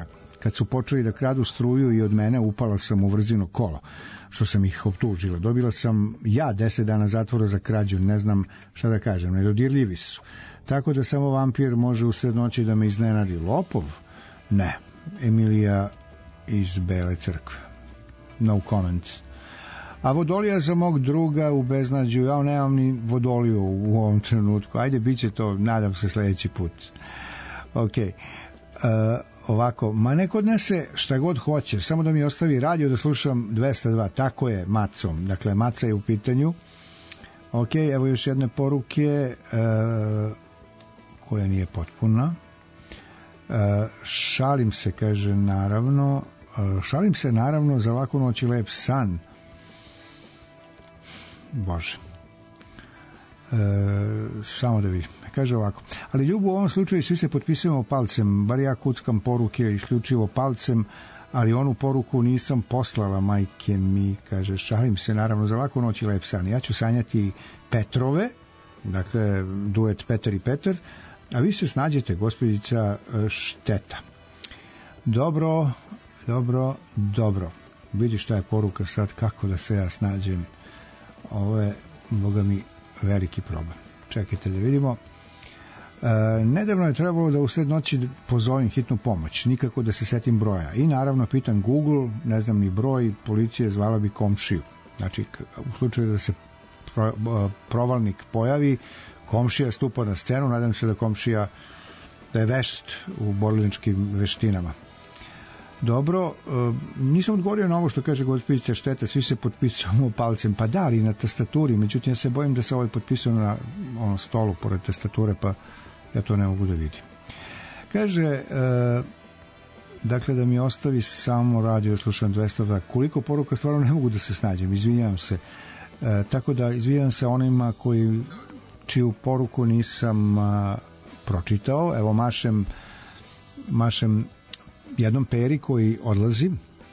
Kad su počeli da kradu struju i od mene, upala sam u vrzino kolo, što sam ih optužila. Dobila sam 10 dana zatvora za krađu, ne znam šta da kažem, nedodirljivi su. Tako da samo vampir može usred noći da me iznenadi. Lopov? Ne. Emilija iz Bele Crkve. No comment. A vodolija za mog druga u beznađu, ja nemam ni vodoliju u ovom trenutku. Ajde, bit će to, nadam se, sledeći put. Ok. Ovako, ma neko odnese šta god hoće, samo da mi ostavi radio da slušam 202. Tako je, Macom. Dakle, Maca je u pitanju. Ok, evo još jedne poruke koja nije potpuna. Šalim se, kaže, naravno. Šalim se, naravno, za laku noć i lep san. Bože. Samo da vidim. Kaže ovako. Ali ljubav u ovom slučaju svi se potpisujemo palcem. Bar ja kuckam poruke isključivo palcem, ali onu poruku nisam poslala, majke mi. Kaže, šalim se, naravno, za laku noć i lep san. Ja ću sanjati Petrove, dakle, duet Petar i Petar, a vi se snađete, gospođica Šteta. Dobro. Vidi šta je poruka sad, kako da se ja snađem. Ovo je, boga mi, veliki problem. Čekajte da vidimo. Nedavno je trebalo da usred noći pozovem hitnu pomoć, nikako da se setim broja. I naravno pitam Google, ne znam ni broj, policija zvala bi komšiju. Znači, u slučaju da se provalnik pojavi, komšija stupa na scenu, nadam se da komšija da je vešt u borilačkim veštinama. Dobro, nisam odgovorio na ovo što kaže gospođica Šteta, svi se potpisujemo palcem, pa da, ali na tastaturi, međutim ja se bojim da se ovaj potpisao na stolu pored tastature, pa ja to ne mogu da vidim. Kaže, dakle, da mi ostavi samo radio, slušam 202, koliko poruka, stvarno ne mogu da se snađem, izvinjavam se. Tako da izvinjavam se onima čiju poruku nisam pročitao. Evo, mašem jednom Peri koji odlazi.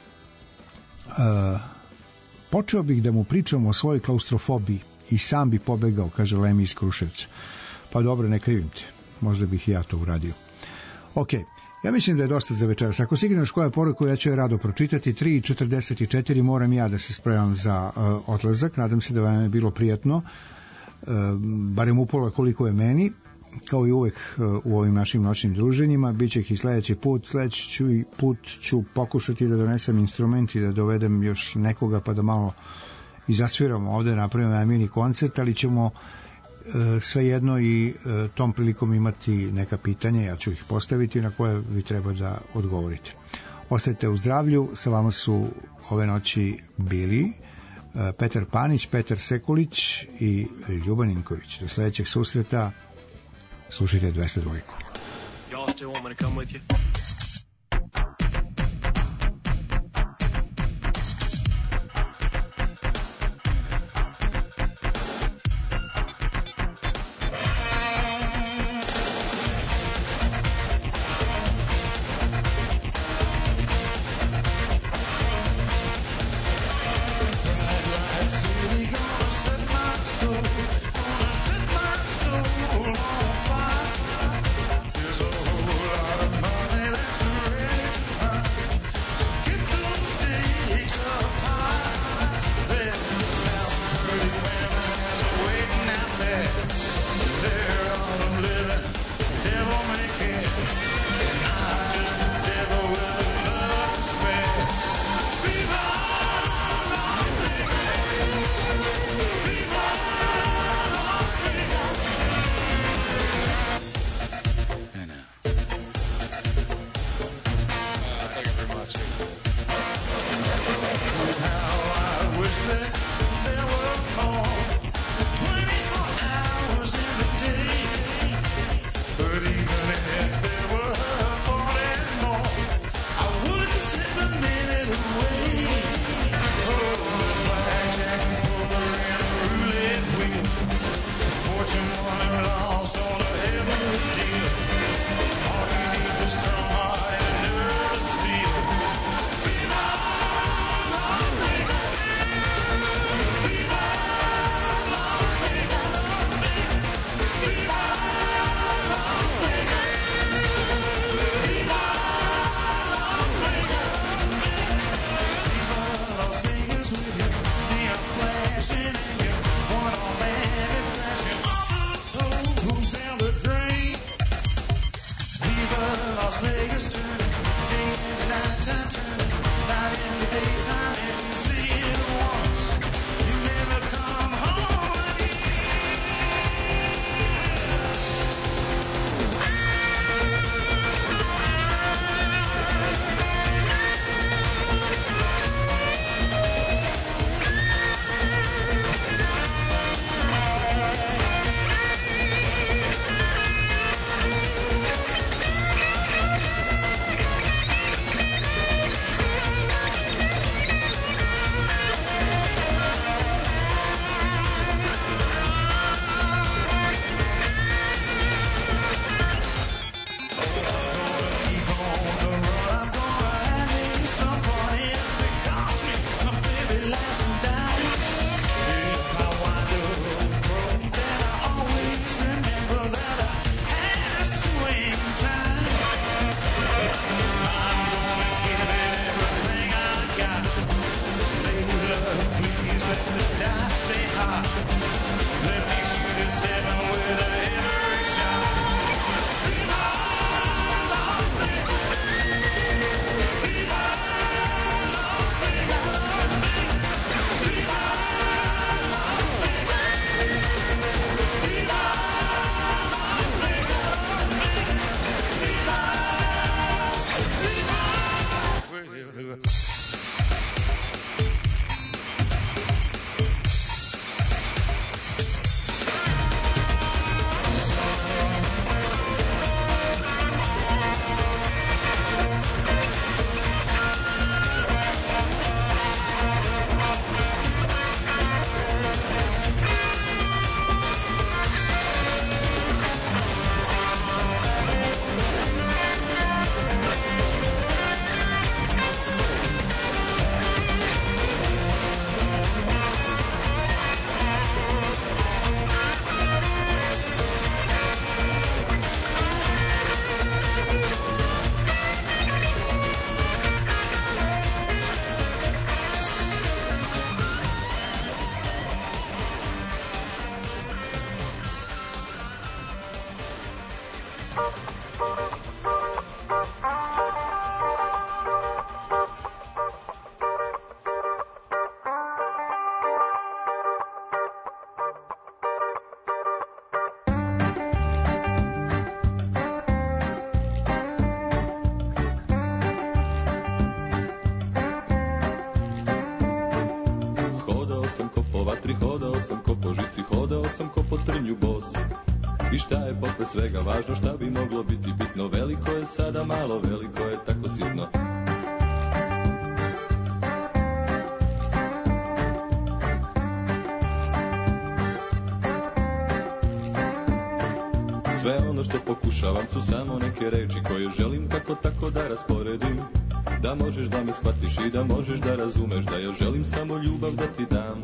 Počeo bih da mu pričam o svojoj klaustrofobiji i sam bi pobegao, kaže Lemi iz Kruševca. Pa dobro, ne krivim te, možda bih i ja to uradio. Ok, ja mislim da je dosta za večeras. Ako stigneš koja je poruka, ja ću je rado pročitati. 3:44 moram ja da se spremam za odlazak. Nadam se da vam je bilo prijatno, barem upola koliko je meni. Kao i uvek u ovim našim noćnim druženjima, bit će ih i sledeći put ću pokušati da donesem instrument i da dovedem još nekoga pa da malo i zasviramo ovde, napravimo jedan mini koncert, ali ćemo svejedno i tom prilikom imati neka pitanja, ja ću ih postaviti na koje vi treba da odgovorite. Ostajte u zdravlju, sa vama su ove noći bili Petar Panić, Petar Sekulić i Ljuban Ninković. Do sledećeg susreta. Slušajte 202. Y'all still want me to come with you? Money I šta je posle svega važno, šta bi moglo biti bitno? Veliko je sada malo, veliko je tako sitno. Sve ono što pokušavam su samo neke reči koje želim kako tako da rasporedim. Da možeš da me shvatiš i da možeš da razumeš da ja želim samo ljubav da ti dam.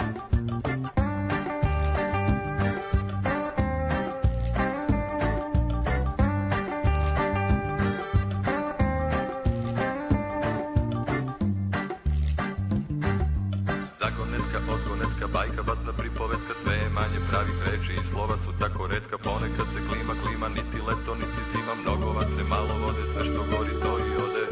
Bajka, basna, pripovetka, sve je manje pravih reči i slova su tako retka. Ponekad se klima, niti leto, niti zima. Mnogo vatre, malo vode, sve što gori to i ode.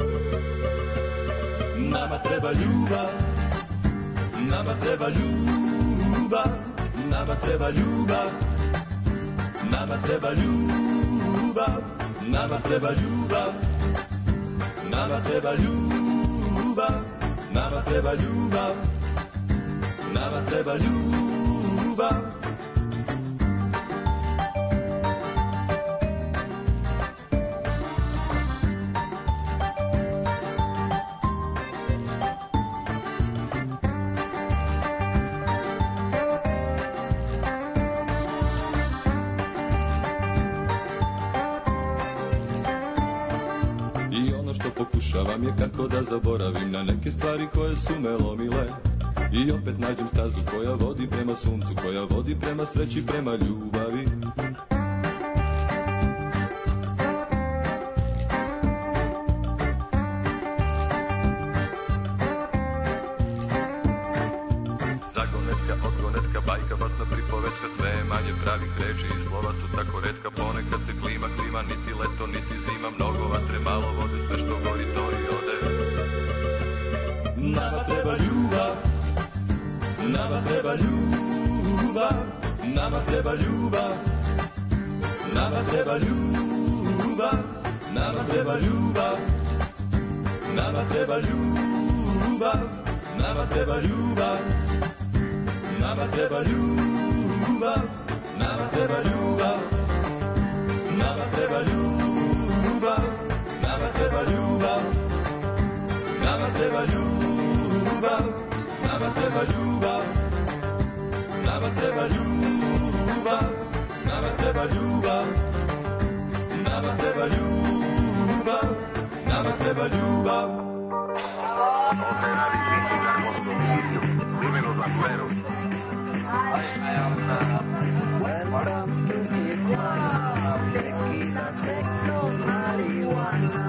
Nama treba ljubav, nama treba ljubav, nama treba ljubav, nama treba ljubav, nama treba ljubav, nama treba ljubav, nama treba ljubav. Nama treba ljubav. I ono što pokušavam je kako da zaboravim na neke stvari koje su me lomile. I opet nađem stazu koja vodi prema suncu, koja vodi prema sreći, prema ljubavi. Zagonetka, odgonetka, bajka, basna, pripovetka, sve je manje pravih reči i slova su tako retka. Ponekad se klima, niti leto, niti zima. Mnogo vatre, malo vode, sve što gori to i ode. Nama treba ljubav. Nama treba ljubav, nama treba ljubav, nama treba ljubav, nama treba ljubav, nama treba ljubav, nama treba ljubav, nama treba ljubav, nama treba ljubav, nama treba ljubav, nama treba ljubav, nama treba ljubav. Nama treba ljubav, nama treba ljubav, nama treba ljubav, nama treba ljubav, nama treba ljubav. No se radi difícil dar voz domicilio. Dímelo, Rafael. Welcome to Tijuana, tequila, sexo, marihuana.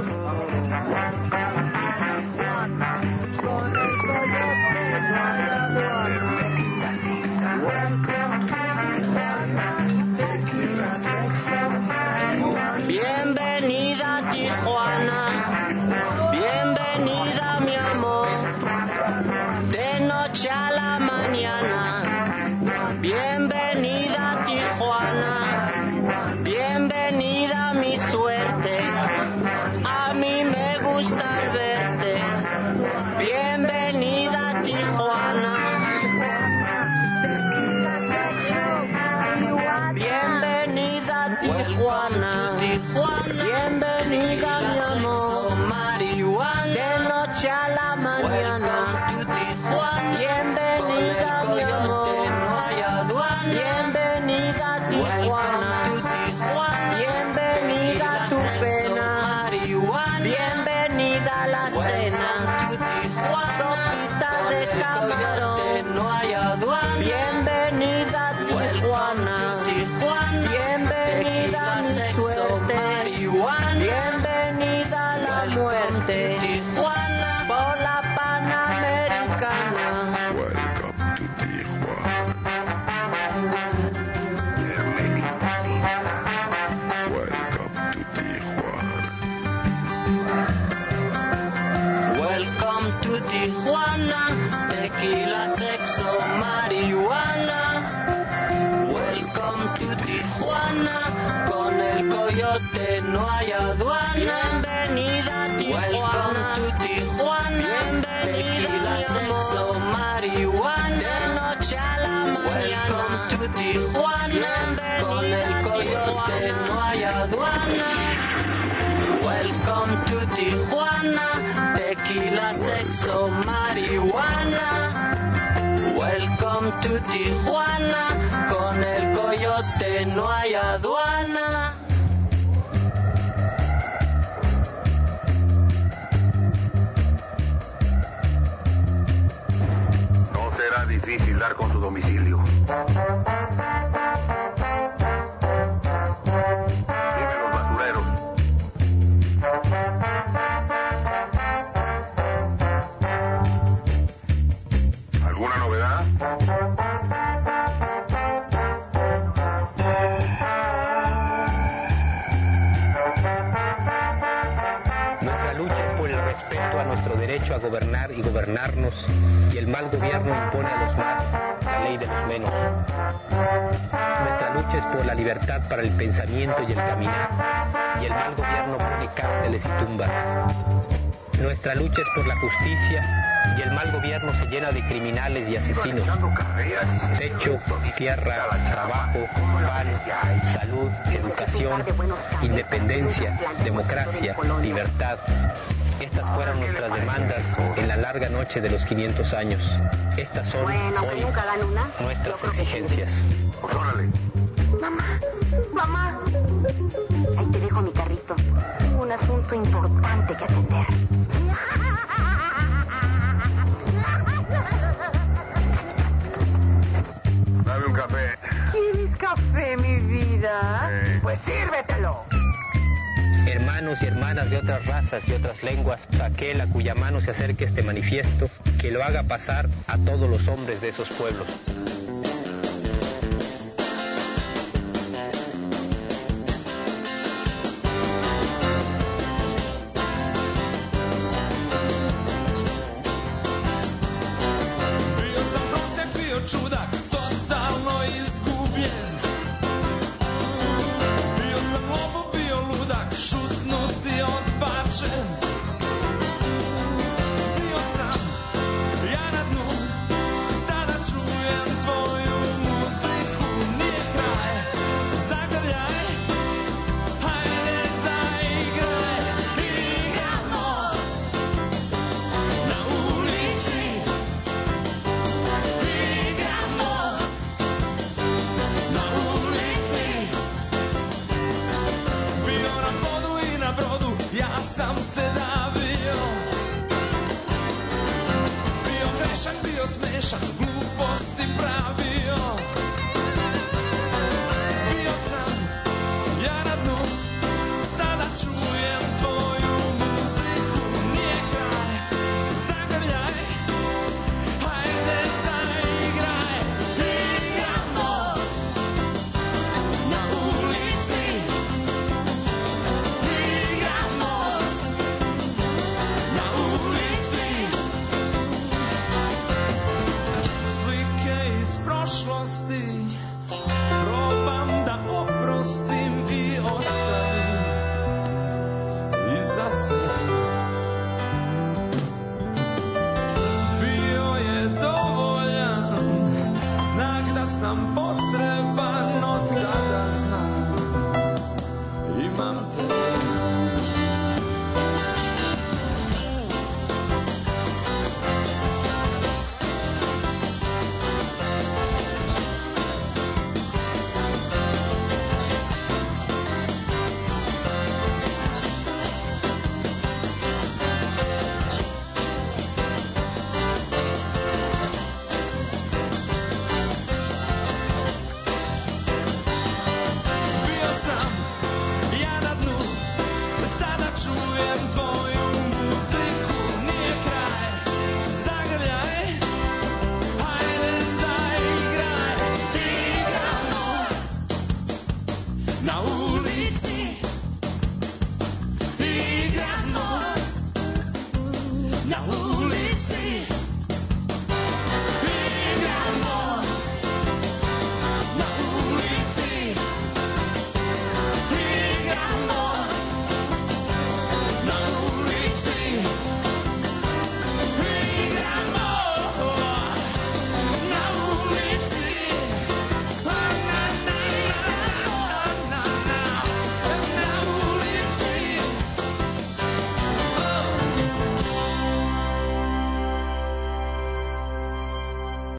Tijuana, con el coyote no hay aduana. Welcome to Tijuana, tequila, sexo, marihuana. Bienvenida a Tijuana, bienvenida mi amor, de noche a la mañana. Bienvenida a Tijuana, bienvenida mi suerte, a mí me gusta verte. Bienvenida a Tijuana, bienvenida a Tijuana, bienvenida mi amor, de noche a la mañana. Bienvenida mi amor, bienvenida a Tijuana, bienvenida a tu pena, bienvenida a la cena, sopita de camarón, bienvenida a Tijuana, bienvenida a mi suerte, bienvenida a la muerte, por la Panamericana. Welcome to Tijuana. to Tijuana, con el coyote no hay aduana. Bienvenida a Tijuana, welcome to Tijuana. Tequila, sexo, marihuana, de noche a la mañana. Welcome to Tijuana, con el coyote no hay aduana. Welcome to Tijuana, tequila, sexo, marihuana. Welcome to Tijuana, con el coyote no hay aduana. No será difícil dar con su domicilio. Dime los basureros. ¿Alguna novedad? Nuestra lucha es por el respeto a nuestro derecho a gobernar y gobernarnos, y el mal gobierno impone a los más la ley de los menos. Nuestra lucha es por la libertad para el pensamiento y el caminar, y el mal gobierno pone cárceles y tumbas. Nuestra lucha es por la justicia, y el mal gobierno se llena de criminales y asesinos. Techo, tierra, trabajo, pan, salud, educación, independencia, democracia, libertad. Estas fueron nuestras demandas en la larga noche de los 500 años. Estas son hoy nuestras exigencias. Mamá, ahí te dejo mi carrito. Tengo un asunto importante que atender. Dame un café. ¿Quieres café, mi vida? Pues sírvetelo. Hermanos y hermanas de otras razas y otras lenguas, aquel a cuya mano se acerque este manifiesto, que lo haga pasar a todos los hombres de esos pueblos.